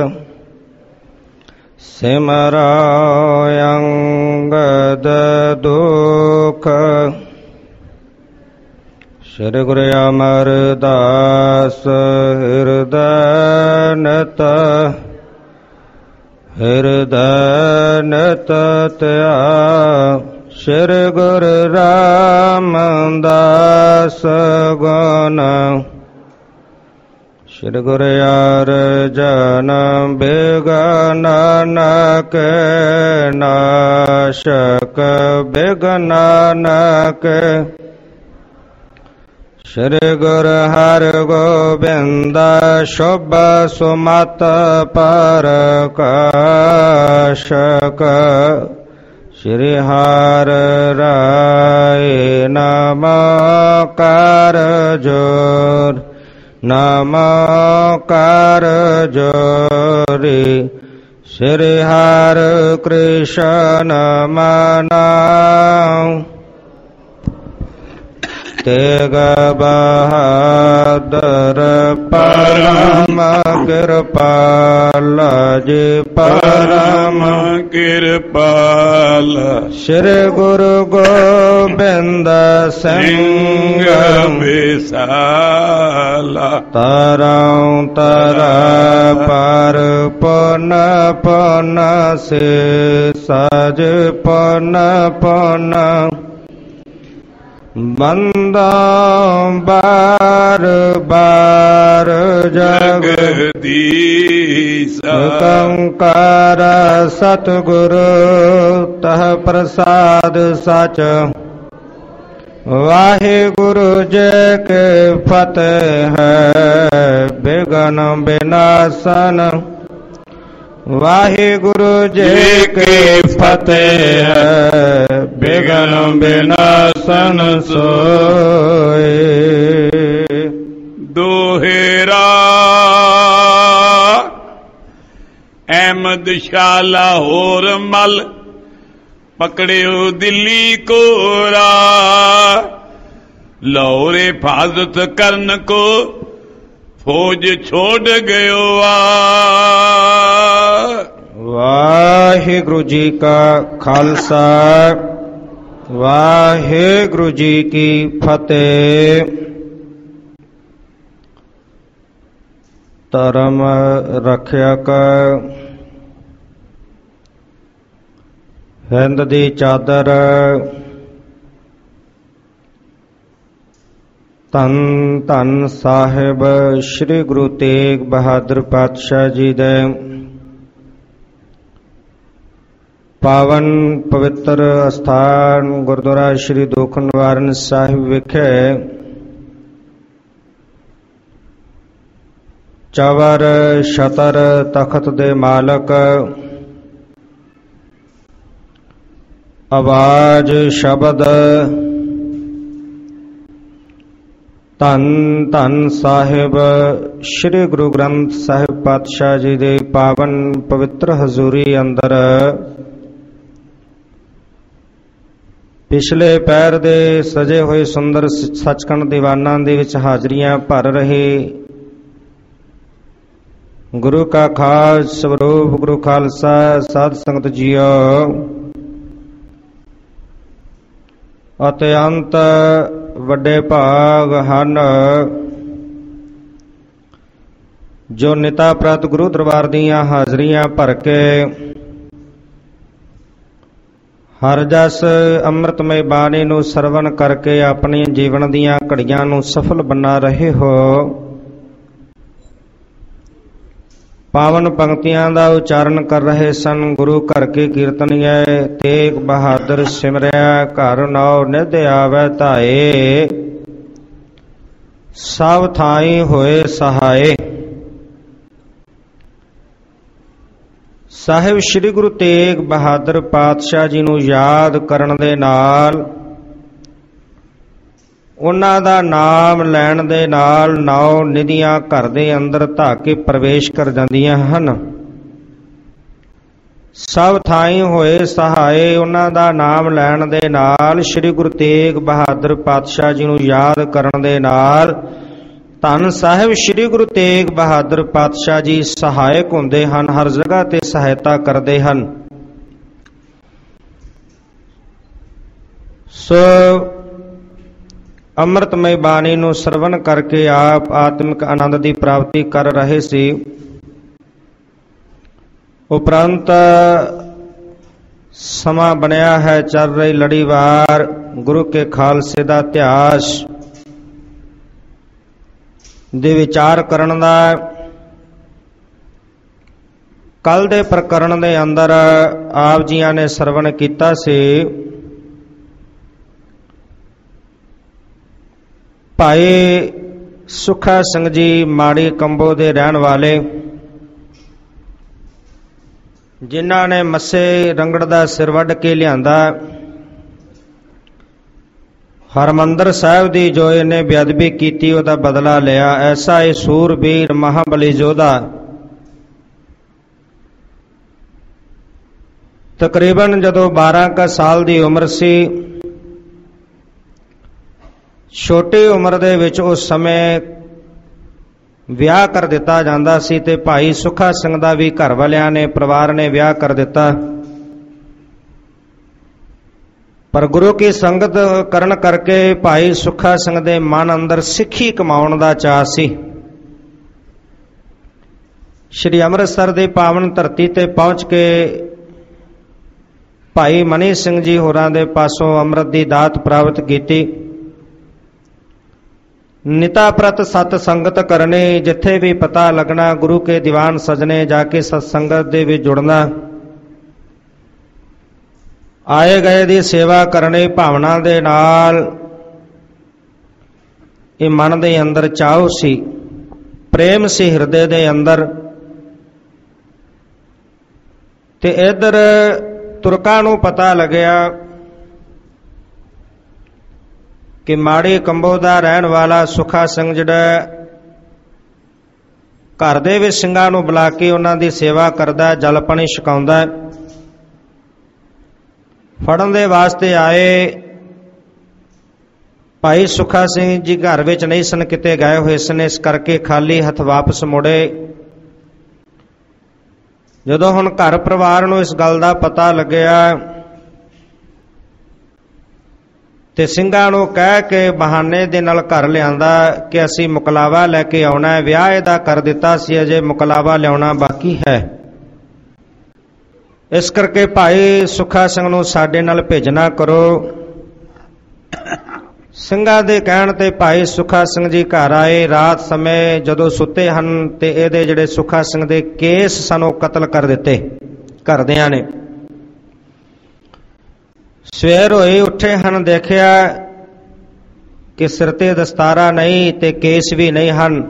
ਸਿਮਰੋ ਅੰਗਦ ਦੁਖ। ਸ੍ਰੀ ਗੁਰੂ ਅਮਰਦਾਸ ਹਿਰਦੈ ਨਿਤ, ਹਿਰਦੈ ਨਿਤ ਧਿਆਵ। ਸ੍ਰੀ ਗੁਰੂ ਰਾਮਦਾਸ ਗੁਣ, ਸ੍ਰੀ ਗੁਰੂ ਅਰਜਨ ਬਿਘਨ ਨਾਨਕੇ ਨਾਸ਼ਕ ਬਿਘਨ ਨਾਨਕੇ। ਸ੍ਰੀ ਗੁਰੂ ਹਰਿਗੋਬਿੰਦ ਸ਼ੁਭ ਸੁਮਤਿ ਪ੍ਰਕਾਸ਼ਕ। ਸ੍ਰੀ ਹਰਿ ਰਾਇ ਨਮੋ ਕਰ ਜੋਰ, ਨਮੋ ਕਰ ਜੋਰੀ। ਸ੍ਰੀ ਹਰਿ ਕ੍ਰਿਸ਼ਨ ਮਨਾਉ, ਤੇਗ ਬਹਾਦਰ ਪਰਮ ਕਿਰਪਾਲ ਜੀ, ਪਰਮ ਕਿਰਪਾਲ। ਸ੍ਰੀ ਗੁਰੂ ਗੋਬਿੰਦ ਸਿੰਘ ਵਿਸਾਲਾ। ਤਰਉ ਤਰਾ ਪਰ ਪੁਨ ਪੁਨ ਸੇ ਸਜ ਪੁਨ ਪੁਨ। ਬੰਦਾ ਬਾਰ ਬਾਰ ਜਗਦੀਸ਼। ਓੰਕਾਰ ਸਤਿਗੁਰੂ ਤਹ ਪ੍ਰਸਾਦ ਸਚ। ਵਾਹਿਗੁਰੂ ਜੀ ਕੀ ਫਤਿਹ ਹੈ ਬਿਘਨ ਬਿਨਾਸਨ। ਵਾਹਿਗੁਰੂ ਜੀ ਕੀ ਫਤਿਹ ਹੈ ਬਿਘਨ ਬਿਨਾਸਨ ਸੋਏ। ਦੋਹੇਰਾ ਅਹਿਮਦ ਸ਼ਾਹ ਲਾਹੌਰ ਮਲ, ਪਕੜਿਓ ਦਿੱਲੀ ਕੋਰਾ। ਲਾਹੌਰ ਹਿਫਾਜ਼ਤ ਕਰਨ ਕੋ ਫੌਜ ਛੋੜ ਗਇਓ ਆ। ਵਾਹਿਗੁਰੂ ਜੀ ਕਾ ਖਾਲਸਾ, ਵਾਹਿਗੁਰੂ ਜੀ ਕੀ ਫਤਿਹ। ਧਰਮ ਰੱਖਿਅਕ ਹਿੰਦ ਦੀ ਚਾਦਰ, ਧੰਨ ਧੰਨ ਸਾਹਿਬ ਸ੍ਰੀ ਗੁਰੂ ਤੇਗ ਬਹਾਦਰ ਪਾਤਸ਼ਾਹ ਜੀ ਦੇ ਪਾਵਨ ਪਵਿੱਤਰ ਅਸਥਾਨ ਗੁਰਦੁਆਰਾ ਸ੍ਰੀ ਦੁੱਖ ਨਿਵਾਰਨ ਸਾਹਿਬ ਵਿਖੇ ਚਵਰ ਛਤਰ ਤਖਤ ਦੇ ਮਾਲਕ, ਆਵਾਜ਼ ਸ਼ਬਦ ਧੰਨ ਧੰਨ ਸਾਹਿਬ ਸ੍ਰੀ ਗੁਰੂ ਗ੍ਰੰਥ ਸਾਹਿਬ ਪਾਤਸ਼ਾਹ ਜੀ ਦੇ ਪਾਵਨ ਪਵਿੱਤਰ ਹਜ਼ੂਰੀ ਅੰਦਰ ਪਿਛਲੇ ਪੈਰ ਦੇ ਸਜੇ ਹੋਏ ਸੁੰਦਰ ਸੱਚਖੰਡ ਦੀਵਾਨਾਂ ਦੇ ਵਿੱਚ ਹਾਜ਼ਰੀਆਂ ਭਰ ਰਹੇ ਗੁਰੂ ਕਾ ਖਾਸ ਸਰੂਪ ਗੁਰੂ ਖਾਲਸਾ ਸਾਧ ਸੰਗਤ ਜੀਓ, ਅਤਿਅੰਤ ਵੱਡੇ ਭਾਗ ਹਨ ਜੋ ਨਿਤਾ ਪ੍ਰਤ ਗੁਰੂ ਦਰਬਾਰ ਦੀਆਂ ਹਾਜ਼ਰੀਆਂ ਭਰ ਕੇ ਹਰ ਜਸ ਅੰਮ੍ਰਿਤਮਈ ਬਾਣੀ ਨੂੰ ਸਰਵਣ ਕਰਕੇ ਆਪਣੀ ਜੀਵਨ ਦੀਆਂ ਘੜੀਆਂ ਨੂੰ ਸਫਲ ਬਣਾ ਰਹੇ ਹੋ। ਪਾਵਨ ਪੰਕਤੀਆਂ ਦਾ ਉਚਾਰਨ ਕਰ ਰਹੇ ਸਨ। ਗੁਰੂ ਘਰ ਕੇ ਕੀਰਤਨੀਏ ਤੇਗ ਬਹਾਦਰ ਸਿਮਰਿਆ, ਘਰ ਨੌ ਨਿਧ ਆਵੈ ਧਾਏ, ਸਭ ਥਾਈ ਹੋਏ ਸਹਾਏ। ਸਾਹਿਬ ਸ੍ਰੀ ਗੁਰੂ ਤੇਗ ਬਹਾਦਰ ਪਾਤਸ਼ਾਹ ਜੀ ਨੂੰ ਯਾਦ ਕਰਨ ਦੇ ਨਾਲ, ਉਹਨਾਂ ਦਾ ਨਾਮ ਲੈਣ ਦੇ ਨਾਲ ਨੌ ਨਿਧੀਆਂ ਘਰ ਦੇ ਅੰਦਰ ਧਾ ਕੇ ਪ੍ਰਵੇਸ਼ ਕਰ ਜਾਂਦੀਆਂ ਹਨ। ਸਭ ਥਾਈ ਹੋਏ ਸਹਾਏ, ਉਹਨਾਂ ਦਾ ਨਾਮ ਲੈਣ ਦੇ ਨਾਲ, ਸ੍ਰੀ ਗੁਰੂ ਤੇਗ ਬਹਾਦਰ ਪਾਤਸ਼ਾਹ ਜੀ ਨੂੰ ਯਾਦ ਕਰਨ ਦੇ ਨਾਲ ਧੰਨ ਸਾਹਿਬ ਸ੍ਰੀ ਗੁਰੂ ਤੇਗ ਬਹਾਦਰ ਪਾਤਸ਼ਾਹ ਜੀ ਸਹਾਇਕ ਹੁੰਦੇ ਹਨ, ਹਰ ਜਗ੍ਹਾ ਤੇ ਸਹਾਇਤਾ ਕਰਦੇ ਹਨ। ਸੋ ਅੰਮ੍ਰਿਤਮਈ ਬਾਣੀ ਨੂੰ ਸਰਵਣ ਕਰਕੇ ਆਪ ਆਤਮਿਕ ਆਨੰਦ ਦੀ ਪ੍ਰਾਪਤੀ ਕਰ ਰਹੇ ਸੀ। ਉਪਰੰਤ ਸਮਾਂ ਬਣਿਆ ਹੈ, ਚੱਲ ਰਹੀ ਲੜੀਵਾਰ ਗੁਰੂ ਕੇ ਖਾਲਸੇ ਦਾ ਇਤਿਹਾਸ ਦੇ ਵਿਚਾਰ ਕਰਨ ਦਾ। ਕੱਲ ਦੇ ਪ੍ਰਕਰਣ ਦੇ ਅੰਦਰ ਆਪ ਜੀਆਂ ਨੇ ਸਰਵਣ ਕੀਤਾ ਸੀ ਭਾਈ ਸੁਖਾ ਸਿੰਘ ਜੀ ਮਾੜੀ ਕੰਬੋ ਦੇ ਰਹਿਣ ਵਾਲੇ, ਜਿਨ੍ਹਾਂ ਨੇ ਮੱਸੇ ਰੰਗੜ ਦਾ ਸਿਰ ਵੱਢ ਕੇ ਲਿਆਂਦਾ। ਹਰਿਮੰਦਰ ਸਾਹਿਬ ਦੀ ਜੋ ਇਹਨੇ ਬੇਅਦਬੀ ਕੀਤੀ ਉਹਦਾ ਬਦਲਾ ਲਿਆ। ਐਸਾ ਇਹ ਸੂਰਬੀਰ ਮਹਾਬਲੀ ਯੋਧਾ ਤਕਰੀਬਨ ਜਦੋਂ 12 ਸਾਲ ਦੀ ਉਮਰ ਸੀ, ਛੋਟੀ ਉਮਰ ਦੇ ਵਿੱਚ ਉਸ ਸਮੇਂ ਵਿਆਹ ਕਰ ਦਿੱਤਾ ਜਾਂਦਾ ਸੀ ਤੇ ਭਾਈ ਸੁਖਾ ਸਿੰਘ ਦਾ ਵੀ ਘਰ ਵਾਲਿਆਂ ਨੇ, ਪਰਿਵਾਰ ਨੇ ਵਿਆਹ ਕਰ ਦਿੱਤਾ। ਪਰ ਗੁਰੂ ਕੀ ਸੰਗਤ ਕਰਨ ਕਰਕੇ ਭਾਈ ਸੁਖਾ ਸਿੰਘ ਦੇ ਮਨ ਅੰਦਰ ਸਿੱਖੀ ਕਮਾਉਣ ਦਾ ਚਾਅ ਸੀ। ਸ਼੍ਰੀ ਅੰਮ੍ਰਿਤਸਰ ਦੀ ਪਾਵਨ ਧਰਤੀ ਤੇ ਪਹੁੰਚ ਕੇ ਭਾਈ ਮਨੀ ਸਿੰਘ ਜੀ ਹੋਰਾਂ ਦੇ ਪਾਸੋਂ ਅੰਮ੍ਰਿਤ ਦੀ ਦਾਤ ਪ੍ਰਾਪਤ ਕੀਤੀ। ਨਿਤਾ ਪ੍ਰਤ ਸਤ ਸੰਗਤ ਕਰਨੀ, ਜਿੱਥੇ ਵੀ ਪਤਾ ਲੱਗਣਾ ਗੁਰੂ ਕੇ ਦੀਵਾਨ ਸਜਣੇ, ਜਾ ਕੇ ਸਤ ਸੰਗਤ ਦੇ ਵਿੱਚ ਜੁੜਨਾ, ਆਏ ਗਏ ਦੀ ਸੇਵਾ ਕਰਨੀ ਭਾਵਨਾ ਦੇ ਨਾਲ। ਇਹ ਮਨ ਦੇ ਅੰਦਰ ਚਾਅ ਸੀ, ਪ੍ਰੇਮ ਸੀ ਹਿਰਦੇ ਦੇ ਅੰਦਰ। ਤੇ ਇੱਧਰ ਤੁਰਕਾਂ ਨੂੰ ਪਤਾ ਲੱਗਿਆ ਕਿ ਮਾੜੀ ਕੰਬੋ ਦਾ ਰਹਿਣ ਵਾਲਾ ਸੁਖਾ ਸਿੰਘ ਜਿਹੜਾ ਘਰ ਦੇ ਵਿੱਚ ਸਿੰਘਾਂ ਨੂੰ ਬੁਲਾ ਕੇ ਉਹਨਾਂ ਦੀ ਸੇਵਾ ਕਰਦਾ, ਜਲ ਪਾਣੀ ਛਕਾਉਂਦਾ। ਫੜਨ ਦੇ ਵਾਸਤੇ ਆਏ ਭਾਈ ਸੁਖਾ ਸਿੰਘ ਜੀ ਘਰ ਵਿੱਚ ਨਹੀਂ ਸਨ, ਕਿਤੇ ਗਏ ਹੋਏ ਸਨ, ਇਸ ਕਰਕੇ ਖਾਲੀ ਹੱਥ ਵਾਪਸ ਮੁੜੇ। ਜਦੋਂ ਹੁਣ ਘਰ ਪਰਿਵਾਰ ਨੂੰ ਇਸ ਗੱਲ ਦਾ ਪਤਾ ਲੱਗਿਆ ਤੇ ਸਿੰਘਾਂ ਨੂੰ ਕਹਿ ਕੇ ਬਹਾਨੇ ਦੇ ਨਾਲ ਘਰ ਲਿਆਂਦਾ ਕਿ ਅਸੀਂ ਮੁਕਲਾਵਾ ਲੈ ਕੇ ਆਉਣਾ ਹੈ। ਵਿਆਹ ਇਹਦਾ ਕਰ ਦਿੱਤਾ ਸੀ, ਅਜੇ ਮੁਕਲਾਵਾ ਲਿਆਉਣਾ ਬਾਕੀ ਹੈ। ਇਸ ਕਰਕੇ ਭਾਈ ਸੁਖਾ ਸਿੰਘ ਨੂੰ ਸਾਡੇ ਨਾਲ ਭੇਜਣਾ ਕਰੋ। ਸਿੰਘਾਂ ਦੇ ਕਹਿਣ ਤੇ ਭਾਈ ਸੁਖਾ ਸਿੰਘ ਜੀ ਘਰ ਆਏ। ਰਾਤ ਸਮੇਂ ਜਦੋਂ ਸੁੱਤੇ ਹਨ ਤੇ ਇਹਦੇ ਜਿਹੜੇ ਸੁਖਾ ਸਿੰਘ ਦੇ ਕੇਸ ਸਨ ਉਹ ਕਤਲ ਕਰ ਦਿੱਤੇ ਘਰਦਿਆਂ ਨੇ। ਸਵੇਰ ਹੋਈ, ਉੱਠੇ ਹਨ, ਦੇਖਿਆ ਕਿ ਸਿਰ ਤੇ ਦਸਤਾਰਾ ਨਹੀਂ ਤੇ ਕੇਸ ਵੀ ਨਹੀਂ ਹਨ।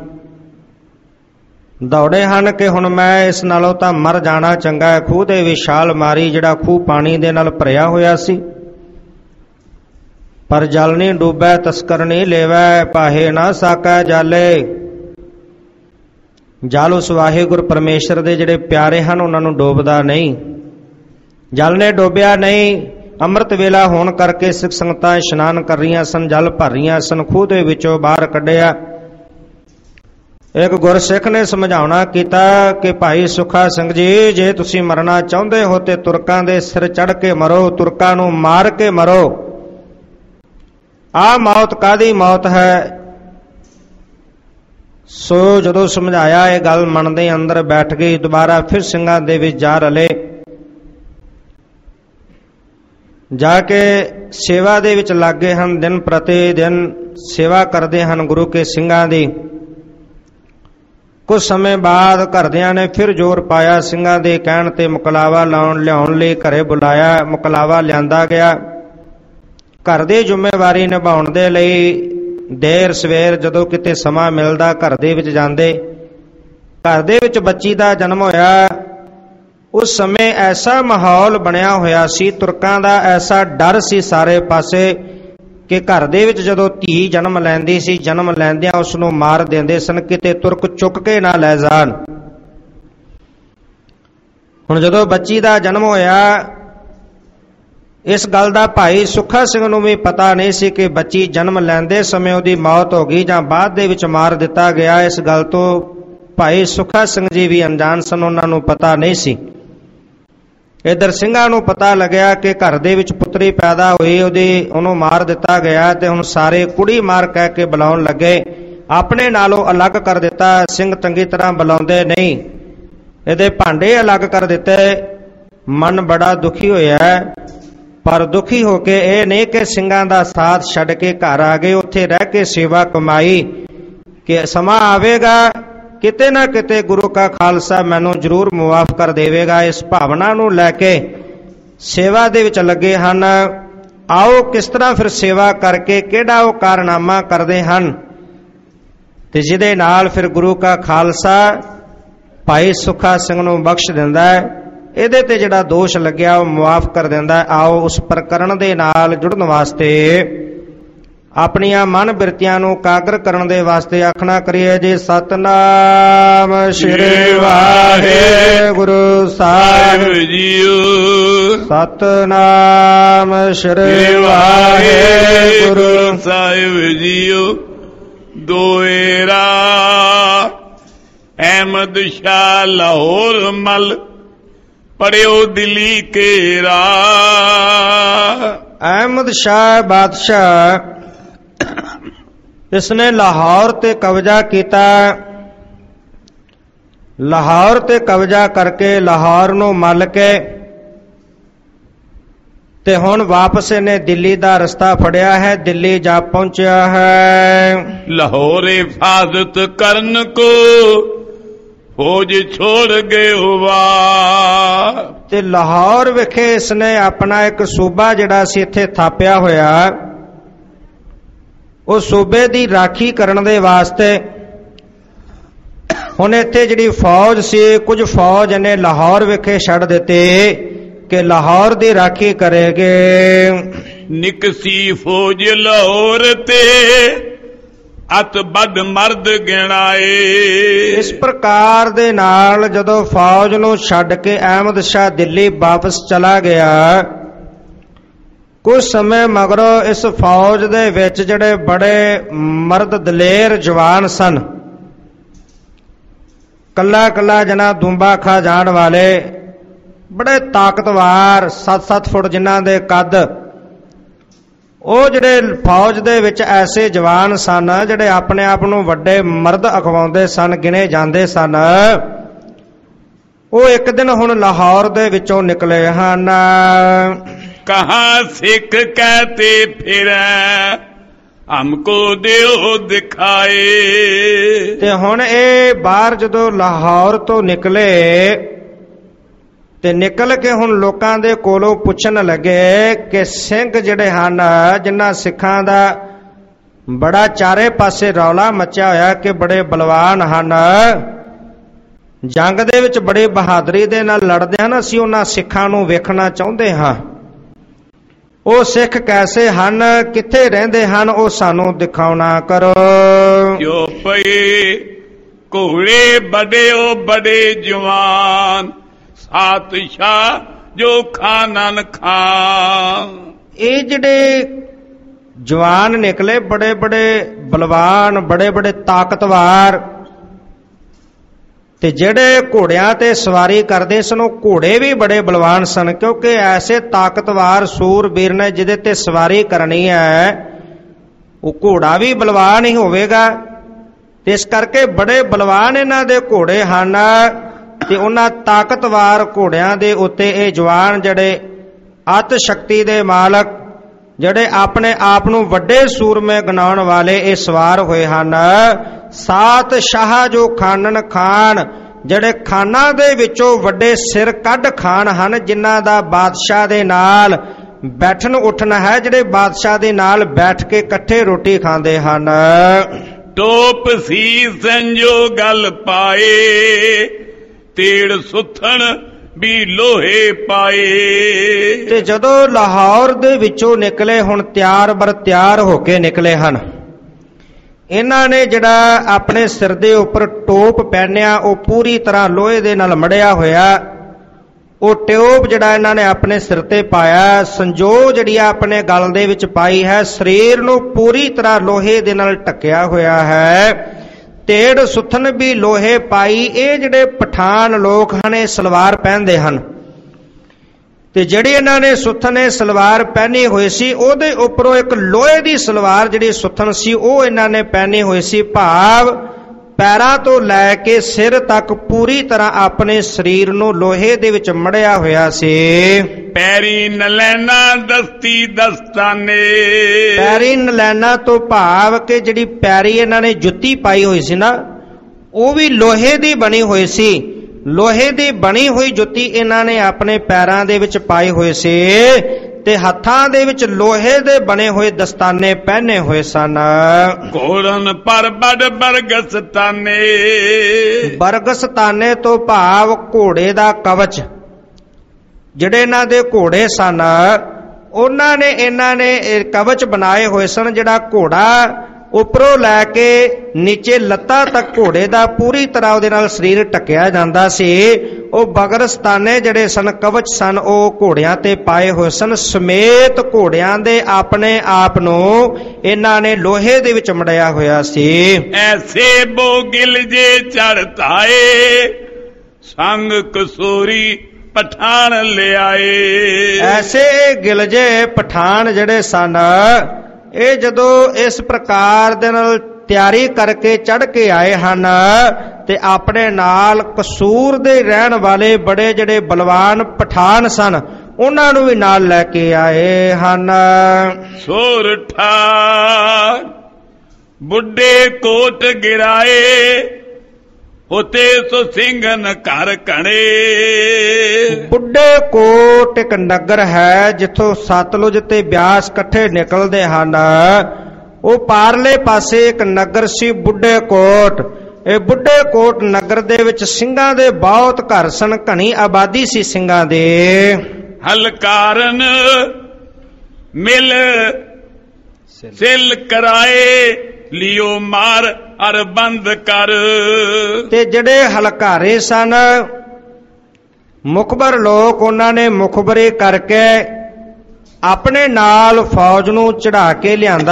ਦੌੜੇ ਹਨ ਕਿ ਹੁਣ ਮੈਂ ਇਸ ਨਾਲੋਂ ਤਾਂ ਮਰ ਜਾਣਾ ਚੰਗਾ ਹੈ। ਖੂਹ ਦੇ ਵਿੱਚ ਛਾਲ ਮਾਰੀ, ਜਿਹੜਾ ਖੂਹ ਪਾਣੀ ਦੇ ਨਾਲ ਭਰਿਆ ਹੋਇਆ ਸੀ। ਪਰ ਜਲ ਨਹੀਂ ਡੂਬੈ ਤਸਕਰ ਨਹੀਂ ਲੇਵੈ, ਪਾਹੇ ਨਾ ਸਾਕੈ ਜਾਲੇ। ਜਲ ਉਸ ਵਾਹਿਗੁਰੂ ਪਰਮੇਸ਼ਰ ਦੇ ਜਿਹੜੇ ਪਿਆਰੇ ਹਨ ਉਹਨਾਂ ਨੂੰ ਡੋਬਦਾ ਨਹੀਂ। ਜਲ ਨੇ ਡੋਬਿਆ ਨਹੀਂ। ਅੰਮ੍ਰਿਤ ਵੇਲਾ ਹੋਣ ਕਰਕੇ ਸਿੱਖ ਸੰਗਤਾਂ ਇਸ਼ਨਾਨ ਕਰ ਰਹੀਆਂ ਸਨ, ਜਲ ਭਰ ਰਹੀਆਂ ਸਨ। ਖੂਹ ਦੇ ਵਿੱਚੋਂ ਬਾਹਰ ਕੱਢਿਆ। ਇੱਕ ਗੁਰਸਿੱਖ ਨੇ ਸਮਝਾਉਣਾ ਕੀਤਾ ਕਿ ਭਾਈ ਸੁਖਾ ਸਿੰਘ ਜੀ, ਜੇ ਤੁਸੀਂ ਮਰਨਾ ਚਾਹੁੰਦੇ ਹੋ ਤੇ ਤੁਰਕਾਂ ਦੇ ਸਿਰ ਚੜ੍ਹ ਕੇ ਮਰੋ, ਤੁਰਕਾਂ ਨੂੰ ਮਾਰ ਕੇ ਮਰੋ। ਆਹ ਮੌਤ ਕਾਹਦੀ ਮੌਤ ਹੈ। ਸੋ ਜਦੋਂ ਸਮਝਾਇਆ ਇਹ ਗੱਲ ਮਨ ਦੇ ਅੰਦਰ ਬੈਠ ਗਈ। ਦੁਬਾਰਾ ਫਿਰ ਸਿੰਘਾਂ ਦੇ ਵਿੱਚ ਜਾ ਰਲੇ। ਜਾ ਕੇ ਸੇਵਾ ਦੇ ਵਿੱਚ ਲੱਗੇ ਹਨ। ਦਿਨ ਪ੍ਰਤੀ ਦਿਨ ਸੇਵਾ ਕਰਦੇ ਹਨ ਗੁਰੂ ਕੇ ਸਿੰਘਾਂ ਦੀ। ਕੁਝ ਸਮੇਂ ਬਾਅਦ ਘਰਦਿਆਂ ਨੇ ਫਿਰ ਜ਼ੋਰ ਪਾਇਆ। ਸਿੰਘਾਂ ਦੇ ਕਹਿਣ ਤੇ ਮੁਕਲਾਵਾ ਲਿਆਉਣ ਲਈ ਘਰੇ ਬੁਲਾਇਆ। ਮੁਕਲਾਵਾ ਲਿਆਂਦਾ ਗਿਆ। ਘਰ ਦੀ ਜ਼ਿੰਮੇਵਾਰੀ ਨਿਭਾਉਣ ਦੇ ਲਈ ਦੇਰ ਸਵੇਰ ਜਦੋਂ ਕਿਤੇ ਸਮਾਂ ਮਿਲਦਾ ਘਰ ਦੇ ਵਿੱਚ ਜਾਂਦੇ। ਘਰ ਦੇ ਵਿੱਚ ਬੱਚੀ ਦਾ ਜਨਮ ਹੋਇਆ। ਉਸ ਸਮੇਂ ਐਸਾ ਮਾਹੌਲ ਬਣਿਆ ਹੋਇਆ ਸੀ, ਤੁਰਕਾਂ ਦਾ ਐਸਾ ਡਰ ਸੀ ਸਾਰੇ ਪਾਸੇ ਕਿ ਘਰ ਦੇ ਵਿੱਚ ਜਦੋਂ ਧੀ ਜਨਮ ਲੈਂਦੀ ਸੀ, ਜਨਮ ਲੈਂਦਿਆਂ ਉਸ ਨੂੰ ਮਾਰ ਦਿੰਦੇ ਸਨ, ਕਿਤੇ ਤੁਰਕ ਚੁੱਕ ਕੇ ਨਾ ਲੈ ਜਾਣ। ਹੁਣ ਜਦੋਂ ਬੱਚੀ ਦਾ ਜਨਮ ਹੋਇਆ ਇਸ ਗੱਲ ਦਾ ਭਾਈ ਸੁੱਖਾ ਸਿੰਘ ਨੂੰ ਵੀ ਪਤਾ ਨਹੀਂ ਸੀ ਕਿ ਬੱਚੀ ਜਨਮ ਲੈਂਦੇ ਸਮੇਂ ਉਹਦੀ ਮੌਤ ਹੋ ਗਈ ਜਾਂ ਬਾਅਦ ਦੇ ਵਿੱਚ ਮਾਰ ਦਿੱਤਾ ਗਿਆ। ਇਸ ਗੱਲ ਤੋਂ ਭਾਈ ਸੁੱਖਾ ਸਿੰਘ ਜੀ ਵੀ ਅਣਜਾਣ ਸਨ, ਉਹਨਾਂ ਨੂੰ ਪਤਾ ਨਹੀਂ ਸੀ। ਇੱਧਰ ਸਿੰਘਾਂ ਨੂੰ ਪਤਾ ਲੱਗਿਆ ਕਿ ਘਰ ਦੇ ਵਿੱਚ ਪੁੱਤਰੀ ਪੈਦਾ ਹੋਈ, ਉਹਨੂੰ ਮਾਰ ਦਿੱਤਾ ਗਿਆ ਤੇ ਹੁਣ ਸਾਰੇ ਕੁੜੀ ਮਾਰ ਕਹਿ ਕੇ ਬੁਲਾਉਣ ਲੱਗੇ। ਆਪਣੇ ਨਾਲੋਂ ਅਲੱਗ ਕਰ ਦਿੱਤਾ, ਸਿੰਘ ਚੰਗੀ ਤਰ੍ਹਾਂ ਬੁਲਾਉਂਦੇ ਨਹੀਂ, ਇਹਦੇ ਭਾਂਡੇ ਅਲੱਗ ਕਰ ਦਿੱਤੇ। ਮਨ ਬੜਾ ਦੁਖੀ ਹੋਇਆ, ਪਰ ਦੁਖੀ ਹੋ ਕੇ ਇਹ ਨਹੀਂ ਕਿ ਸਿੰਘਾਂ ਦਾ ਸਾਥ ਛੱਡ ਕੇ ਘਰ ਆ ਗਏ, ਉੱਥੇ ਰਹਿ ਕੇ ਸੇਵਾ ਕਮਾਈ ਕਿ ਸਮਾਂ ਆਵੇਗਾ ਕਿਤੇ ਨਾ ਕਿਤੇ ਗੁਰੂ ਕਾ ਖਾਲਸਾ ਮੈਨੂੰ ਜ਼ਰੂਰ ਮੁਆਫ ਕਰ ਦੇਵੇਗਾ। ਇਸ ਭਾਵਨਾ ਨੂੰ ਲੈ ਕੇ ਸੇਵਾ ਦੇ ਵਿੱਚ ਲੱਗੇ ਹਨ। ਆਓ ਕਿਸ ਤਰ੍ਹਾਂ ਫਿਰ ਸੇਵਾ ਕਰਕੇ ਕਿਹੜਾ ਉਹ ਕਾਰਨਾਮਾ ਕਰਦੇ ਹਨ ਤੇ ਜਿਹਦੇ ਨਾਲ ਫਿਰ ਗੁਰੂ ਕਾ ਖਾਲਸਾ ਭਾਈ ਸੁੱਖਾ ਸਿੰਘ ਨੂੰ ਬਖਸ਼ ਦਿੰਦਾ ਹੈ, ਇਹਦੇ ਤੇ ਜਿਹੜਾ ਦੋਸ਼ ਲੱਗਿਆ ਉਹ ਮੁਆਫ ਕਰ ਦਿੰਦਾ। ਆਓ ਉਸ ਪ੍ਰਕਰਣ ਦੇ ਨਾਲ ਜੁੜਨ ਵਾਸਤੇ ਆਪਣੀਆਂ ਮਨ ਬਿਰਤੀਆਂ ਨੂੰ ਕਾਗਰ ਕਰਨ ਦੇ ਵਾਸਤੇ ਆਖਣਾ ਕਰੀਏ ਜੀ। ਸਤਨਾਮ ਸ੍ਰੀ ਵਾਹਿਗੁਰੂ ਸਾਹਿਬ ਜੀਓ। ਸਤਨਾਮ ਸ੍ਰੀ ਵਾਹਿਗੁਰੂ ਸਾਹਿਬ ਜੀਓ। ਦੋਏਰਾ ਅਹਿਮਦ ਸ਼ਾਹ ਲਾਹੌਰ ਮਲ ਪੜਿਓ ਦਿੱਲੀ ਕੇਰਾ। ਅਹਿਮਦ ਸ਼ਾਹ ਬਾਦਸ਼ਾਹ ਇਸਨੇ ਲਾਹੌਰ ਤੇ ਕਬਜ਼ਾ ਕੀਤਾ। ਲਾਹੌਰ ਤੇ ਕਬਜ਼ਾ ਕਰਕੇ ਲਾਹੌਰ ਨੂੰ ਮੱਲ ਕੇ ਤੇ ਹੁਣ ਵਾਪਸ ਇਹਨੇ ਦਿੱਲੀ ਦਾ ਰਸਤਾ ਫੜਿਆ ਹੈ, ਦਿੱਲੀ ਜਾ ਪਹੁੰਚਿਆ ਹੈ। ਲਾਹੌਰ ਹਿਫਾਜ਼ਤ ਕਰਨ ਕੋ ਫੌਜ ਛੋੜ ਗਏ ਹੁਆ। ਤੇ ਲਾਹੌਰ ਵਿਖੇ ਇਸਨੇ ਆਪਣਾ ਇੱਕ ਸੂਬਾ ਜਿਹੜਾ ਸੀ ਇੱਥੇ ਥਾਪਿਆ ਹੋਇਆ, ਉਹ ਸੂਬੇ ਦੀ ਰਾਖੀ ਕਰਨ ਦੇ ਵਾਸਤੇ ਹੁਣ ਇੱਥੇ ਜਿਹੜੀ ਫੌਜ ਸੀ, ਕੁਝ ਫੌਜ ਇਹਨੇ ਲਾਹੌਰ ਵਿਖੇ ਛੱਡ ਦਿੱਤੀ ਕਿ ਲਾਹੌਰ ਦੀ ਰਾਖੀ ਕਰੇਗੇ। ਨਿਕਸੀ ਫੌਜ ਲਾਹੌਰ ਤੇ ਅਤ ਵੱਡ ਮਰਦ ਗਿਣਾਏ। ਇਸ ਪ੍ਰਕਾਰ ਦੇ ਨਾਲ ਜਦੋਂ ਫੌਜ ਨੂੰ ਛੱਡ ਕੇ ਅਹਿਮਦ ਸ਼ਾਹ ਦਿੱਲੀ ਵਾਪਸ ਚਲਾ ਗਿਆ, ਕੁਝ ਸਮੇਂ ਮਗਰੋਂ ਇਸ ਫੌਜ ਦੇ ਵਿੱਚ ਜਿਹੜੇ ਬੜੇ ਮਰਦ ਦਲੇਰ ਜਵਾਨ ਸਨ, ਕੱਲਾ ਕੱਲਾ ਜਨਾ ਦੁੰਬਾ ਖਾ ਜਾਣ ਵਾਲੇ, ਬੜੇ ਤਾਕਤਵਾਰ 7-7 ਫੁੱਟ ਜਿਨ੍ਹਾਂ ਦੇ ਕੱਦ, ਉਹ ਜਿਹੜੇ ਫੌਜ ਦੇ ਵਿੱਚ ਐਸੇ ਜਵਾਨ ਸਨ ਜਿਹੜੇ ਆਪਣੇ ਆਪ ਨੂੰ ਵੱਡੇ ਮਰਦ ਅਖਵਾਉਂਦੇ ਸਨ, ਗਿਣੇ ਜਾਂਦੇ ਸਨ, ਉਹ ਇੱਕ ਦਿਨ ਹੁਣ ਲਾਹੌਰ ਦੇ ਵਿੱਚੋਂ ਨਿਕਲੇ ਹਨ। ਕਹਾਂ ਸਿੱਖ ਕਹਤੇ ਫਿਰੈ ਹਮਕੋ ਦਿਓ ਦਿਖਾਏ। ਤੇ ਹੁਣ ਇਹ ਬਾਹਰ ਜਦੋਂ ਲਾਹੌਰ ਤੋਂ ਨਿਕਲੇ ਤੇ ਨਿਕਲ ਕੇ ਹੁਣ ਲੋਕਾਂ ਦੇ ਕੋਲੋਂ ਪੁੱਛਣ ਲੱਗੇ ਕਿ ਸਿੰਘ ਜਿਹੜੇ ਹਨ, ਜਿਨ੍ਹਾਂ ਸਿੱਖਾਂ ਦਾ ਬੜਾ ਚਾਰੇ ਪਾਸੇ ਰੌਲਾ ਮਚਿਆ ਹੋਇਆ ਕਿ ਬੜੇ ਬਲਵਾਨ ਹਨ, ਜੰਗ ਦੇ ਵਿੱਚ ਬੜੀ ਬਹਾਦਰੀ ਦੇ ਨਾਲ ਲੜਦੇ ਹਨ, ਅਸੀਂ ਉਹਨਾਂ ਸਿੱਖਾਂ ਨੂੰ ਵੇਖਣਾ ਚਾਹੁੰਦੇ ਹਾਂ। ਉਹ ਸਿੱਖ ਕੈਸੇ ਹਨ, ਕਿੱਥੇ ਰਹਿੰਦੇ ਹਨ, ਉਹ ਸਾਨੂੰ ਦਿਖਾਉਣਾ ਕਰੋ। ਜੋ ਪਏ ਘੋੜੇ ਬੜੇ ਉਹ ਬੜੇ ਜਵਾਨ, ਸਾਤ ਸ਼ਾਹ ਜੋ ਖਾਨਨ ਖਾਨ। ਇਹ ਜਿਹੜੇ ਜਵਾਨ ਨਿਕਲੇ ਬੜੇ ਬੜੇ ਬਲਵਾਨ, ਬੜੇ ਬੜੇ ਤਾਕਤਵਾਰ, ਤੇ ਜਿਹੜੇ ਘੋੜਿਆਂ ਤੇ ਸਵਾਰੀ ਕਰਦੇ ਸਨ ਉਹ ਘੋੜੇ ਵੀ ਬੜੇ ਬਲਵਾਨ ਸਨ, ਕਿਉਂਕਿ ਐਸੇ ਤਾਕਤਵਾਰ ਸੂਰਬੀਰ ਨੇ ਜਿਹਦੇ ਤੇ ਸਵਾਰੀ ਕਰਨੀ ਹੈ ਉਹ ਘੋੜਾ ਵੀ ਬਲਵਾਨ ਹੀ ਹੋਵੇਗਾ। ਤੇ ਇਸ ਕਰਕੇ ਬੜੇ ਬਲਵਾਨ ਇਹਨਾਂ ਦੇ ਘੋੜੇ ਹਨ ਤੇ ਉਹਨਾਂ ਤਾਕਤਵਾਰ ਘੋੜਿਆਂ ਦੇ ਉੱਤੇ ਇਹ ਜਵਾਨ ਜਿਹੜੇ ਅਤ ਸ਼ਕਤੀ ਦੇ ਮਾਲਕ, ਜਿਹੜੇ ਆਪਣੇ ਆਪ ਨੂੰ ਵੱਡੇ ਸੂਰਮੇ ਗਨਾਉਣ ਵਾਲੇ, ਇਹ ਸਵਾਰ ਹੋਏ ਹਨ। ਸਾਤ ਸ਼ਾਹ ਜੋ ਖਾਨਨ ਖਾਨ, ਜਿਹੜੇ ਖਾਨਾਂ ਦੇ ਵਿੱਚੋਂ ਵੱਡੇ ਸਿਰ ਕੱਢ ਖਾਨ ਹਨ, ਜਿਨ੍ਹਾਂ ਦਾ ਬਾਦਸ਼ਾਹ ਦੇ ਨਾਲ ਬੈਠਣ ਉੱਠਣ ਹੈ, ਜਿਹੜੇ ਬਾਦਸ਼ਾਹ ਦੇ ਨਾਲ ਬੈਠ ਕੇ ਇਕੱਠੇ ਰੋਟੀ ਖਾਂਦੇ ਹਨ। ਟੋਪ ਸੀ ਸੰਜੋ ਗੱਲ ਪਾਏ, ਤੇੜ ਸੁੱਥਣ ਵੀ ਲੋਹੇ ਪਾਏ। ਤੇ ਜਦੋਂ ਲਾਹੌਰ ਦੇ ਵਿੱਚੋਂ ਨਿਕਲੇ, ਹੁਣ ਤਿਆਰ ਬਰ ਤਿਆਰ ਹੋ ਕੇ ਨਿਕਲੇ ਹਨ। ਇਹਨਾਂ ਨੇ ਜਿਹੜਾ ਆਪਣੇ ਸਿਰ ਦੇ ਉੱਪਰ ਟੋਪ ਪਹਿਨਿਆ ਉਹ ਪੂਰੀ ਤਰ੍ਹਾਂ ਲੋਹੇ ਦੇ ਨਾਲ ਮੜਿਆ ਹੋਇਆ, ਉਹ ਟਿਊਬ ਜਿਹੜਾ ਇਹਨਾਂ ਨੇ ਆਪਣੇ ਸਿਰ ਤੇ ਪਾਇਆ, ਸੰਜੋ ਜਿਹੜੀ ਆ ਆਪਣੇ ਗਲ ਦੇ ਵਿੱਚ ਪਾਈ ਹੈ, ਸਰੀਰ ਨੂੰ ਪੂਰੀ ਤਰ੍ਹਾਂ ਲੋਹੇ ਦੇ ਨਾਲ ਢੱਕਿਆ ਹੋਇਆ ਹੈ, ਤੇੜ ਸੁਥਨ ਵੀ ਲੋਹੇ ਪਾਈ। ਇਹ ਜਿਹੜੇ ਪਠਾਨ ਲੋਕ ਹਨ ਇਹ ਸਲਵਾਰ ਪਹਿਨਦੇ ਹਨ, ਤੇ ਜਿਹੜੀ ਇਹਨਾਂ ਨੇ ਸੁਥਨ ਸਲਵਾਰ ਪਹਿਨੀ ਹੋਈ ਸੀ ਉਹਦੇ ਉੱਪਰੋਂ ਇੱਕ ਲੋਹੇ ਦੀ ਸਲਵਾਰ ਜਿਹੜੀ ਸੁਥਨ ਸੀ ਉਹ ਇਹਨਾਂ ਨੇ ਪਹਿਨੀ ਹੋਈ ਸੀ। ਭਾਵ ਪੈਰਾਂ ਤੋਂ ਲੈ ਕੇ ਸਿਰ ਤੱਕ ਪੂਰੀ ਤਰ੍ਹਾਂ ਆਪਣੇ ਸਰੀਰ ਨੂੰ ਲੋਹੇ ਦੇ ਵਿੱਚ ਮੜਿਆ ਹੋਇਆ ਸੀ। ਪੈਰੀ ਨਲੈਨਾ ਦਸਤੀ ਦਸਤਾਨੇ, ਪੈਰੀ ਨਲੈਨਾ ਤੋਂ ਭਾਵ ਕਿ ਜਿਹੜੀ ਪੈਰੀ ਇਹਨਾਂ ਨੇ ਜੁੱਤੀ ਪਾਈ ਹੋਈ ਸੀ ਨਾ ਉਹ ਵੀ ਲੋਹੇ ਦੀ ਬਣੀ ਹੋਈ ਸੀ। ਲੋਹੇ ਦੀ ਬਣੀ ਹੋਈ ਜੁੱਤੀ ਇਹਨਾਂ ਨੇ ਆਪਣੇ ਪੈਰਾਂ ਦੇ ਵਿੱਚ ਪਾਈ ਹੋਈ ਸੀ ਤੇ ਹੱਥਾਂ ਦੇ ਵਿੱਚ ਲੋਹੇ ਦੇ ਬਣੇ ਹੋਏ ਦਸਤਾਨੇ ਪਹਿਨੇ ਹੋਏ ਸਨ। ਘੋੜਨ ਪਰ ਬੜ ਬਰਗਸਤਾਨੇ, ਬਰਗਸਤਾਨੇ ਤੋਂ ਭਾਵ ਘੋੜੇ ਦਾ ਕਵਚ। ਜਿਹੜੇ ਇਹਨਾਂ ਦੇ ਘੋੜੇ ਸਨ ਇਹਨਾਂ ਨੇ ਕਵਚ ਬਣਾਏ ਹੋਏ ਸਨ। ਜਿਹੜਾ ਘੋੜਾ ਉੱਪਰੋਂ ਲੈ ਕੇ ਨੀਚੇ ਲੱਤਾਂ ਤੱਕ ਘੋੜੇ ਦਾ ਪੂਰੀ ਤਰ੍ਹਾਂ ਉਹਦੇ ਨਾਲ ਸਰੀਰ ਢੱਕਿਆ ਜਾਂਦਾ ਸੀ। ਉਹ ਬਗਰਸਤਾਨੇ ਜਿਹੜੇ ਸਨ ਕਵਚ ਸਨ ਉਹ ਘੋੜਿਆਂ ਤੇ ਪਾਏ ਹੋਏ ਸਨ। ਸਮੇਤ ਘੋੜਿਆਂ ਦੇ ਆਪਣੇ ਆਪ ਨੂੰ ਇਹਨਾਂ ਨੇ ਲੋਹੇ ਦੇ ਵਿੱਚ ਮੜਿਆ ਹੋਇਆ ਸੀ। ਐਸੇ ਬੋਗਿਲ ਜੇ ਚੜ੍ਹਤਾਏ, ਸੰਗ ਕਸੂਰੀ ਪਠਾਨ ਲਿਆਏ। ਐਸੇ ਗਿਲਜੇ ਪਠਾਨ ਜਿਹੜੇ ਸਨ ਇਹ ਜਦੋਂ ਇਸ ਪ੍ਰਕਾਰ ਦੇ ਨਾਲ ਤਿਆਰੀ ਕਰਕੇ ਚੜ੍ਹ ਕੇ ਆਏ ਹਨ ਤੇ ਆਪਣੇ ਨਾਲ ਕਸੂਰ ਦੇ ਰਹਿਣ ਵਾਲੇ ਬੜੇ ਜਿਹੜੇ ਬਲਵਾਨ ਪਠਾਨ ਸਨ ਉਹਨਾਂ ਨੂੰ ਵੀ ਨਾਲ ਲੈ ਕੇ ਆਏ ਹਨ। ਸੋਰਠਾ ਬੁੱਢੇ ਕੋਟ ਗਿਰਾਏ, ਹੋਤੇ ਸੋ ਸਿੰਘਨ ਘਰ ਕਣੇ। ਬੁੱਢੇ ਕੋਟ ਇੱਕ ਨਗਰ ਹੈ ਜਿੱਥੋਂ ਸਤਲੁਜ ਤੇ ਬਿਆਸ ਇਕੱਠੇ ਨਿਕਲਦੇ ਹਨ। ਉਹ ਪਾਰਲੇ ਪਾਸੇ ਇੱਕ ਨਗਰ ਸੀ ਬੁੱਢੇ ਕੋਟ। ਇਹ ਬੁੱਢੇ ਕੋਟ ਨਗਰ ਦੇ ਵਿੱਚ ਸਿੰਘਾਂ ਦੇ ਬਹੁਤ ਘਰ ਸਨ, ਘਣੀ ਆਬਾਦੀ ਸੀ ਸਿੰਘਾਂ ਦੇ। ਹਲਕਾਰਨ ਮਿਲ ਸਿਲ ਕਰਾਏ, ਲਿਓ ਮਾਰ ਅਰ ਬੰਦ ਕਰ। ਤੇ ਜਿਹੜੇ ਹਲਕਾਰੇ ਸਨ ਮੁਖਬਰ ਲੋਕ ਉਹਨਾਂ ਨੇ ਮੁਖਬਰੀ ਕਰਕੇ ਆਪਣੇ ਨਾਲ ਫੌਜ ਨੂੰ ਚੜਾ ਕੇ ਲਿਆਂਦਾ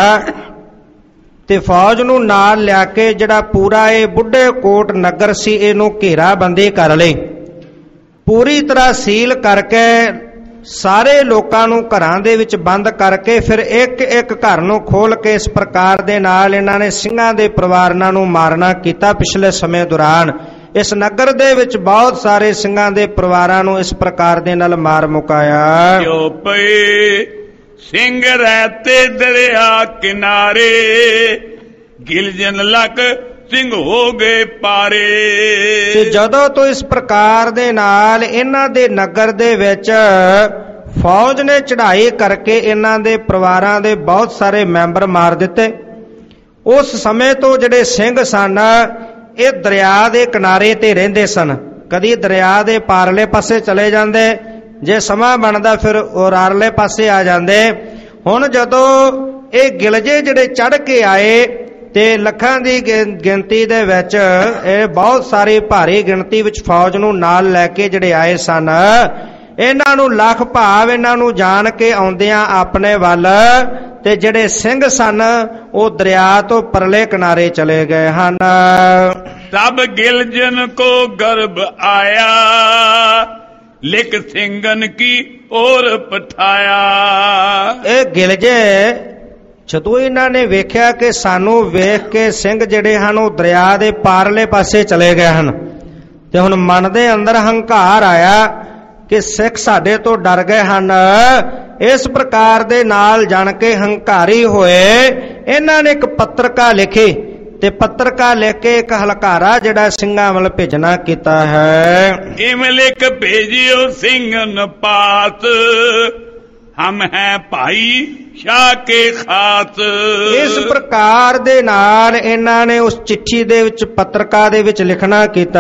ਤੇ ਫੌਜ ਨੂੰ ਨਾਲ ਲਿਆ ਕੇ ਜਿਹੜਾ ਪੂਰਾ ਇਹ ਬੁੱਢੇ ਕੋਟ ਨਗਰ ਸੀ ਇਹਨੂੰ ਘੇਰਾਬੰਦੀ ਕਰ ਲਈ। ਪੂਰੀ ਤਰ੍ਹਾਂ ਸੀਲ ਕਰਕੇ ਸਾਰੇ ਲੋਕਾਂ ਨੂੰ ਘਰਾਂ ਦੇ ਵਿੱਚ ਬੰਦ ਕਰਕੇ ਫਿਰ ਇੱਕ ਇੱਕ ਘਰ ਨੂੰ ਖੋਲ ਕੇ ਇਸ ਪ੍ਰਕਾਰ ਦੇ ਨਾਲ ਇਹਨਾਂ ਨੇ ਸਿੰਘਾਂ ਦੇ ਪਰਿਵਾਰਾਂ ਨੂੰ ਮਾਰਨਾ ਕੀਤਾ। ਪਿਛਲੇ ਸਮੇਂ ਦੌਰਾਨ ਇਸ ਨਗਰ ਦੇ ਵਿੱਚ ਬਹੁਤ ਸਾਰੇ ਸਿੰਘਾਂ ਦੇ ਪਰਿਵਾਰਾਂ ਨੂੰ ਇਸ ਪ੍ਰਕਾਰ ਦੇ ਨਾਲ ਮਾਰ ਮੁਕਾਇਆ। ਜੋ ਪਏ ਸਿੰਘ ਰਹਤੇ ਦਰਿਆ ਕਿਨਾਰੇ, ਗਿਲਜਨ ਲੱਕ ਸਿੰਘ ਹੋ ਗਏ ਪਾਰੇ। ਤੇ ਜਦੋਂ ਤੋਂ ਇਸ ਪ੍ਰਕਾਰ ਦੇ ਨਾਲ ਇਹਨਾਂ ਦੇ ਨਗਰ ਦੇ ਵਿੱਚ ਫੌਜ ਨੇ ਚੜ੍ਹਾਈ ਕਰਕੇ ਇਹਨਾਂ ਦੇ ਪਰਿਵਾਰਾਂ ਦੇ ਬਹੁਤ ਸਾਰੇ ਮੈਂਬਰ ਮਾਰ ਦਿੱਤੇ, ਉਸ ਸਮੇਂ ਤੋਂ ਜਿਹੜੇ ਸਿੰਘ ਸਨ ਇਹ ਦਰਿਆ ਦੇ ਕਿਨਾਰੇ ਤੇ ਰਹਿੰਦੇ ਸਨ। ਕਦੀ ਦਰਿਆ ਦੇ ਪਾਰਲੇ ਪਾਸੇ ਚਲੇ ਜਾਂਦੇ, ਜੇ ਸਮਾਂ ਬਣਦਾ ਫਿਰ ਉਰਾਰਲੇ ਪਾਸੇ ਆ ਜਾਂਦੇ। ਹੁਣ ਜਦੋਂ ਇਹ ਗਿਲਜੇ ਜਿਹੜੇ ਚੜ੍ਹ ਕੇ ਆਏ ਤੇ ਲੱਖਾਂ ਦੀ ਗਿਣਤੀ ਦੇ ਵਿੱਚ ਇਹ ਬਹੁਤ ਸਾਰੀ ਭਾਰੀ ਗਿਣਤੀ ਵਿੱਚ ਫੌਜ ਨੂੰ ਨਾਲ ਲੈ ਕੇ ਜਿਹੜੇ ਆਏ ਸਨ, ਇਹਨਾਂ ਨੂੰ ਲੱਖ ਭਾਵ ਇਹਨਾਂ ਨੂੰ ਜਾਣ ਕੇ ਆਉਂਦਿਆਂ ਆਪਣੇ ਵੱਲ ਤੇ ਜਿਹੜੇ ਸਿੰਘ ਸਨ ਉਹ ਦਰਿਆ ਤੋਂ ਪਰਲੇ ਕਿਨਾਰੇ ਚਲੇ ਗਏ ਹਨ। ਤਬ ਗਿਲਜਨ ਕੋ ਗਰਭ ਆਇਆ, ਲਿਖ ਸਿੰਘਨ ਕੀ ਔਰ ਪਠਾਇਆ। ਇਹ ਗਿਲਜੇ ਜਦੋਂ ਇਹਨਾਂ ਨੇ ਵੇਖਿਆ ਕਿ ਸਾਨੂੰ ਵੇਖ ਕੇ ਸਿੰਘ ਜਿਹੜੇ ਹਨ ਉਹ ਦਰਿਆ ਦੇ ਪਾਰਲੇ ਪਾਸੇ ਚਲੇ ਗਏ ਹਨ ਤੇ ਹੁਣ ਮਨ ਦੇ ਅੰਦਰ ਹੰਕਾਰ ਆਇਆ ਕਿ ਸਿੱਖ ਸਾਡੇ ਤੋਂ ਡਰ ਗਏ ਹਨ। ਇਸ ਪ੍ਰਕਾਰ ਦੇ ਨਾਲ ਜਾਣ ਕੇ ਹੰਕਾਰੀ ਹੋਏ ਇਹਨਾਂ ਨੇ ਇੱਕ ਪੱਤਰਕਾ ਲਿਖੀ ਤੇ ਪੱਤਰਕਾ ਲਿਖ ਕੇ ਇੱਕ ਹਲਕਾਰਾ ਜਿਹੜਾ ਸਿੰਘਾਂ ਵੱਲ ਭੇਜਣਾ ਕੀਤਾ ਹੈ। ਇਵੇਂ ਲਿਖ ਭੇਜਿਓ ਸਿੰਘਨ ਪਾਤ, ਹਮ ਹੈ ਭਾਈ ਸ਼ਾਹ ਕੇ ਖਾਸ। ਇਸ ਪ੍ਰਕਾਰ ਦੇ ਨਾਲ ਇਹਨਾਂ ਨੇ ਉਸ ਚਿੱਠੀ ਦੇ ਵਿੱਚ ਪੱਤਰਕਾ ਦੇ ਵਿੱਚ ਲਿਖਣਾ ਕੀਤਾ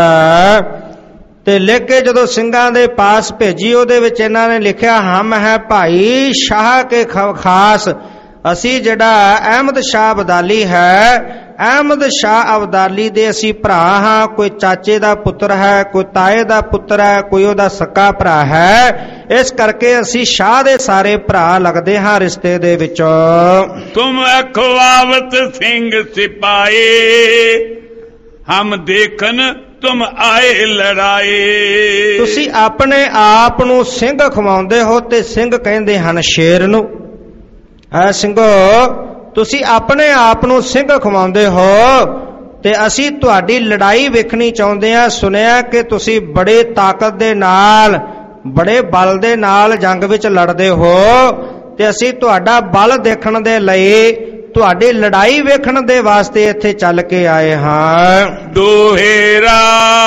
ਤੇ ਲਿਖ ਕੇ ਜਦੋਂ ਸਿੰਘਾਂ ਦੇ ਪਾਸ ਭੇਜੀ ਉਹਦੇ ਵਿੱਚ ਇਹਨਾਂ ਨੇ ਲਿਖਿਆ ਹਮ ਹੈ ਭਾਈ ਸ਼ਾਹ ਕੇ ਖਾਸ। ਅਸੀਂ ਜਿਹੜਾ ਅਹਿਮਦ ਸ਼ਾਹ ਅਬਦਾਲੀ ਹੈ ਅਹਿਮਦ ਸ਼ਾਹ ਅਬਦਾਲੀ ਦੇ ਅਸੀਂ ਭਰਾ ਹਾਂ। ਕੋਈ ਚਾਚੇ ਦਾ ਪੁੱਤਰ ਹੈ, ਕੋਈ ਤਾਏ ਦਾ ਪੁੱਤਰ ਹੈ, ਕੋਈ ਉਹਦਾ ਸਕਾ ਭਰਾ ਹੈ। ਇਸ ਕਰਕੇ ਅਸੀਂ ਸ਼ਾਹ ਦੇ ਸਾਰੇ ਭਰਾ ਲੱਗਦੇ ਹਾਂ ਰਿਸ਼ਤੇ ਦੇ ਵਿੱਚ। ਤੁਮ ਅਖਵਾਵਤ ਸਿੰਘ ਸਿਪਾਹੀ, ਹਮ ਦੇਖਨ ਤੁਮ ਆਏ ਲੜਾਏ। ਤੁਸੀਂ ਆਪਣੇ ਆਪ ਨੂੰ ਸਿੰਘ ਖਵਾਉਂਦੇ ਹੋ ਤੇ ਸਿੰਘ ਕਹਿੰਦੇ ਹਨ ਸ਼ੇਰ ਨੂੰ। ਐ ਸਿੰਘੋ, ਤੁਸੀਂ ਆਪਣੇ ਆਪ ਨੂੰ ਸਿੰਘ ਖਵਾਉਂਦੇ ਹੋ ਤੇ ਅਸੀਂ ਤੁਹਾਡੀ ਲੜਾਈ ਵੇਖਣੀ ਚਾਹੁੰਦੇ ਹਾਂ। ਸੁਣਿਆ ਕਿ ਤੁਸੀਂ ਬੜੇ ਤਾਕਤ ਦੇ ਨਾਲ, ਬੜੇ ਬਲ ਦੇ ਨਾਲ ਜੰਗ ਵਿੱਚ ਲੜਦੇ ਹੋ ਤੇ ਅਸੀਂ ਤੁਹਾਡਾ ਬਲ ਦੇਖਣ ਦੇ ਲਈ, ਤੁਹਾਡੀ ਲੜਾਈ ਵੇਖਣ ਦੇ ਵਾਸਤੇ ਇੱਥੇ ਚੱਲ ਕੇ ਆਏ ਹਾਂ। ਦੋਹੇਰਾ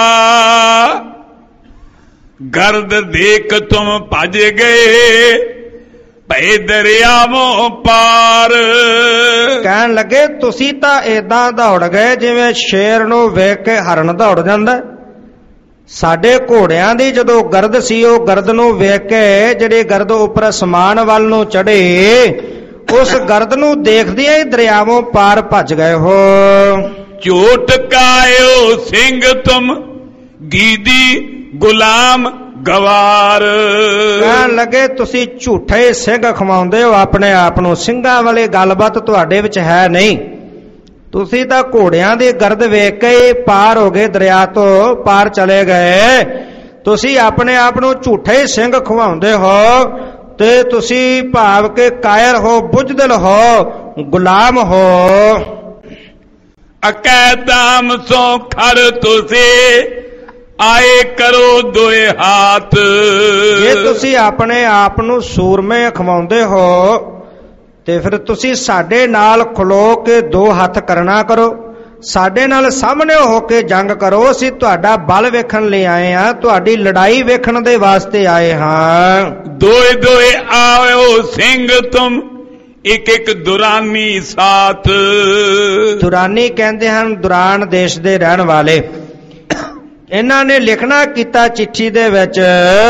ਗਰਦ ਦੇਖ ਤੁਮ ਭੱਜ ਗਏ, ਭਏ ਦਰਿਆਵੋਂ ਪਾਰ। ਕਹਿਣ ਲੱਗੇ ਤੁਸੀਂ ਤਾਂ ਏਦਾਂ ਦੌੜ ਗਏ ਜਿਵੇਂ ਸ਼ੇਰ ਨੂੰ ਵੇਖ ਕੇ ਹਰਨ ਦੌੜ ਜਾਂਦਾ। ਸਾਡੇ ਘੋੜਿਆਂ ਦੀ ਜਦੋਂ ਗਰਦ ਸੀ, ਉਹ ਗਰਦ ਨੂੰ ਵੇਖ ਕੇ, ਜਿਹੜੇ ਗਰਦ ਉੱਪਰ ਅਸਮਾਨ ਵੱਲ ਨੂੰ ਚੜੇ, ਉਸ ਗਰਦ ਨੂੰ ਦੇਖਦਿਆਂ ਹੀ ਦਰਿਆਵੋਂ ਪਾਰ ਭੱਜ ਗਏ ਹੋ। ਝੂਠ ਕਾਇਓ ਸਿੰਘ ਤੁਮ ਗੀਦੀ ਗੁਲਾਮ ਗਵਾਰ। ਕਹਿਣ ਲੱਗੇ ਤੁਸੀਂ ਝੂਠੇ ਸਿੰਘ ਖਵਾਉਂਦੇ ਹੋ ਆਪਣੇ ਆਪ ਨੂੰ। ਸਿੰਘਾਂ ਵਾਲੀ ਗੱਲਬਾਤ ਤੁਹਾਡੇ ਵਿੱਚ ਹੈ ਨਹੀਂ। ਤੁਸੀਂ ਤਾਂ ਘੋੜਿਆਂ ਦੀ ਗਰਦ ਵੇਖ ਕੇ ਪਾਰ ਹੋ ਗਏ, ਦਰਿਆ ਤੋਂ ਪਾਰ ਚਲੇ ਗਏ। ਤੁਸੀਂ ਆਪਣੇ ਆਪ ਨੂੰ ਝੂਠੇ ਸਿੰਘ ਖਵਾਉਂਦੇ ਹੋ ਤੇ ਤੁਸੀਂ ਭਾਵ ਕੇ ਕਾਇਰ ਹੋ, ਬੁਝਦਿਲ ਹੋ, ਗੁਲਾਮ ਹੋ। ਅਕੈ ਤਾਮ ਸੋ ਖੜ ਤੁਸੀਂ ਆਏ ਕਰੋ ਦੋਏ ਹਾਥ। ਜੇ ਤੁਸੀਂ ਆਪਣੇ ਆਪ ਨੂੰ ਸੂਰਮੇ ਖਵਾਉਂਦੇ ਹੋ ਤੇ ਫਿਰ ਤੁਸੀਂ ਸਾਡੇ ਨਾਲ ਖਲੋ ਕੇ ਦੋ ਹੱਥ ਕਰਨਾ ਕਰੋ, ਸਾਡੇ ਨਾਲ ਸਾਹਮਣੇ ਹੋ ਕੇ ਜੰਗ ਕਰੋ। ਅਸੀਂ ਤੁਹਾਡਾ ਬਲ ਵੇਖਣ ਲਈ ਆਏ ਹਾਂ, ਤੁਹਾਡੀ ਲੜਾਈ ਵੇਖਣ ਦੇ ਵਾਸਤੇ ਆਏ ਹਾਂ। ਦੋਏ ਦੋਏ ਆਇਓ ਸਿੰਘ ਤੁਮ ਇੱਕ ਇੱਕ ਦੁਰਾਨੀ ਸਾਥ। ਦੁਰਾਨੀ ਕਹਿੰਦੇ ਹਨ ਦੁਰਾਨ ਦੇਸ਼ ਦੇ ਰਹਿਣ ਵਾਲੇ। ਇਹਨਾਂ ਨੇ ਲਿਖਣਾ ਕੀਤਾ ਚਿੱਠੀ ਦੇ ਵਿੱਚ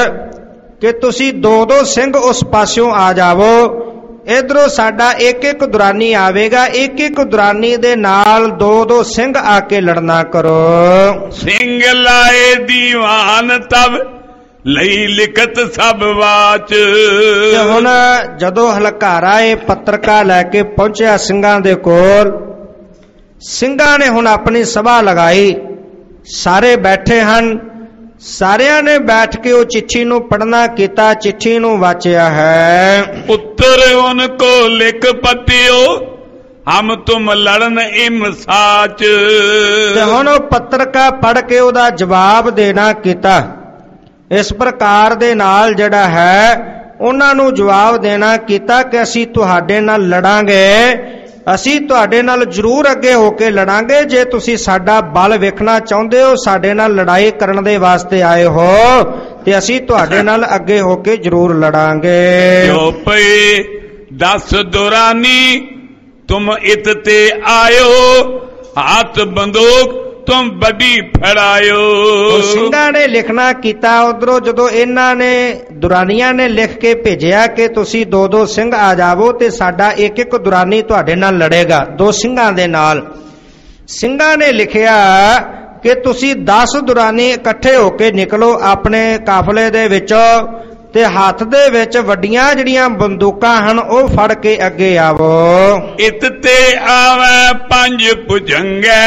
ਕਿ ਤੁਸੀਂ ਦੋ ਦੋ ਸਿੰਘ ਉਸ ਪਾਸਿਓਂ ਆ ਜਾਵੋ, ਇਧਰੋਂ ਸਾਡਾ ਇੱਕ ਇੱਕ ਦੁਰਾਨੀ ਆਵੇਗਾ, ਇੱਕ ਇੱਕ ਦੁਰਾਨੀ ਦੇ ਨਾਲ ਦੋ ਦੋ ਸਿੰਘ ਆ ਕੇ ਲੜਨਾ ਕਰੋ। ਸਿੰਘ ਲਾਏ ਦੀਵਾਨ ਤਬ ਲਈ ਲਿਖਤ ਸਭ ਵਾਚ। ਤੇ ਹੁਣ ਜਦੋਂ ਹਲਕਾਰਾ ਇਹ ਪੱਤਰਕਾ ਲੈ ਕੇ ਪਹੁੰਚਿਆ ਸਿੰਘਾਂ ਦੇ ਕੋਲ, ਸਿੰਘਾਂ ਨੇ ਹੁਣ ਆਪਣੀ ਸਭਾ ਲਗਾਈ, ਸਾਰੇ ਬੈਠੇ ਹਨ। ਸਾਰਿਆਂ ਨੇ ਬੈਠ ਕੇ ਉਹ ਚਿੱਠੀ ਨੂੰ ਪੜ੍ਹਨਾ ਕੀਤਾ, ਚਿੱਠੀ ਨੂੰ ਵਾਚਿਆ ਹੈ। ਉੱਤਰ ਉਨ ਕੋ ਲਿਖ ਪਤਿਓ ਹਮ ਤੁਮ ਲੜਨ ਇਮ ਸਾਚ। ਤੇ ਹੁਣ ਉਹ ਪੱਤਰਕਾ ਪੜ੍ਹ ਕੇ ਉਹਦਾ ਜਵਾਬ ਦੇਣਾ ਕੀਤਾ। ਇਸ ਪ੍ਰਕਾਰ ਦੇ ਨਾਲ ਜਿਹੜਾ ਹੈ ਉਹਨਾਂ ਨੂੰ ਜਵਾਬ ਦੇਣਾ ਕੀਤਾ ਕਿ ਅਸੀਂ ਤੁਹਾਡੇ ਨਾਲ ਲੜਾਂਗੇ, ਅਸੀਂ ਤੁਹਾਡੇ ਨਾਲ ਜ਼ਰੂਰ ਅੱਗੇ ਹੋ ਕੇ ਲੜਾਂਗੇ। ਜੇ ਤੁਸੀਂ ਸਾਡਾ ਬਲ ਵੇਖਣਾ ਚਾਹੁੰਦੇ ਹੋ, ਸਾਡੇ ਨਾਲ ਲੜਾਈ ਕਰਨ ਦੇ ਵਾਸਤੇ ਆਏ ਹੋ, ਤੇ ਅਸੀਂ ਤੁਹਾਡੇ ਨਾਲ ਅੱਗੇ ਹੋ ਕੇ ਜ਼ਰੂਰ ਲੜਾਂਗੇ। ਜੋ ਪਏ 10 ਦੁਰਾਨੀ ਤੁਮ ਇਤ ਤੇ ਆਇਓ, ਹੱਥ ਬੰਦੂਕ ਤੁਮ ਵੱਡੀ ਫੜਾਇਓ। ਸਿੰਘਾਂ ਨੇ ਲਿਖਣਾ ਕੀਤਾ ਉਧਰੋਂ, ਜਦੋਂ ਇਹਨਾਂ ਨੇ ਦੁਰਾਨੀਆਂ ਨੇ ਲਿਖ ਕੇ ਭੇਜਿਆ ਕਿ ਤੁਸੀਂ ਦੋ ਦੋ ਸਿੰਘ ਆ ਜਾਵੋ ਤੇ ਸਾਡਾ ਇੱਕ ਇੱਕ ਦੁਰਾਨੀ ਤੁਹਾਡੇ ਨਾਲ ਲੜੇਗਾ, ਦੋ ਸਿੰਘਾਂ ਦੇ ਨਾਲ। ਸਿੰਘਾਂ ਨੇ ਲਿਖਿਆ ਕਿ ਤੁਸੀਂ 10 ਦੁਰਾਨੀ ਇਕੱਠੇ ਹੋ ਕੇ ਨਿਕਲੋ ਆਪਣੇ ਕਾਫਲੇ ਦੇ ਵਿੱਚੋਂ, ਤੇ ਹੱਥ ਦੇ ਵਿੱਚ ਵੱਡੀਆਂ ਜਿਹੜੀਆਂ ਬੰਦੂਕਾਂ ਹਨ ਉਹ ਫੜ ਕੇ ਅੱਗੇ ਆਵੋ। ਇਤ ਤੇ ਆਵੇ 5 ਭੁਜੰਗੇ,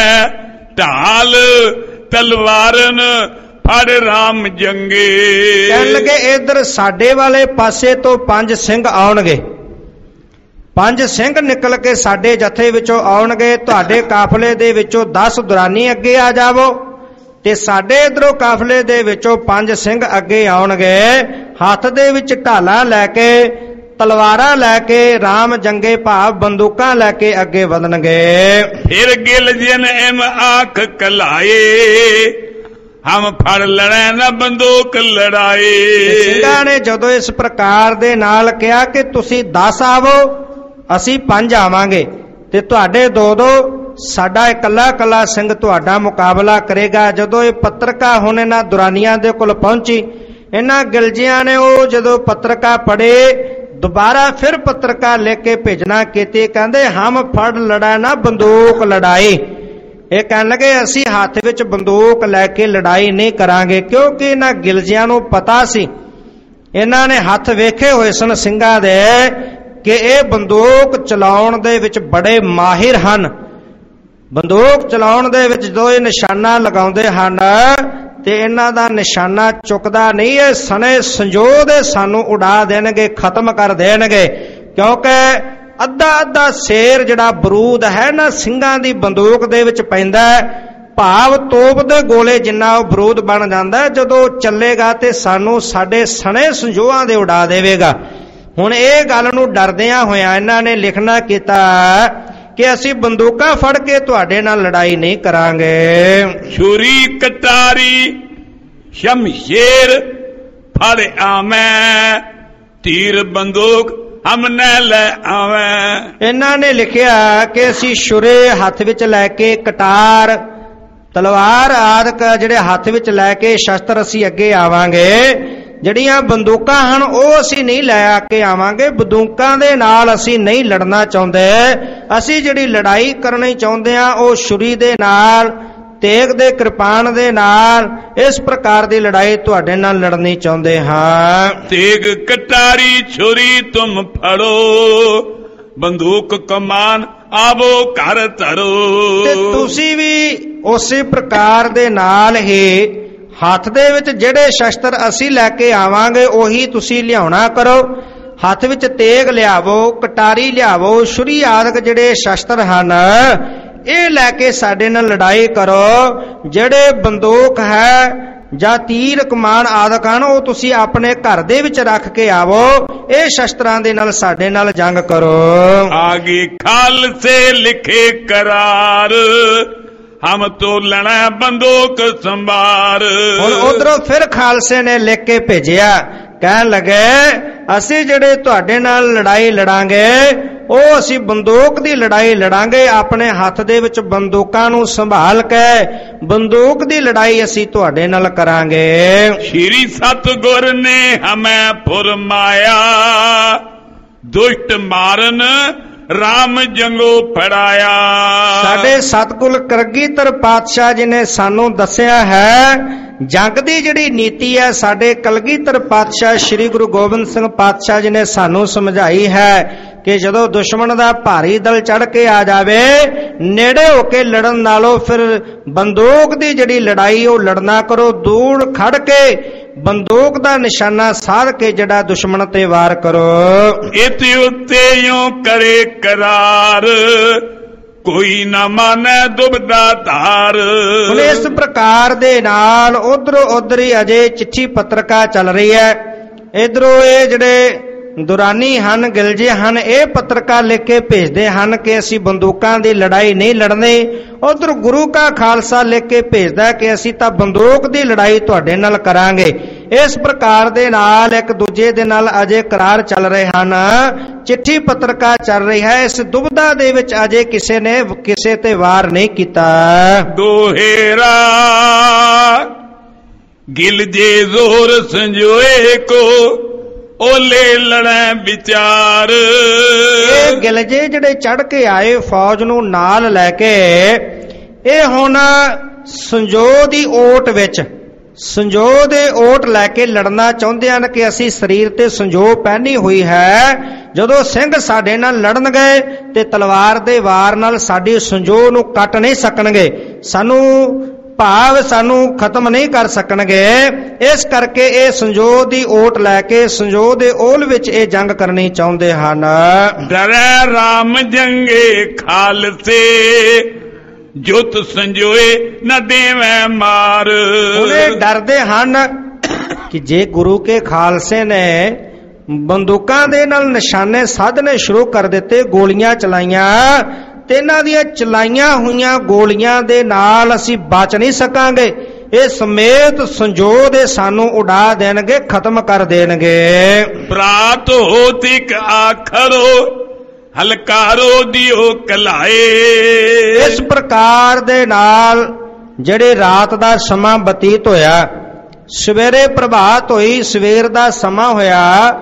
ਢਾਲ ਤਲਵਾਰਨ ਫੜ ਰਾਮ ਜੰਗੇ। ਕਹਿਣ ਲੱਗੇ ਇਧਰ ਸਾਡੇ ਵਾਲੇ ਪਾਸੇ ਤੋਂ 5 ਸਿੰਘ ਆਉਣਗੇ, 5 ਸਿੰਘ ਨਿਕਲ ਕੇ ਸਾਡੇ ਜਥੇ ਵਿੱਚੋਂ ਆਉਣਗੇ। ਤੁਹਾਡੇ ਕਾਫਲੇ ਦੇ ਵਿੱਚੋਂ 10 ਦੁਰਾਨੀ ਅੱਗੇ ਆ ਜਾਵੋ, ਤੇ ਸਾਡੇ ਇਧਰੋਂ ਕਾਫਲੇ ਦੇ ਵਿੱਚੋਂ 5 ਸਿੰਘ ਅੱਗੇ ਆਉਣਗੇ, ਹੱਥ ਦੇ ਵਿੱਚ ਢਾਲਾਂ ਲੈ ਕੇ, ਤਲਵਾਰਾਂ ਲੈ ਕੇ, ਰਾਮ ਜੰਗੇ ਭਾਵ ਬੰਦੂਕਾਂ ਲੈ ਕੇ ਅੱਗੇ ਵਧਣਗੇ। ਫਿਰ ਗਿਲ ਜਨ ਐਮ ਆਖ ਕਲਾਏ, ਹਮ ਫੜ ਲੜੈ ਨਾ ਬੰਦੂਕ ਲੜਾਏ। ਸਿੰਘਾਂ ਨੇ ਜਦੋਂ ਇਸ ਪ੍ਰਕਾਰ ਦੇ ਨਾਲ ਕਿਹਾ ਕਿ ਤੁਸੀਂ 10 ਆਵੋ, ਅਸੀਂ 5 ਆਵਾਂਗੇ, ਤੇ ਤੁਹਾਡੇ ਦੋ ਦੋ, ਸਾਡਾ ਇਕੱਲਾ ਇਕੱਲਾ ਸਿੰਘ ਤੁਹਾਡਾ ਮੁਕਾਬਲਾ ਕਰੇਗਾ। ਜਦੋਂ ਇਹ ਪੱਤਰਕਾ ਹੁਣ ਇਹਨਾਂ ਦੁਰਾਨੀਆਂ ਦੇ ਕੋਲ ਪਹੁੰਚੀ, ਇਹਨਾਂ ਗਿਲਜੀਆਂ ਨੇ ਉਹ ਜਦੋਂ ਪੱਤਰਕਾ ਪੜ੍ਹੇ, ਦੁਬਾਰਾ ਫਿਰ ਪੱਤਰਕਾ ਲਿਖ ਕੇ ਭੇਜਣਾ ਕੀਤੀ, ਕਹਿੰਦੇ ਹਮ ਫੜ ਲੜਾ ਨਾ ਬੰਦੂਕ ਲੜਾਈ। ਇਹ ਕਹਿਣ ਲੱਗੇ ਅਸੀਂ ਹੱਥ ਵਿੱਚ ਬੰਦੂਕ ਲੈ ਕੇ ਲੜਾਈ ਨਹੀਂ ਕਰਾਂਗੇ, ਕਿਉਂਕਿ ਇਹਨਾਂ ਗਿਲਜੀਆਂ ਨੂੰ ਪਤਾ ਸੀ, ਇਹਨਾਂ ਨੇ ਹੱਥ ਵੇਖੇ ਹੋਏ ਸਨ ਸਿੰਘਾਂ ਦੇ ਕਿ ਇਹ ਬੰਦੂਕ ਚਲਾਉਣ ਦੇ ਵਿੱਚ ਬੜੇ ਮਾਹਿਰ ਹਨ। ਬੰਦੂਕ ਚਲਾਉਣ ਦੇ ਵਿੱਚ ਜਦੋਂ ਇਹ ਨਿਸ਼ਾਨਾ ਲਗਾਉਂਦੇ ਹਨ ਤੇ ਇਹਨਾਂ ਦਾ ਨਿਸ਼ਾਨਾ ਚੁੱਕਦਾ ਨਹੀਂ, ਇਹ ਸਣੇ ਸੰਜੋਗ ਦੇ ਸਾਨੂੰ ਉਡਾ ਦੇਣਗੇ, ਖਤਮ ਕਰ ਦੇਣਗੇ। ਕਿਉਂਕਿ ਅੱਧਾ ਸ਼ੇਰ ਜਿਹੜਾ ਬਰੂਦ ਹੈ ਨਾ ਸਿੰਘਾਂ ਦੀ ਬੰਦੂਕ ਦੇ ਵਿੱਚ ਪੈਂਦਾ, ਭਾਵ ਤੋਪ ਦੇ ਗੋਲੇ ਜਿੰਨਾ ਉਹ ਬਰੂਦ ਬਣ ਜਾਂਦਾ, ਜਦੋਂ ਚੱਲੇਗਾ ਤੇ ਸਾਨੂੰ ਸਾਡੇ ਸਣੇ ਸੰਜੋਗਾਂ ਦੇ ਉਡਾ ਦੇਵੇਗਾ। ਹੁਣ ਇਹ ਗੱਲ ਨੂੰ ਡਰਦਿਆਂ ਹੋਇਆਂ ਇਹਨਾਂ ਨੇ ਲਿਖਣਾ ਕੀਤਾ ਕਿ ਅਸੀਂ ਬੰਦੂਕਾਂ ਫੜ ਕੇ ਤੁਹਾਡੇ ਨਾਲ ਲੜਾਈ ਨਹੀਂ ਕਰਾਂਗੇ। ਛੁਰੀ ਕਟਾਰੀ ਸ਼ਮਸ਼ੇਰ ਫੜ ਆਵੇਂ, ਤੀਰ ਬੰਦੂਕ ਹਮ ਨੇ ਲੈ ਆਵੇਂ। ਇਹਨਾਂ ਨੇ ਲਿਖਿਆ ਕਿ ਅਸੀਂ ਛੁਰੇ ਹੱਥ ਵਿੱਚ ਲੈ ਕੇ, ਕਟਾਰ ਤਲਵਾਰ ਆਦਿਕ ਜਿਹੜੇ ਹੱਥ ਵਿੱਚ ਲੈ ਕੇ ਸ਼ਸਤਰ ਅਸੀਂ ਅੱਗੇ ਆਵਾਂਗੇ। ਜਿਹੜੀਆਂ ਬੰਦੂਕਾਂ ਹਨ ਉਹ ਅਸੀਂ ਨਹੀਂ ਲੈ ਕੇ ਆਵਾਂਗੇ, ਬੰਦੂਕਾਂ ਦੇ ਨਾਲ ਅਸੀਂ ਨਹੀਂ ਲੜਨਾ ਚਾਹੁੰਦੇ। ਅਸੀਂ ਜਿਹੜੀ ਲੜਾਈ ਕਰਨੀ ਚਾਹੁੰਦੇ ਆ ਉਹ ਛੁਰੀ ਦੇ ਨਾਲ, ਤੇਗ ਦੇ ਕਿਰਪਾਨ ਦੇ ਨਾਲ, ਇਸ ਪ੍ਰਕਾਰ ਦੀ ਲੜਾਈ ਤੁਹਾਡੇ ਨਾਲ ਲੜਨੀ ਚਾਹੁੰਦੇ ਹਾਂ। ਤੇਗ ਕਟਾਰੀ ਛੁਰੀ ਤੁਮ ਫੜੋ, ਬੰਦੂਕ ਕਮਾਨ ਆਵੋ ਘਰ ਧਰੋ। ਤੇ ਤੁਸੀਂ ਵੀ ਉਸੇ ਪ੍ਰਕਾਰ ਦੇ ਨਾਲ ਹੀ ਹੱਥ ਦੇ ਵਿੱਚ ਜਿਹੜੇ ਸ਼ਸਤਰ ਅਸੀਂ ਲੈ ਕੇ ਆਵਾਂਗੇ ਉਹੀ ਤੁਸੀਂ ਲਿਆਉਣਾ ਕਰੋ। ਹੱਥ ਵਿੱਚ ਤੇਗ ਲਿਆਵੋ, ਕਟਾਰੀ ਲਿਆਵੋ, ਛੁਰੀ ਆਦਿਕ ਜਿਹੜੇ ਸ਼ਸਤਰ ਹਨ ਇਹ ਲੈ ਕੇ ਸਾਡੇ ਨਾਲ ਲੜਾਈ ਕਰੋ। ਜਿਹੜੇ ਬੰਦੂਕ ਹੈ ਜਾਂ ਤੀਰ ਕਮਾਨ ਆਦਿਕ ਹਨ ਉਹ ਤੁਸੀਂ ਆਪਣੇ ਘਰ ਦੇ ਵਿੱਚ ਰੱਖ ਕੇ ਆਵੋ, ਇਹ ਸ਼ਸਤਰਾਂ ਦੇ ਨਾਲ ਸਾਡੇ ਨਾਲ ਜੰਗ ਕਰੋ। ਆਗੇ ਖਾਲਸੇ ਲਿਖੇ ਕਰਾਰ, ਹਮ ਤੋਲਣਾ ਬੰਦੂਕ ਸੰਭਾਰ। ਹੁਣ ਉਧਰੋਂ ਫਿਰ ਖਾਲਸੇ ਨੇ ਲਿਖ ਕੇ ਭੇਜਿਆ, ਕਹਿਣ ਲੱਗੇ ਅਸੀਂ ਜਿਹੜੇ ਤੁਹਾਡੇ ਨਾਲ ਲੜਾਈ ਲੜਾਂਗੇ ਉਹ ਅਸੀਂ ਬੰਦੂਕ ਦੀ ਲੜਾਈ ਲੜਾਂਗੇ, ਆਪਣੇ ਹੱਥ ਦੇ ਵਿੱਚ ਬੰਦੂਕਾਂ ਨੂੰ ਸੰਭਾਲ ਕੇ ਬੰਦੂਕ ਦੀ ਲੜਾਈ ਅਸੀਂ ਤੁਹਾਡੇ ਨਾਲ ਕਰਾਂਗੇ। ਸ਼੍ਰੀ ਸਤਿਗੁਰ ਨੇ ਹਮੈਂ ਫੁਰਮਾਇਆ, ਦੁਸ਼ਟ ਮਾਰਨ ਰਾਮ ਜੰਗੋ ਫੜਾਇਆ। ਸਾਡੇ ਸਤਿਗੁਰ ਕਲਗੀਧਰ ਪਾਤਸ਼ਾਹ ਜੀ ਨੇ ਸਾਨੂੰ ਦੱਸਿਆ ਹੈ, ਜੰਗ ਦੀ ਜਿਹੜੀ ਨੀਤੀ ਹੈ ਸਾਡੇ ਕਲਗੀਧਰ ਪਾਤਸ਼ਾਹ ਸ੍ਰੀ ਗੁਰੂ ਗੋਬਿੰਦ ਸਿੰਘ ਪਾਤਸ਼ਾਹ ਜੀ ਨੇ ਸਾਨੂੰ ਸਮਝਾਈ ਹੈ ਕਿ ਜਦੋਂ ਦੁਸ਼ਮਣ ਦਾ ਭਾਰੀ ਦਲ ਚੜ ਕੇ ਆ ਜਾਵੇ, ਨੇੜੇ ਹੋ ਕੇ ਲੜਨ ਨਾਲੋਂ ਫਿਰ ਬੰਦੂਕ ਦੀ ਜਿਹੜੀ ਲੜਾਈ ਉਹ ਲੜਨਾ ਕਰੋ, ਦੂਰ ਖੜ ਕੇ ਬੰਦੂਕ ਦਾ ਨਿਸ਼ਾਨਾ ਸਾਧ ਕੇ ਜਿਹੜਾ ਦੁਸ਼ਮਣ ਤੇ ਵਾਰ ਕਰੋ। ਇਤੇ ਉੱਤੇ ਯੋਂ ਕਰੇ ਕਰਾਰ, ਕੋਈ ਨਾ ਮਾਨੈ ਦੁਬਦਾ ਧਾਰ। ਹੁਣ ਇਸ ਪ੍ਰਕਾਰ ਦੇ ਨਾਲ ਉਧਰ ਹੀ ਅਜੇ ਚਿੱਠੀ ਪੱਤਰਕਾ ਚੱਲ ਰਹੀ ਹੈ। ਇਧਰੋਂ ਇਹ ਜਿਹੜੇ ਦੁਰਾਨੀ ਹਨ, ਗਿਲਜੇ ਹਨ, ਇਹ ਪੱਤਰਕਾ ਲਿਖ ਕੇ ਭੇਜਦੇ ਹਨ ਕਿ ਅਸੀਂ ਬੰਦੂਕਾਂ ਦੀ ਲੜਾਈ ਨਹੀਂ ਲੜਨੀ। ਉਧਰ ਗੁਰੂ ਕਾ ਖਾਲਸਾ ਲਿਖ ਕੇ ਭੇਜਦਾ ਕਿ ਅਸੀਂ ਤਾਂ ਬੰਦੂਕ ਦੀ ਲੜਾਈ ਤੁਹਾਡੇ ਨਾਲ ਕਰਾਂਗੇ। ਇਸ ਪ੍ਰਕਾਰ ਦੇ ਨਾਲ ਇੱਕ ਦੂਜੇ ਦੇ ਨਾਲ ਅਜੇ ਕਰਾਰ ਚੱਲ ਰਹੇ ਹਨ, ਚਿੱਠੀ ਪੱਤਰਕਾ ਚੱਲ ਰਹੀ ਹੈ। ਇਸ ਦੁਬਿਧਾ ਦੇ ਵਿੱਚ ਅਜੇ ਕਿਸੇ ਨੇ ਕਿਸੇ ਤੇ ਵਾਰ ਨਹੀਂ ਕੀਤਾ। ਦੋਹੇਰਾ ਗਿਲਜੇ ਜ਼ੋਰ ਸੰਜੋਏ ਕੋ, ਓਲੇ ਲੜੈ ਵਿਚਾਰ। ਇਹ ਗਿਲਜੇ ਜਿਹੜੇ ਚੜ ਕੇ ਆਏ ਫੌਜ ਨੂੰ ਨਾਲ ਲੈ ਕੇ, ਇਹ ਹੁਣ ਸੰਜੋਗ ਦੀ ਓਟ ਵਿੱਚ, ਸੰਜੋਗ ਦੇ ਓਟ ਲੈ ਕੇ ਲੜਨਾ ਚਾਹੁੰਦੇ ਹਨ ਕਿ ਅਸੀਂ ਸਰੀਰ ਤੇ ਸੰਜੋਗ ਪਹਿਨੀ ਹੋਈ ਹੈ, ਜਦੋਂ ਸਿੰਘ ਸਾਡੇ ਨਾਲ ਲੜਨ ਗਏ ਤੇ ਤਲਵਾਰ ਦੇ ਵਾਰ ਨਾਲ ਸਾਡੀ ਸੰਜੋਗ ਨੂੰ ਕੱਟ ਨਹੀਂ ਸਕਣਗੇ, ਸਾਨੂੰ ਭਾਵ ਸਾਨੂੰ ਖਤਮ ਨਹੀਂ ਕਰ ਸਕਣਗੇ। ਇਸ ਕਰਕੇ ਇਹ ਸੰਜੋਗ ਦੀ ਓਟ ਲੈ ਕੇ ਸੰਜੋਗ ਦੇ ਓਲ ਵਿੱਚ ਇਹ ਜੰਗ ਕਰਨੀ ਚਾਹੁੰਦੇ ਹਨ। ਡਰੈ ਰਾਮ ਜੰਗੇ ਖਾਲਸੇ, ਜੁਤ ਸੰਜੋਏ ਨਾ ਦੇਵੈ ਮਾਰ। ਉਹਨੇ ਡਰਦੇ ਹਨ ਕਿ ਜੇ ਗੁਰੂ ਕੇ ਖਾਲਸੇ ਨੇ ਬੰਦੂਕਾਂ ਦੇ ਨਾਲ ਨਿਸ਼ਾਨੇ ਸਾਧਨੇ ਸ਼ੁਰੂ ਕਰ ਦਿੱਤੇ, ਗੋਲੀਆਂ ਚਲਾਈਆਂ ਤੇ ਇਹਨਾਂ ਦੀਆਂ ਚਲਾਈਆਂ ਹੋਈਆਂ ਗੋਲੀਆਂ ਦੇ ਨਾਲ ਅਸੀਂ ਬਚ ਨਹੀਂ ਸਕਾਂਗੇ, ਇਹ ਸਮੇਤ ਸੰਜੋਗ ਦੇ ਸਾਨੂੰ ਉਡਾ ਦੇਣਗੇ, ਖਤਮ ਕਰ ਦੇਣਗੇ। ਪ੍ਰਾਤ ਹੋਤ ਇਕ ਆਖਰੋ, ਹਲਕਾਰੋ ਦਿਓ ਕਲਾਏ। ਇਸ ਪ੍ਰਕਾਰ ਦੇ ਨਾਲ ਜਿਹੜੇ ਰਾਤ ਦਾ ਸਮਾਂ ਬਤੀਤ ਹੋਇਆ, ਸਵੇਰੇ ਪ੍ਰਭਾਤ ਹੋਈ, ਸਵੇਰ ਦਾ ਸਮਾਂ ਹੋਇਆ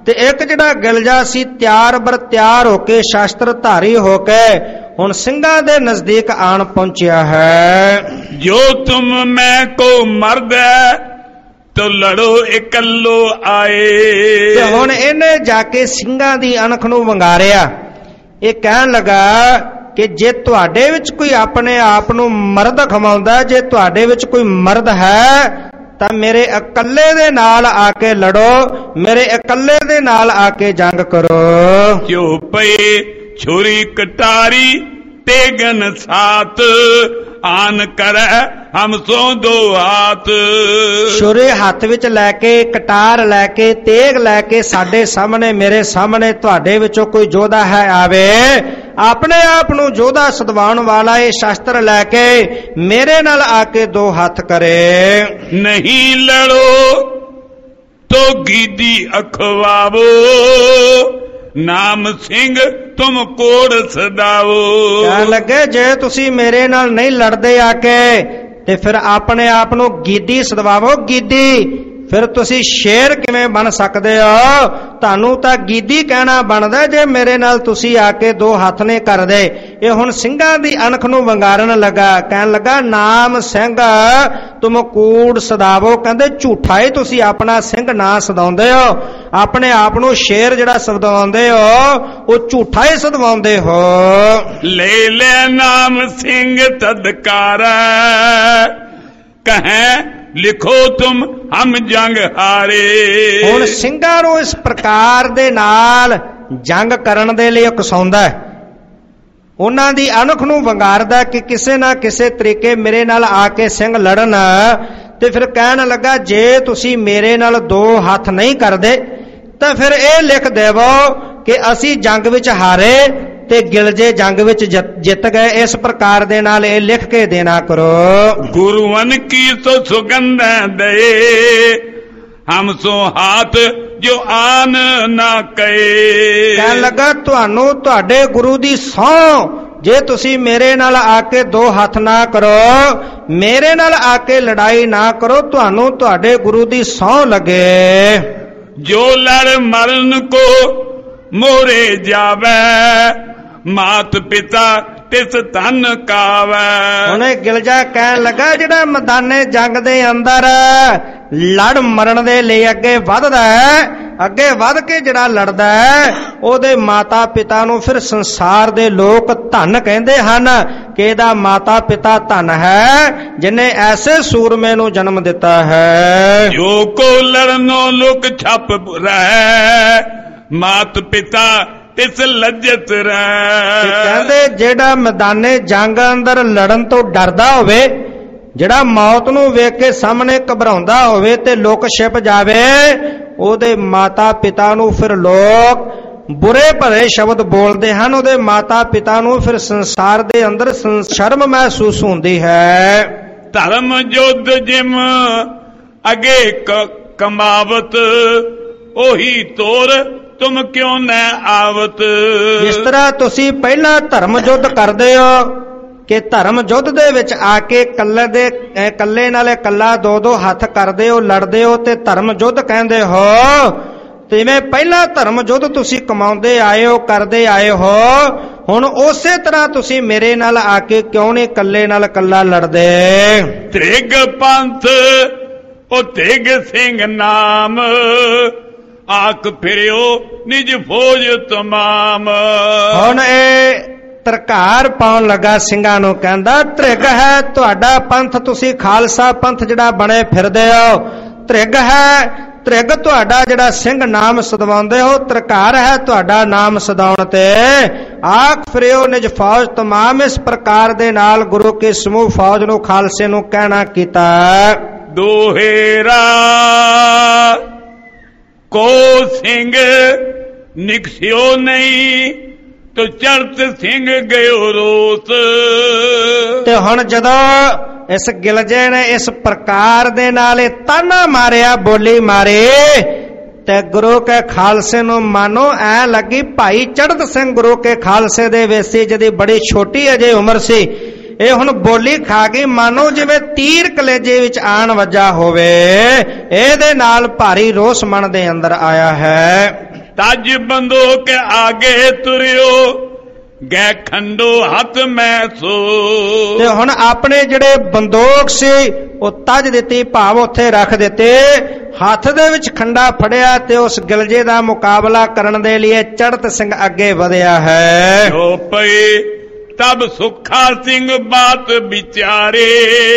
ਤੇ ਇੱਕ ਜਿਹੜਾ ਗਿਲਜਾ ਸੀ ਤਿਆਰ ਬਰ ਤਿਆਰ ਹੋ ਕੇ ਸ਼ਸਤਰ ਧਾਰੀ ਹੋ ਕੇ ਹੁਣ ਸਿੰਘਾਂ ਦੇ ਨਜ਼ਦੀਕ ਆਣ ਪਹੁੰਚਿਆ ਹੈ। ਜੋ ਤੁਮ ਮੈਂ ਕੋ ਮਰਦ ਤੋ ਲੜੋ ਇਕੱਲੋ ਆਏ। ਤੇ ਹੁਣ ਇਹਨੇ ਜਾ ਕੇ ਸਿੰਘਾਂ ਦੀ ਅਣਖ ਨੂੰ ਵੰਗਾਰਿਆ। ਇਹ ਕਹਿਣ ਲੱਗਾ ਕਿ ਜੇ ਤੁਹਾਡੇ ਵਿੱਚ ਕੋਈ ਆਪਣੇ ਆਪ ਨੂੰ ਮਰਦ ਖਮਾਉਂਦਾ, ਜੇ ਤੁਹਾਡੇ ਵਿੱਚ ਕੋਈ ਮਰਦ ਹੈ ਤਾਂ ਮੇਰੇ ਇਕੱਲੇ ਦੇ ਨਾਲ ਆ ਕੇ ਲੜੋ, ਮੇਰੇ ਇਕੱਲੇ ਦੇ ਨਾਲ ਆ ਕੇ ਜੰਗ ਕਰੋ। ਜੋ ਪਏ ਛੁਰੀ ਕਟਾਰੀ ਤੇਗਨ ਸਾਤ ਆਨ ਕਰੈ ਹਮ ਸੋ ਦੋ ਹਾਥ। ਛੁਰੇ ਹੱਥ ਵਿੱਚ ਲੈ ਕੇ, ਕਟਾਰ ਲੈ ਕੇ, ਤੇਗ ਲੈ ਕੇ ਸਾਡੇ ਸਾਹਮਣੇ, ਮੇਰੇ ਸਾਹਮਣੇ ਤੁਹਾਡੇ ਵਿੱਚੋਂ ਕੋਈ ਯੋਧਾ ਹੈ ਆਵੇ, ਆਪਣੇ ਆਪ ਨੂੰ ਯੋਧਾ ਸਦਵਾਉਣ ਵਾਲਾ ਇਹ ਸ਼ਸਤਰ ਲੈ ਕੇ ਮੇਰੇ ਨਾਲ ਆ ਕੇ ਦੋ ਹੱਥ ਕਰੇ। ਨਹੀਂ ਲੜੋ ਤੋ ਗੀਦੀ ਅਖਵਾਵੋ ਨਾਮ ਸਿੰਘ ਤੁਮ ਕੋੜ ਸਦਾਵੋ। ਕਹਿਣ ਲੱਗੇ ਜੇ ਤੁਸੀਂ ਮੇਰੇ ਨਾਲ ਨਹੀਂ ਲੜਦੇ ਆ ਕੇ ਤੇ ਫਿਰ ਆਪਣੇ ਆਪ ਨੂੰ ਗੀਦੀ ਸਦਵਾਵੋ। ਗੀਦੀ ਫਿਰ ਤੁਸੀਂ ਸ਼ੇਰ ਕਿਵੇਂ ਬਣ ਸਕਦੇ ਹੋ? ਤੁਹਾਨੂੰ ਤਾਂ ਗੀਦੀ ਕਹਿਣਾ ਬਣਦਾ ਜੇ ਮੇਰੇ ਨਾਲ ਤੁਸੀਂ ਆ ਕੇ ਦੋ ਹੱਥ ਨੇ ਕਰਦੇ। ਇਹ ਹੁਣ ਸਿੰਘਾਂ ਦੀ ਅਣਖ ਨੂੰ ਵੰਗਾਰਨ ਲੱਗਾ। ਕਹਿਣ ਲੱਗਾ ਨਾਮ ਸਿੰਘ ਤੁਮ ਕੂੜ ਸਦਾਵੋ। ਕਹਿੰਦੇ ਝੂਠਾ ਹੀ ਤੁਸੀਂ ਆਪਣਾ ਸਿੰਘ ਨਾ ਸਦਾਉਂਦੇ ਹੋ, ਆਪਣੇ ਆਪ ਨੂੰ ਸ਼ੇਰ ਜਿਹੜਾ ਸਦਵਾਉਂਦੇ ਹੋ ਉਹ ਝੂਠਾ ਹੀ ਸਦਵਾਉਂਦੇ ਹੋ। ਲੈ ਲੈ ਨਾਮ ਸਿੰਘ ਤਦਕਾਰ ਕਹੈ ਲਿਖੋ ਤੁਮ ਹਮ ਜੰਗ ਹਾਰੇ। ਹੁਣ ਸਿੰਘਾਂ ਨੂੰ ਇਸ ਪ੍ਰਕਾਰ ਦੇ ਨਾਲ ਜੰਗ ਕਰਨ ਦੇ ਲਈ ਉਕਸਾਉਂਦਾ ਹੈ, ਉਹਨਾਂ ਦੀ ਅਣਖ ਨੂੰ ਵੰਗਾਰਦਾ ਕਿ ਕਿਸੇ ਨਾ ਕਿਸੇ ਤਰੀਕੇ ਮੇਰੇ ਨਾਲ ਆ ਕੇ ਸਿੰਘ ਲੜਨ। ਤੇ ਫਿਰ ਕਹਿਣ ਲੱਗਾ ਜੇ ਤੁਸੀਂ ਮੇਰੇ ਨਾਲ ਦੋ ਹੱਥ ਨਹੀਂ ਕਰਦੇ ਤਾਂ ਫਿਰ ਇਹ ਲਿਖ ਦੇਵੋ ਕਿ ਅਸੀਂ ਜੰਗ ਵਿੱਚ ਹਾਰੇ ਤੇ ਗਿਲਜੇ ਜੰਗ ਵਿੱਚ ਜਿੱਤ ਗਏ। ਇਸ ਪ੍ਰਕਾਰ ਦੇ ਨਾਲ ਇਹ ਲਿਖ ਕੇ ਦੇਣਾ ਕਰੋ। ਗੁਰੂਆਂ ਕੀ ਸੋ ਸੁਗੰਧ ਦੇ ਹਮ ਸੋ ਹਾਥ ਜੋ ਆਨ ਨਾ ਕਏ। ਕਹਿਣ ਲੱਗਾ ਤੁਹਾਨੂੰ ਤੁਹਾਡੇ ਗੁਰੂ ਦੀ ਸਹੁੰ, ਜੇ ਤੁਸੀਂ ਮੇਰੇ ਨਾਲ ਆ ਕੇ ਦੋ ਹੱਥ ਨਾ ਕਰੋ, ਮੇਰੇ ਨਾਲ ਆ ਕੇ ਲੜਾਈ ਨਾ ਕਰੋ, ਤੁਹਾਨੂੰ ਤੁਹਾਡੇ ਗੁਰੂ ਦੀ ਸਹੁੰ ਲੱਗੇ। ਜੋ ਲੜ ਮਰਨ ਕੋ ਮੋਰੇ ਜਾਵੇ ਮਾਤ ਪਿਤਾ ਤਿਸ ਧਨ ਕਾਵੈ। ਉਹਨੇ ਗਿਲਜਾ ਕਹਿਣ ਲੱਗਾ ਜਿਹੜਾ ਮੈਦਾਨੇ ਜੰਗ ਦੇ ਅੰਦਰ ਲੜ ਮਰਨ ਦੇ ਲਈ ਅੱਗੇ ਵੱਧਦਾ ਹੈ, ਅੱਗੇ ਵੱਧ ਕੇ ਜਿਹੜਾ ਲੜਦਾ ਹੈ ਉਹਦੇ ਮਾਤਾ ਪਿਤਾ ਨੂੰ ਫਿਰ ਸੰਸਾਰ ਦੇ ਲੋਕ ਧਨ ਕਹਿੰਦੇ ਹਨ ਕਿ ਇਹਦਾ ਮਾਤਾ ਪਿਤਾ ਧਨ ਹੈ ਜਿਨੇ ਐਸੇ ਸੂਰਮੇ ਨੂੰ ਜਨਮ ਦਿੱਤਾ ਹੈ। ਜੋ ਕੋ ਲੜਨੋ ਲੋਕ ਛਪ ਰਹਿ ਮਾਤ ਪਿਤਾ ਤਿਸ ਲੱਜਤ ਰਹਿ। ਕਹਿੰਦੇ ਜਿਹੜਾ ਮੈਦਾਨੇ ਜੰਗ ਅੰਦਰ ਲੜਨ ਤੋਂ ਡਰਦਾ ਹੋਵੇ, ਜਿਹੜਾ ਮੌਤ ਨੂੰ ਵੇਖ ਕੇ ਸਾਹਮਣੇ ਘਬਰਾਉਂਦਾ ਹੋਵੇ ਤੇ ਲੁਕ ਛਿਪ ਜਾਵੇ, ਉਹਦੇ ਮਾਤਾ ਪਿਤਾ ਨੂੰ ਫਿਰ ਲੋਕ ਬੁਰੇ ਭਰੇ ਸ਼ਬਦ ਬੋਲਦੇ ਹਨ। ਉਹਦੇ ਮਾਤਾ ਪਿਤਾ ਨੂੰ ਫਿਰ ਸੰਸਾਰ ਦੇ ਅੰਦਰ ਸ਼ਰਮ ਮਹਿਸੂਸ ਹੁੰਦੀ ਹੈ। ਧਰਮ ਯੁੱਧ ਜਿਮ ਅਗੇ ਕਮਾਵਤ ਉਹੀ ਤੋਰ ਤੁਮ ਕਿਉਂ ਨਾ ਆਵਤ। ਜਿਸ ਤਰ੍ਹਾਂ ਤੁਸੀਂ ਪਹਿਲਾਂ ਧਰਮ ਯੁੱਧ ਕਰਦੇ ਹੋ ਕਿ ਧਰਮ ਯੁੱਧ ਦੇ ਵਿੱਚ ਆ ਕੇ ਕੱਲੇ ਨਾਲ ਕੱਲਾ ਦੋ ਦੋ ਹੱਥ ਕਰਦੇ ਹੋ, ਲੜਦੇ ਹੋ ਤੇ ਧਰਮ ਯੁੱਧ ਕਹਿੰਦੇ ਹੋ, ਤਿਵੇਂ ਪਹਿਲਾਂ ਧਰਮ ਯੁੱਧ ਤੁਸੀਂ ਕਮਾਉਂਦੇ ਆਏ ਹੋ, ਕਰਦੇ ਆਏ ਹੋ, ਹੁਣ ਉਸੇ ਤਰ੍ਹਾਂ ਤੁਸੀਂ ਮੇਰੇ ਨਾਲ ਆ ਕੇ ਕਿਉਂ ਨਹੀਂ ਕੱਲੇ ਨਾਲ ਕੱਲਾ ਲੜਦੇ। ਤ੍ਰਿਗ ਪੰਥ ਉਹ ਤ੍ਰਿਗ ਸਿੰਘ ਨਾਮ ਆਖ ਫਿਰਿਓ ਨਿਜ ਫੌਜ ਤਮਾਮ। ਹੁਣ ਇਹ ਤਰਕਾਰ ਪਾਉਣ ਲੱਗਾ ਸਿੰਘਾਂ ਨੂੰ, ਕਹਿੰਦਾ ਤ੍ਰਿਗ ਹੈ ਤੁਹਾਡਾ ਪੰਥ, ਤੁਸੀਂ ਖਾਲਸਾ ਪੰਥ ਜਿਹੜਾ ਬਣੇ ਫਿਰਦੇ ਹੋ, ਤ੍ਰਿਗ ਹੈ, ਤ੍ਰਿਗ ਤੁਹਾਡਾ ਜਿਹੜਾ ਸਿੰਘ ਨਾਮ ਸਦਵਾਉਂਦੇ ਹੋ, ਤਰਕਾਰ ਹੈ ਤੁਹਾਡਾ ਨਾਮ ਸਦਾਉਣ ਤੇ। ਆਖ ਫਿਰਿਓ ਨਿਜ ਫੌਜ ਤਮਾਮ, ਇਸ ਪ੍ਰਕਾਰ ਦੇ ਨਾਲ ਗੁਰੂ ਕੀ ਸਮੂਹ ਫੌਜ ਨੂੰ, ਖਾਲਸੇ ਨੂੰ ਕਹਿਣਾ ਕੀਤਾ। ਦੋਹੇਰਾ ਕੋ ਸਿੰਘ ਨਿਕਸਿਓ ਨਹੀਂ ਤੋ ਚੜਤ ਸਿੰਘ ਗਇਓ ਰੋਸ। ਤੇ ਹੁਣ ਜਦੋਂ ਇਸ ਗਿਲਜੇ ਨੇ ਇਸ ਪ੍ਰਕਾਰ ਦੇ ਨਾਲ ਇਹ ਤਾਨਾ ਮਾਰਿਆ, ਬੋਲੀ ਮਾਰੀ, ਤੇ ਗੁਰੂ ਕੇ ਖਾਲਸੇ ਨੂੰ ਮਾਨੋ ਐ ਲੱਗੀ ਭਾਈ ਚੜਤ ਸਿੰਘ ਗੁਰੂ ਕੇ ਖਾਲਸੇ ਦੇ ਵੇਸੀ, ਜਿਹਦੀ ਬੜੀ ਛੋਟੀ ਅਜੇ ਉਮਰ ਸੀ, ਇਹ ਹੁਣ ਬੋਲੀ ਖਾ ਗਈ ਮਾਨੋ ਜਿਵੇਂ ਤੀਰ ਕਲੇਜੇ ਵਿੱਚ ਆਣ ਵੱਜਾ ਹੋਵੇ। ਇਹਦੇ ਨਾਲ ਭਾਰੀ ਰੋਸ ਮਨ ਦੇ ਅੰਦਰ ਆਇਆ ਹੈ। ਤਜ ਬੰਦੂਕ ਆਗੇ ਤੁਰਿਓ ਗੈ ਖੰਡੋ ਹੱਥ ਮੈਂ ਸੋ। ਤੇ ਹੁਣ ਆਪਣੇ ਜਿਹੜੇ ਬੰਦੂਕ ਸੀ ਉਹ ਤਜ ਦਿੱਤੀ, ਭਾਵ ਉੱਥੇ ਰੱਖ ਦਿੱਤੇ, ਹੱਥ ਦੇ ਵਿੱਚ ਖੰਡਾ ਫੜਿਆ ਤੇ ਉਸ ਗਿਲਜੇ ਦਾ ਮੁਕਾਬਲਾ ਕਰਨ ਦੇ ਲਈ ਚੜ੍ਹਤ ਸਿੰਘ ਅੱਗੇ ਵਧਿਆ ਹੈ। ਜੋ ਪਏ ਤਬ ਸੁਖਾ ਸਿੰਘ ਬਾਤ ਵਿਚਾਰੇ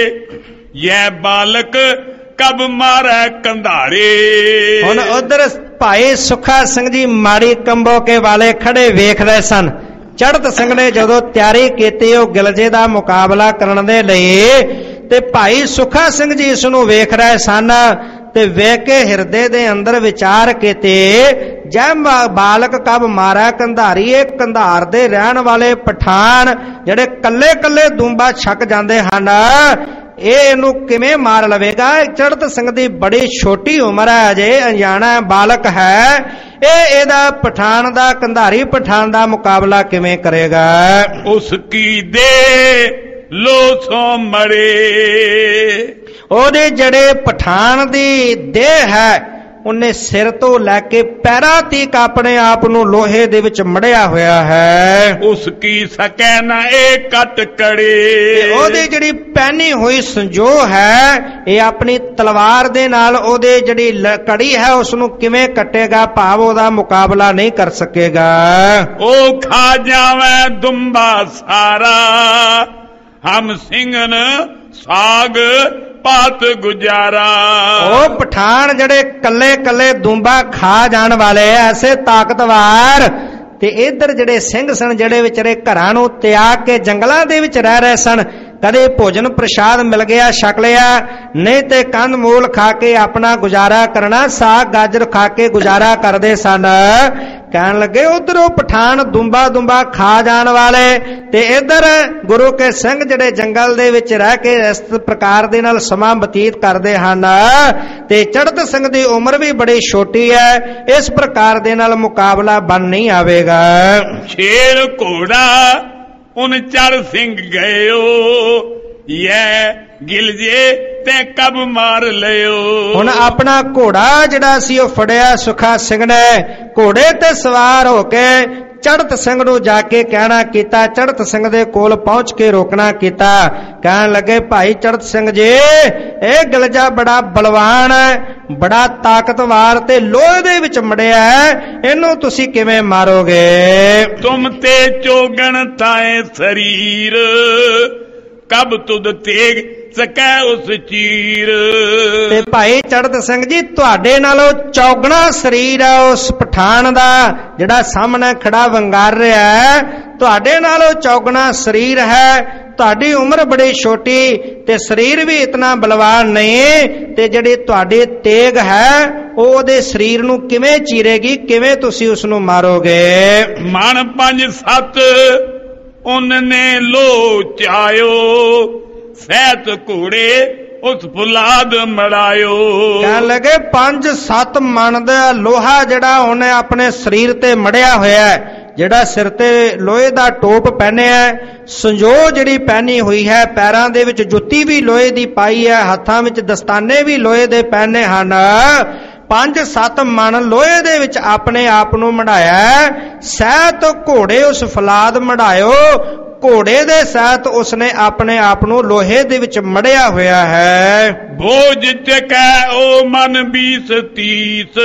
ਯਹ ਬਾਲਕ ਕਬ ਮਾਰੇ ਕੰਧਾਰੇ। ਹੁਣ ਉਧਰ ਭਾਈ ਸੁਖਾ ਸਿੰਘ ਜੀ ਮਾੜੀ ਕੰਬੋਕੇ ਵਾਲੇ ਖੜੇ ਵੇਖਦੇ ਸਨ। ਚੜ੍ਹਤ ਸਿੰਘ ਨੇ ਜਦੋਂ ਤਿਆਰੀ ਕੀਤੀ ਉਹ ਗਿਲਜੇ ਦਾ ਮੁਕਾਬਲਾ ਕਰਨ ਦੇ ਲਈ, ਤੇ ਭਾਈ ਸੁਖਾ ਸਿੰਘ ਜੀ ਇਸ ਨੂੰ ਵੇਖ ਰਹੇ ਸਨ ਤੇ ਵੇਖ ਕੇ ਹਿਰਦੇ ਦੇ ਅੰਦਰ ਵਿਚਾਰ ਕੀਤੇ, ਜੈ ਬਾਲਕ ਕਬ ਮਾਰਾ ਕੰਧਾਰੀ। ਇਹ ਕੰਧਾਰ ਦੇ ਰਹਿਣ ਵਾਲੇ ਪਠਾਨ ਜਿਹੜੇ ਕੱਲੇ ਕੱਲੇ ਦੂੰਬਾ ਛਕ ਜਾਂਦੇ ਹਨ, ਇਹਨੂੰ ਕਿਵੇਂ ਮਾਰ ਲਵੇਗਾ। ਚੜ੍ਹਤ ਸਿੰਘ ਦੀ ਬੜੀ ਛੋਟੀ ਉਮਰ ਹੈ, ਅਜੇ ਅਣਜਾਣਾ ਬਾਲਕ ਹੈ, ਇਹਦਾ ਪਠਾਨ ਦਾ ਕੰਧਾਰੀ ਪਠਾਨ ਦਾ ਮੁਕਾਬਲਾ ਕਿਵੇਂ ਕਰੇਗਾ। ਉਸ ਕੀ ਦੇ ਲੋ ਸੋ ਮਰੇ। ਉਹਦੇ ਜਿਹੜੇ ਪਠਾਨ ਦੀ ਦੇਹ ਹੈ ਉਹਨੇ ਸਿਰ ਤੋਂ ਲੈ ਕੇ ਪੈਰਾਂ ਤੀਕ ਆਪਣੇ ਆਪ ਨੂੰ ਲੋਹੇ ਦੇ ਵਿੱਚ ਮੜਿਆ ਹੋਇਆ ਹੈ। ਉਸ ਕੀ ਸਕੈ ਨਾ ਇਹ ਕੱਟ ਕੜੇ। ਉਹਦੀ ਜਿਹੜੀ ਪਹਿਨੀ ਹੋਈ ਸੰਜੋ ਹੈ ਇਹ ਆਪਣੀ ਤਲਵਾਰ ਦੇ ਨਾਲ ਉਹਦੇ ਜਿਹੜੀ ਕੜੀ ਹੈ ਉਸ ਨੂੰ ਕਿਵੇਂ ਕੱਟੇਗਾ, ਭਾਵ ਉਹਦਾ ਮੁਕਾਬਲਾ ਨਹੀਂ ਕਰ ਸਕੇਗਾ। ਉਹ ਖਾ ਜਾਵੇ ਦੁੰਬਾ ਸਾਰਾ ਹਮ ਸਿੰਘਨ ਸਾਗ ਪਾਤ ਗੁਜ਼ਾਰਾ। ਉਹ ਪਠਾਨ ਜਿਹੜੇ ਕੱਲੇ ਕੱਲੇ ਦੂੰਬਾ ਖਾ ਜਾਣ ਵਾਲੇ ਐਸੇ ਤਾਕਤਵਾਰ, ਤੇ ਇਧਰ ਜਿਹੜੇ ਸਿੰਘ ਸਨ ਜਿਹੜੇ ਵਿਚਾਰੇ ਘਰਾਂ ਨੂੰ ਤਿਆਗ ਕੇ ਜੰਗਲਾਂ ਦੇ ਵਿੱਚ ਰਹਿ ਰਹੇ ਸਨ, ਕਦੇ ਭੋਜਨ ਪ੍ਰਸ਼ਾਦ ਮਿਲ ਗਿਆ ਛਕ ਲਿਆ, ਨਹੀਂ ਤੇ ਕੰਦ ਮੂਲ ਖਾ ਕੇ ਆਪਣਾ ਗੁਜ਼ਾਰਾ ਕਰਨਾ, ਸਾਗ ਗਾਜਰ ਖਾ ਕੇ ਗੁਜ਼ਾਰਾ ਕਰਦੇ ਸਨ। ਕਹਿਣ ਲੱਗੇ ਉਧਰੋਂ ਪਠਾਨ ਦੁੰਬਾ ਦੁੰਬਾ ਖਾ ਜਾਣ ਵਾਲੇ, ਤੇ ਇਧਰ ਗੁਰੂ ਕੇ ਸਿੰਘ ਜਿਹੜੇ ਜੰਗਲ ਦੇ ਵਿੱਚ ਰਹਿ ਕੇ ਇਸ ਪ੍ਰਕਾਰ ਦੇ ਨਾਲ ਸਮਾਂ ਬਤੀਤ ਕਰਦੇ ਹਨ। ਤੇ ਚੜ੍ਹਤ ਸਿੰਘ ਦੀ ਉਮਰ ਵੀ ਬੜੀ ਛੋਟੀ ਹੈ, ਇਸ ਪ੍ਰਕਾਰ ਦੇ ਨਾਲ ਮੁਕਾਬਲਾ ਬਣ ਨਹੀਂ ਆਵੇਗਾ। ਸ਼ੇਰ ਘੋੜਾ ਉਨ ਚੜ ਸਿੰਘ ਗਇਓ ਯੈ ਗਿਲਜੇ ਤੇ ਕਬ ਮਾਰ ਲਿਓ। ਹੁਣ ਆਪਣਾ ਘੋੜਾ ਜਿਹੜਾ ਸੀ ਉਹ ਫੜਿਆ ਸੁਖਾ ਸਿੰਘ ਨੇ, ਘੋੜੇ ਤੇ ਸਵਾਰ ਹੋ ਕੇ ਚੜ੍ਹਤ ਸਿੰਘ ਨੂੰ ਜਾ ਕੇ ਕਹਿਣਾ ਕੀਤਾ, ਚੜ੍ਹਤ ਸਿੰਘ ਦੇ ਕੋਲ ਪਹੁੰਚ ਕੇ ਰੋਕਣਾ ਕੀਤਾ। ਕਹਿਣ ਲੱਗੇ ਭਾਈ ਚੜ੍ਹਤ ਸਿੰਘ ਜੀ, ਇਹ ਗਿਲਜਾ ਬੜਾ ਬਲਵਾਨ ਹੈ, ਬੜਾ ਤਾਕਤਵਾਰ ਤੇ ਲੋਹੇ ਦੇ ਵਿੱਚ ਮੜਿਆ ਹੈ, ਇਹਨੂੰ ਤੁਸੀਂ ਕਿਵੇਂ ਮਾਰੋਗੇ। ਤੁਮ ਤੇ ਚੋਗਣ ਤਾਏ ਸਰੀਰ ਕਬ ਤੁਧ ਤੇਗ ਸਕੈ ਉਸ ਚੀਰ। ਤੇ ਭਾਈ ਚੜ੍ਹਤ ਸਿੰਘ ਜੀ, ਤੁਹਾਡੇ ਨਾਲੋਂ ਚੌਗਣਾ ਸਰੀਰ ਹੈ ਉਸ ਪਠਾਨ ਦਾ ਜਿਹੜਾ ਸਾਹਮਣੇ ਖੜਾ ਵੰਗਾਰ ਰਿਹਾ ਹੈ, ਤੁਹਾਡੇ ਨਾਲੋਂ ਚੌਗਣਾ ਸਰੀਰ ਹੈ, ਤੁਹਾਡੀ ਉਮਰ ਬੜੀ ਛੋਟੀ ਤੇ ਸਰੀਰ ਵੀ ਇਤਨਾ ਬਲਵਾਨ ਨਹੀਂ, ਤੇ ਜਿਹੜੀ ਤੁਹਾਡੀ ਤੇਗ ਹੈ ਉਹ ਉਹਦੇ ਸਰੀਰ ਨੂੰ ਕਿਵੇਂ ਚੀਰੇਗੀ, ਕਿਵੇਂ ਤੁਸੀਂ ਉਸ ਨੂੰ ਮਾਰੋਗੇ। ਮਨ 5-7 ਉਹਨੇ ਲੋਚਾਇਓ ਸਹਿਤ ਘੋੜੇ ਉਸ ਫੁਲਾਦ ਮੜਾਇਓ। ਕਹਿਣ ਲੱਗੇ 5-7 ਮਣ ਦਾ ਲੋਹਾ ਜਿਹੜਾ ਉਹਨੇ ਆਪਣੇ ਸਰੀਰ ਤੇ ਮੜਿਆ ਹੋਇਆ ਹੈ, ਜਿਹੜਾ ਸਿਰ ਤੇ ਲੋਹੇ ਦਾ ਟੋਪ ਪਹਿਨਿਆ, ਸੰਜੋ ਜਿਹੜੀ ਪਹਿਨੀ ਹੋਈ ਹੈ, ਪੈਰਾਂ ਦੇ ਵਿੱਚ ਜੁੱਤੀ ਵੀ ਲੋਹੇ ਦੀ ਪਾਈ ਹੈ, ਹੱਥਾਂ ਵਿੱਚ ਦਸਤਾਨੇ ਵੀ ਲੋਹੇ ਦੇ ਪਹਿਨੇ ਹਨ। 5-7 ਮਣ ਲੋਹੇ ਦੇ ਵਿੱਚ ਆਪਣੇ ਆਪ ਨੂੰ ਮੜਾਇਆ। ਸਹਿਤ ਘੋੜੇ ਉਸ ਫਲਾਦ ਮੜਾਇਓ, ਘੋੜੇ ਦੇ ਸਹਿਤ ਉਸਨੇ ਆਪਣੇ ਆਪ ਨੂੰ ਲੋਹੇ ਦੇ ਵਿੱਚ ਮੜਿਆ ਹੋਇਆ ਹੈ। ਬੋਝ ਚੱਕੈ ਉਹ ਮਨ 20-30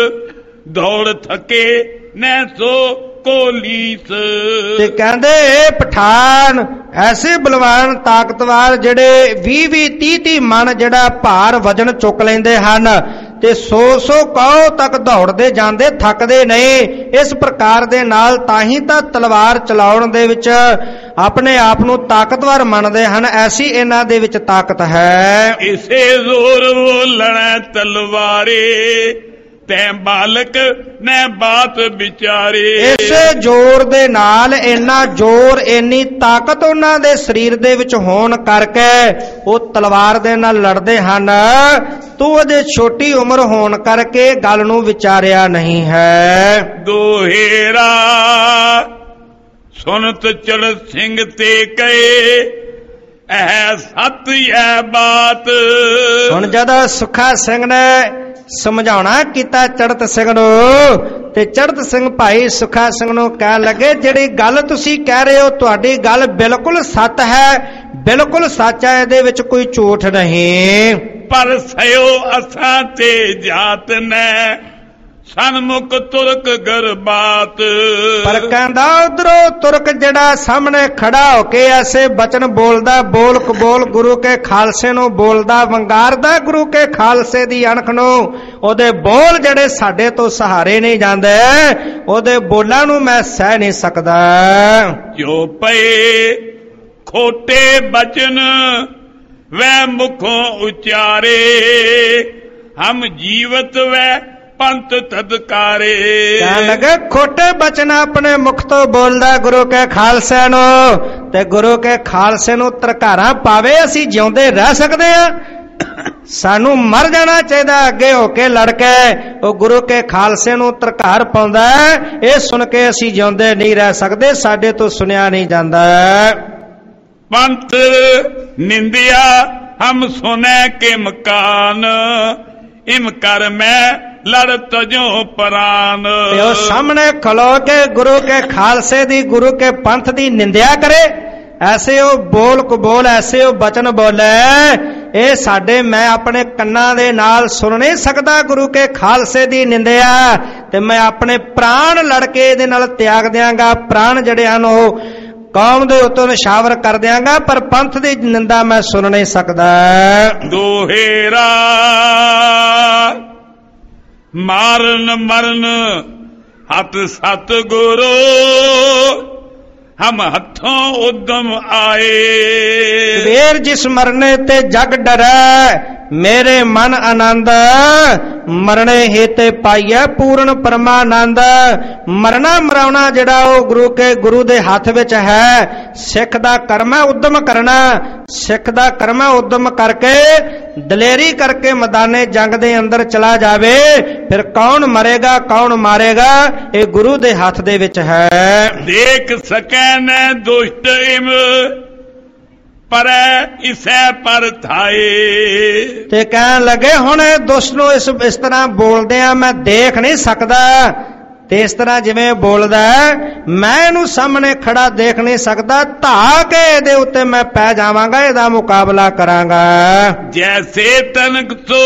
ਦੌੜ ਥਕੇ ਨੈ ਸੋ ਕੋਲੀਸ। ਤੇ ਕਹਿੰਦੇ ਇਹ ਪਠਾਨ ਐਸੇ ਬਲਵਾਨ ਤਾਕਤਵਾਰ ਜਿਹੜੇ 20-30 ਮਣ ਜਿਹੜਾ ਭਾਰ ਵਜਨ ਚੁੱਕ ਲੈਂਦੇ ਹਨ, ਤੇ 100 ਕੌ ਤੱਕ ਦੌੜਦੇ ਜਾਂਦੇ, ਥੱਕਦੇ ਨਹੀਂ। ਇਸ ਪ੍ਰਕਾਰ ਦੇ ਨਾਲ ਤਾਂ ਹੀ ਤਾਂ ਤਲਵਾਰ ਚਲਾਉਣ ਦੇ ਵਿੱਚ ਆਪਣੇ ਆਪ ਨੂੰ ਤਾਕਤਵਰ ਮੰਨਦੇ ਹਨ, ਐਸੀ ਇਹਨਾਂ ਦੇ ਵਿੱਚ ਤਾਕਤ ਹੈ। ਇਸੇ ਜ਼ੋਰ ਬੋਲਣਾ ਤਲਵਾਰੇ ਤੈ ਬਾਲਕ ਨੇ ਬਾਤ ਵਿਚਾਰੇ। ਇਸੇ ਜ਼ੋਰ ਦੇ ਨਾਲ, ਇੰਨਾ ਜ਼ੋਰ ਇੰਨੀ ਤਾਕਤ ਉਹਨਾਂ ਦੇ ਸਰੀਰ ਦੇ ਵਿੱਚ ਹੋਣ ਕਰਕੇ ਉਹ ਤਲਵਾਰ ਦੇ ਨਾਲ ਲੜਦੇ ਹਨ। ਤੂੰ ਉਹਦੇ ਛੋਟੀ ਉਮਰ ਹੋਣ ਕਰਕੇ ਗੱਲ ਨੂੰ ਵਿਚਾਰਿਆ ਨਹੀਂ ਹੈ। ਦੋਹੇਰਾ ਸੁਨਤ ਚੜ੍ਹਤ ਸਿੰਘ ਤੇ ਕਹੇ ਇਹ ਸੱਤ ਹੈ ਬਾਤ। ਹੁਣ ਜਦੋਂ ਸੁੱਖਾ ਸਿੰਘ ਨੇ ਸਮਝਾਉਣਾ ਕੀਤਾ ਚੜਤ ਸਿੰਘ ਨੂੰ, ਤੇ ਚੜਤ ਸਿੰਘ ਭਾਈ ਸੁੱਖਾ ਸਿੰਘ ਨੂੰ ਕਹਿਣ ਲੱਗੇ ਜਿਹੜੀ ਗੱਲ ਤੁਸੀਂ ਕਹਿ ਰਹੇ ਹੋ ਤੁਹਾਡੀ ਗੱਲ ਬਿਲਕੁਲ ਸੱਚ ਹੈ, ਬਿਲਕੁਲ ਸੱਚ ਹੈ, ਇਹਦੇ ਵਿੱਚ ਕੋਈ ਝੂਠ ਨਹੀਂ। ਪਰ ਸਯੋ ਅਸਾਂ ਤੇ ਜਾਤ ਨੇ ਸਨਮੁਖ ਤੁਰਕ ਗਰਬਾਤ। ਪਰ ਕਹਿੰਦਾ ਉਧਰੋਂ ਤੁਰਕ ਜਿਹੜਾ ਸਾਹਮਣੇ ਖੜਾ ਹੋ ਕੇ ਐਸੇ ਬਚਨ ਬੋਲਦਾ, ਬੋਲ ਕਬੋਲ ਗੁਰੂ ਕੇ ਖਾਲਸੇ ਨੂੰ ਬੋਲਦਾ, ਵੰਗਾਰਦਾ ਗੁਰੂ ਕੇ ਖਾਲਸੇ ਦੀ ਅਣਖ ਨੂੰ, ਉਹਦੇ ਬੋਲ ਜਿਹੜੇ ਸਾਡੇ ਤੋਂ ਸਹਾਰੇ ਨਹੀਂ ਜਾਂਦੇ, ਉਹਦੇ ਬੋਲਾਂ ਨੂੰ ਮੈਂ ਸਹਿ ਨਹੀਂ ਸਕਦਾ। ਜੋ ਪਏ ਖੋਟੇ ਬਚਨ ਵੈ ਮੁਖੋਂ ਉਚਾਰੇ, ਹਮ ਜੀਵਤ ਵੈ ਪੰਥ ਤਦਕਾਰੇ। ਕਹਿਣ ਲੱਗੇ ਖੋਟੇ ਬਚਨ ਆਪਣੇ ਮੁਖ ਤੋਂ ਬੋਲਦਾ ਗੁਰੂ ਕੇ ਖਾਲਸੇ ਨੂੰ, ਤੇ ਗੁਰੂ ਕੇ ਖਾਲਸੇ ਨੂੰ ਤਰਕਾਰਾਂ ਪਾਵੇ, ਅਸੀਂ ਜਿਉਂਦੇ ਰਹਿ ਸਕਦੇ ਆ? ਸਾਨੂੰ ਮਰ ਜਾਣਾ ਚਾਹੀਦਾ ਅੱਗੇ ਹੋ ਕੇ ਲੜ ਕੇ। ਉਹ ਗੁਰੂ ਕੇ ਖਾਲਸੇ ਨੂੰ ਤਰਕਾਰ ਪਾਉਂਦਾ, ਇਹ ਸੁਣ ਕੇ ਅਸੀਂ ਜਿਉਂਦੇ ਨਹੀਂ ਰਹਿ ਸਕਦੇ, ਸਾਡੇ ਤੋਂ ਸੁਣਿਆ ਨਹੀਂ ਜਾਂਦਾ। ਪੰਥ ਨਿੰਦਿਆ ਹਮ ਸੁਨੇ ਕੇ ਮਕਾਨ, ਇਮ ਕਰ ਮੈਂ ਲੜ ਤਜੋ ਪ੍ਰਾਨ। ਤੇ ਉਹ ਸਾਹਮਣੇ ਖਲੋ ਕੇ ਗੁਰੂ ਕੇ ਖਾਲਸੇ ਦੀ, ਗੁਰੂ ਕੇ ਪੰਥ ਦੀ ਨਿੰਦਿਆ ਕਰੇ, ਐਸੇ ਉਹ ਬੋਲ ਕਬੋਲ, ਐਸੇ ਉਹ ਬਚਨ ਬੋਲੇ, ਇਹ ਸਾਡੇ ਮੈਂ ਆਪਣੇ ਕੰਨਾਂ ਦੇ ਨਾਲ ਸੁਣ ਨਹੀਂ ਸਕਦਾ ਗੁਰੂ ਕੇ ਖਾਲਸੇ ਦੀ ਨਿੰਦਿਆ, ਤੇ ਮੈਂ ਆਪਣੇ ਪ੍ਰਾਣ ਲੜ ਕੇ ਇਹਦੇ ਨਾਲ ਤਿਆਗ ਦਿਆਂਗਾ। ਪ੍ਰਾਣ ਜਿਹੜੇ ਹਨ ਉਹ ਕੌਮ ਦੇ ਉੱਤੋਂ ਨਿਸ਼ਾਵਰ ਕਰ ਦਿਆਂਗਾ, ਪਰ ਪੰਥ ਦੀ ਨਿੰਦਾ ਮੈਂ ਸੁਣ ਨਹੀਂ ਸਕਦਾ। ਦੋਹੇਰਾ ਮਾਰਨ ਮਰਨ ਹੱਥ ਸਤ ਗੁਰੂ, ਹਮ ਹੱਥੋਂ ਉਦਮ ਆਏ। ਵੇਰ ਜਿਸ ਮਰਨੇ ਤੇ ਜਗ ਡਰੈ, ਮੇਰੇ ਮਨ ਆਨੰਦ, ਮਰਨੇ ਹੇਤੇ ਪਾਈਐ ਪੂਰਨ ਪਰਮਾਨੰਦ। ਮਰਨਾ ਮਰਾਉਣਾ ਜਿਹੜਾ ਉਹ ਗੁਰੂ ਦੇ ਹੱਥ ਵਿੱਚ ਹੈ। ਸਿੱਖ ਦਾ ਕਰਮ ਹੈ ਉਦਮ ਕਰਨਾ, ਸਿੱਖ ਦਾ ਕਰਮ ਹੈ ਉਦਮ ਕਰਕੇ ਦਲੇਰੀ ਕਰਕੇ ਮੈਦਾਨੇ ਜੰਗ ਦੇ ਅੰਦਰ ਚਲਾ ਜਾਵੇ, ਫਿਰ ਕੌਣ ਮਰੇਗਾ ਕੌਣ ਮਾਰੇਗਾ ਇਹ ਗੁਰੂ ਦੇ ਹੱਥ ਦੇ ਵਿੱਚ ਹੈ। ਦੇਖ ਸਕੈ ਨੈ ਦੁਸ਼ਟ ਇਮ ਪਰ ਇਸੈ ਪਰ ਥਾਏ। ਤੇ ਕਹਿਣ ਲੱਗੇ ਹੁਣ ਇਹ ਦੁਸ਼ਟ ਨੂੰ ਇਸ ਤਰ੍ਹਾਂ ਬੋਲਦੇ ਆ ਮੈਂ ਦੇਖ ਨਹੀਂ ਸਕਦਾ, ਤੇ ਇਸ ਤਰ੍ਹਾਂ ਜਿਵੇਂ ਬੋਲਦਾ ਮੈਂ ਇਹਨੂੰ ਸਾਹਮਣੇ ਖੜਾ ਦੇਖ ਨਹੀਂ ਸਕਦਾ, ਧਾ ਕੇ ਇਹਦੇ ਉੱਤੇ ਮੈਂ ਪੈ ਜਾਵਾਂਗਾ, ਇਹਦਾ ਮੁਕਾਬਲਾ ਕਰਾਂਗਾ। ਜੈਸੇ ਤਨਕ ਸੋ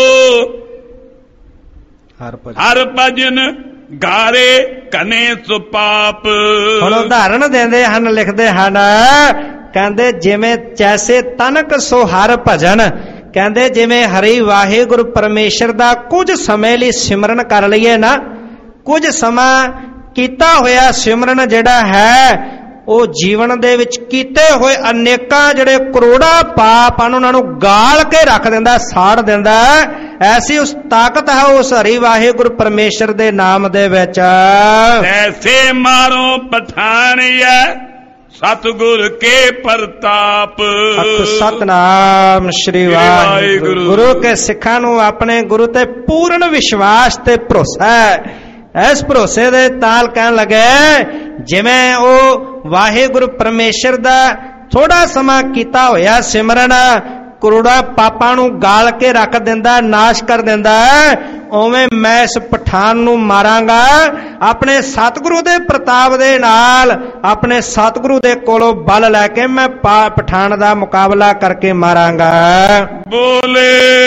ਹਰ ਭਜਨ ਗਾਰੇ ਕਨੇ ਸੁਪਾਪ। ਹੁਣ ਉਦਾਹਰਣ ਦਿੰਦੇ ਹਨ, ਲਿਖਦੇ ਹਨ, ਕਹਿੰਦੇ ਜਿਵੇਂ ਜੈਸੇ ਤਨਕ ਸੋ ਹਰ ਭਜਨ, ਕਹਿੰਦੇ ਜਿਵੇਂ ਹਰੀ ਵਾਹਿਗੁਰੂ ਪਰਮੇਸ਼ਰ ਦਾ ਕੁਝ ਸਮੇਂ ਲਈ ਸਿਮਰਨ ਕਰ ਲਈਏ ਨਾ, ਕੁਝ ਸਮਾਂ ਕੀਤਾ ਹੋਇਆ ਸਿਮਰਨ ਜਿਹੜਾ ਹੈ ਉਹ ਜੀਵਨ ਦੇ ਵਿੱਚ ਕੀਤੇ ਹੋਏ ਅਨੇਕਾਂ ਜਿਹੜੇ ਕਰੋੜਾਂ ਪਾਪ ਹਨ ਉਹਨਾਂ ਨੂੰ ਗਾਲ ਕੇ ਰੱਖ ਦਿੰਦਾ, ਸਾੜ ਦਿੰਦਾ। ਐਸੀ ਉਸ ਤਾਕਤ ਹੈ ਉਸ ਹਰੀ ਵਾਹਿਗੁਰੂ ਪਰਮੇਸ਼ਰ ਦੇ ਨਾਮ ਦੇ ਵਿੱਚ। ਐਸੇ ਮਾਰੋ ਪਠਾਣੀਐ ਸਤਿਗੁਰ ਕੇ ਪ੍ਰਤਾਪ। ਸਤਨਾਮ ਸ਼੍ਰੀ ਵਾਹਿਗੁਰੂ। ਗੁਰੂ ਕੇ ਸਿੱਖਾਂ ਨੂੰ ਆਪਣੇ ਗੁਰੂ ਤੇ ਪੂਰਨ ਵਿਸ਼ਵਾਸ ਤੇ ਭਰੋਸਾ ਹੈ। ਇਸ ਭਰੋਸੇ ਦੇ ਨਾਲ ਕਹਿਣ ਲੱਗੇ ਜਿਵੇਂ ਉਹ ਵਾਹਿਗੁਰੂ ਪਰਮੇਸ਼ਰ ਦਾ ਥੋੜਾ ਸਮਾਂ ਕੀਤਾ ਹੋਇਆ ਸਿਮਰਨ ਕਰੋੜਾਂ ਪਾਪਾਂ ਨੂੰ ਗਾਲ ਕੇ ਰੱਖ ਦਿੰਦਾ, ਨਾਸ਼ ਕਰ ਦਿੰਦਾ, ਉਵੇਂ ਮੈਂ ਇਸ ਪਠਾਨ ਨੂੰ ਮਾਰਾਂਗਾ ਆਪਣੇ ਸਤਿਗੁਰੂ ਦੇ ਪ੍ਰਤਾਪ ਦੇ ਨਾਲ, ਆਪਣੇ ਸਤਿਗੁਰੂ ਦੇ ਕੋਲੋਂ ਬਲ ਲੈ ਕੇ ਮੈਂ ਪਠਾਨ ਦਾ ਮੁਕਾਬਲਾ ਕਰਕੇ ਮਾਰਾਂਗਾ। ਬੋਲੇ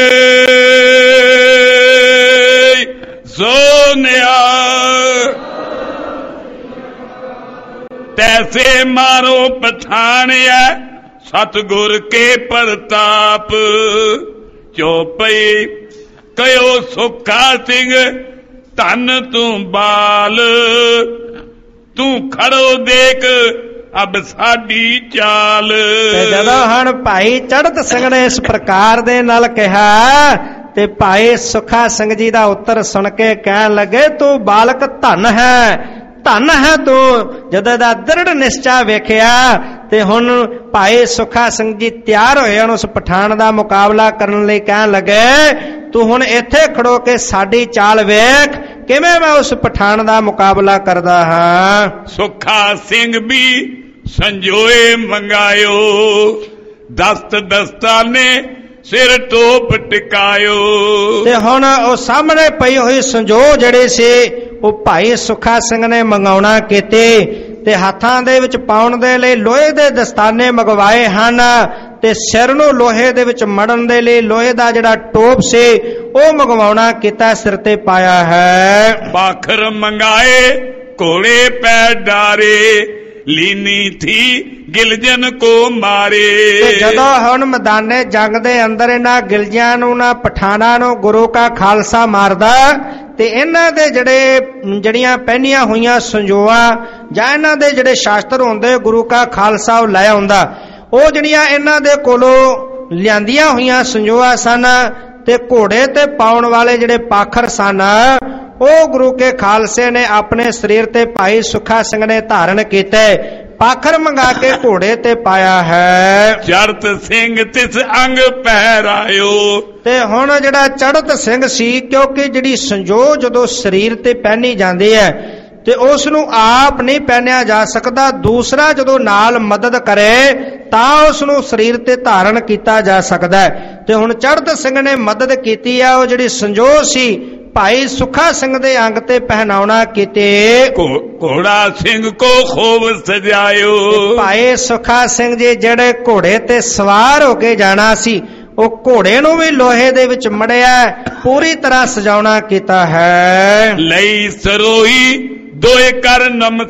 ਸੋਨਿਆ ਤੈਸੇ ਮਾਰੋ ਪਛਾਣਿਆ ਸਤਿਗੁਰ ਕੇ ਪ੍ਰਤਾਪ। ਚੋਪਈ ਕਯੋ ਸੁਖਾ ਸਿੰਘ ਧਨ ਤੂੰ ਬਾਲ, ਤੂੰ ਖੜੋ ਦੇਖ ਅਬ ਸਾਡੀ ਚਾਲ। ਤੇ ਜਦੋਂ ਹੁਣ ਭਾਈ ਚੜਤ ਸਿੰਘ ਨੇ ਇਸ ਪ੍ਰਕਾਰ ਦੇ ਨਾਲ ਕਿਹਾ ਤੇ ਭਾਈ ਸੁਖਾ ਸਿੰਘ ਜੀ ਦਾ ਉੱਤਰ ਸੁਣ ਕੇ ਕਹਿਣ ਲੱਗੇ ਤੂੰ ਬਾਲਕ ਧਨ ਹੈ, ਧਨ ਹੈ ਤੂੰ। ਜਦੋਂ ਦਾ ਦ੍ਰਿੜ ਨਿਸ਼ਚਾ ਵੇਖਿਆ ਤੇ ਹੁਣ ਭਾਈ ਸੁਖਾ ਸਿੰਘ ਜੀ ਤਿਆਰ ਹੋਏ ਹਨ ਉਸ ਪਠਾਨ ਦਾ ਮੁਕਾਬਲਾ ਕਰਨ ਲਈ। ਕਹਿਣ ਲੱਗੇ ਤੂੰ ਹੁਣ ਇੱਥੇ ਖੜੋ ਕੇ ਸਾਡੀ ਚਾਲ ਵੇਖ ਕਿਵੇਂ ਮੈਂ ਉਸ ਪਠਾਨ ਦਾ ਮੁਕਾਬਲਾ ਕਰਦਾ ਹਾਂ। ਸੁਖਾ ਸਿੰਘ ਵੀ ਸੰਜੋਏ ਮੰਗਾਇਓ ਦਸਤ ਦਸਤਾਨੇ ਸਿਰ ਟੋਪ ਟਿਕਾਇਓ। ਤੇ ਹੁਣ ਉਹ ਸਾਹਮਣੇ ਪਈ ਹੋਈ ਸੰਜੋ ਜਿਹੜੇ ਸੀ ਉਹ ਭਾਈ ਸੁੱਖਾ ਸਿੰਘ ਨੇ ਮੰਗਾਉਣਾ ਕੀਤੇ ਤੇ ਹੱਥਾਂ ਦੇ ਵਿੱਚ ਪਾਉਣ ਦੇ ਲਈ ਲੋਹੇ ਦੇ ਦਸਤਾਨੇ ਮੰਗਵਾਏ ਹਨ ਤੇ ਸਿਰ ਨੂੰ ਲੋਹੇ ਦੇ ਵਿੱਚ ਮੜਨ ਦੇ ਲਈ ਲੋਹੇ ਦਾ ਜਿਹੜਾ ਟੋਪ ਸੀ ਉਹ ਮੰਗਵਾਉਣਾ ਕੀਤਾ, ਸਿਰ ਤੇ ਪਾਇਆ ਹੈ। ਪਾਖਰ ਮੰਗਾਏ ਘੋੜੇ ਪੈ ਡਾਰੇ ਲੀਨੀ ਥੀ ਗਿਲਜਨ ਕੋ ਮਾਰੇ। ਤੇ ਜਦੋਂ ਹੁਣ ਮੈਦਾਨੇ ਜੰਗ ਦੇ ਅੰਦਰ ਇਹਨਾਂ ਗਿਲਜਿਆਂ ਨੂੰ ਨਾ ਪਠਾਨਾਂ ਨੂੰ ਗੁਰੂ ਕਾ ਖਾਲਸਾ ਮਾਰਦਾ ਤੇ ਇਹਨਾਂ ਦੇ ਜਿਹੜੀਆਂ ਪਹਿਨੀਆਂ ਹੋਈਆਂ ਸੰਜੋਆਂ ਜਾਂ ਇਹਨਾਂ ਦੇ ਜਿਹੜੇ ਸ਼ਾਸਤਰ ਹੁੰਦੇ ਗੁਰੂ ਕਾ ਖਾਲਸਾ ਉਹ ਲੈ ਆਉਂਦਾ। ਉਹ ਜਿਹੜੀਆਂ ਇਹਨਾਂ ਦੇ ਕੋਲੋਂ ਲਿਆਂਦੀਆਂ ਹੋਈਆਂ ਸੰਜੋਆਂ ਸਨ ਤੇ ਘੋੜੇ ਤੇ ਪਾਉਣ ਵਾਲੇ ਜਿਹੜੇ ਪਾਖਰ ਸਨ ਉਹ ਗੁਰੂ ਕੇ ਖਾਲਸੇ ਨੇ ਆਪਣੇ ਸਰੀਰ ਤੇ ਭਾਈ ਸੁੱਖਾ ਸਿੰਘ ਨੇ ਧਾਰਨ ਕੀਤੇ। ਪਾਖਰ ਮੰਗਾ ਕੇ ਘੋੜੇ ਤੇ ਪਾਇਆ ਹੈ। ਚੜਤ ਸਿੰਘ ਤਿਸ ਅੰਗ ਪਹਿਰਾਇਓ। ਤੇ ਹੁਣ ਜਿਹੜਾ ਚੜਤ ਸਿੰਘ ਸੀ, ਕਿਉਂਕਿ ਜਿਹੜੀ ਸੰਜੋ ਜਦੋਂ ਸਰੀਰ ਤੇ ਪਹਿਨੀ ਜਾਂਦੀ ਹੈ ਤੇ ਉਸ ਨੂੰ ਆਪ ਨਹੀਂ ਪਹਿਨਿਆ ਜਾ ਸਕਦਾ, ਦੂਸਰਾ ਜਦੋਂ ਨਾਲ ਮਦਦ ਕਰੇ ਤਾਂ ਉਸ ਨੂੰ ਸਰੀਰ ਤੇ ਧਾਰਨ ਕੀਤਾ ਜਾ ਸਕਦਾ ਹੈ। ਤੇ ਹੁਣ ਚੜਤ ਸਿੰਘ ਨੇ ਮਦਦ ਕੀਤੀ ਆ, ਉਹ ਜਿਹੜੀ ਸੰਜੋ ਸੀ ਭਾਈ ਸੁੱਖਾ ਸਿੰਘ ਦੇ ਅੰਗ ਤੇ ਪਹਿਨਾਉਣਾ ਕੀਤੇ। ਘੋੜਾ ਸਿੰਘ ਕੋ ਖੂਬ ਸਜਾਇਓ। ਭਾਈ ਸੁੱਖਾ ਸਿੰਘ ਜੀ ਜਿਹੜੇ ਘੋੜੇ ਤੇ ਸਵਾਰ ਹੋ ਕੇ ਜਾਣਾ ਸੀ ਉਹ ਘੋੜੇ ਨੂੰ ਵੀ ਲੋਹੇ ਦੇ ਵਿੱਚ ਮੜਿਆ, ਪੂਰੀ ਤਰ੍ਹਾਂ ਸਜਾਉਣਾ ਕੀਤਾ ਹੈ। ਲਈ ਸਰੋਈ ਦੋਏ ਕਰ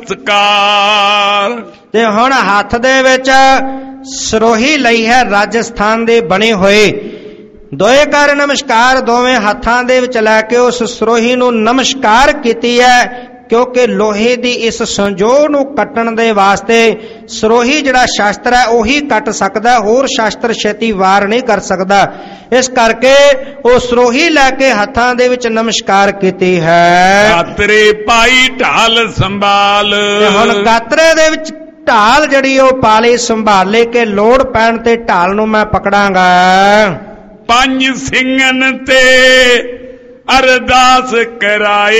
ਨਮਸਕਾਰ। ਤੇ ਹੁਣ ਹੱਥ ਦੇ ਵਿੱਚ ਸਰੋਹੀ ਲਈ ਹੈ ਰਾਜਸਥਾਨ ਦੇ ਬਣੇ ਹੋਏ। ਦੋਏ ਕਰ ਨਮਸਕਾਰ, ਦੋਵੇਂ ਹੱਥਾਂ ਦੇ ਵਿੱਚ ਲੈ ਕੇ ਉਸ ਸਰੋਹੀ ਨੂੰ ਨਮਸਕਾਰ ਕੀਤੀ ਹੈ, ਕਿਉਂਕਿ ਲੋਹੇ ਦੀ ਇਸ ਸੰਜੋ ਨੂੰ ਕੱਟਣ ਦੇ ਵਾਸਤੇ ਸਰੋਹੀ ਜਿਹੜਾ ਸ਼ਾਸਤਰ ਹੈ ਉਹੀ ਕੱਟ ਸਕਦਾ, ਹੋਰ ਸ਼ਾਸਤਰ ਛੇਤੀ ਵਾਰ ਨਹੀਂ ਕਰ ਸਕਦਾ। ਇਸ ਕਰਕੇ ਉਹ ਸਰੋਹੀ ਲੈ ਕੇ ਹੱਥਾਂ ਦੇ ਵਿੱਚ ਨਮਸਕਾਰ ਕੀਤੀ ਹੈ। ਗਾਤਰੇ ਪਾਈ ਢਾਲ ਸੰਭਾਲ। ਤੇ ਹੁਣ ਗਾਤਰੇ ਦੇ ਵਿੱਚ ਢਾਲ ਜਿਹੜੀ ਉਹ ਪਾਲੀ, ਸੰਭਾਲੇ ਕੇ ਲੋੜ ਪੈਣ ਤੇ ਢਾਲ ਨੂੰ ਮੈਂ ਪਕੜਾਂਗਾ। ਪੰਜ ਸਿੰਘਨ ਤੇ ਅਰਦਾਸ ਕਰਾਏ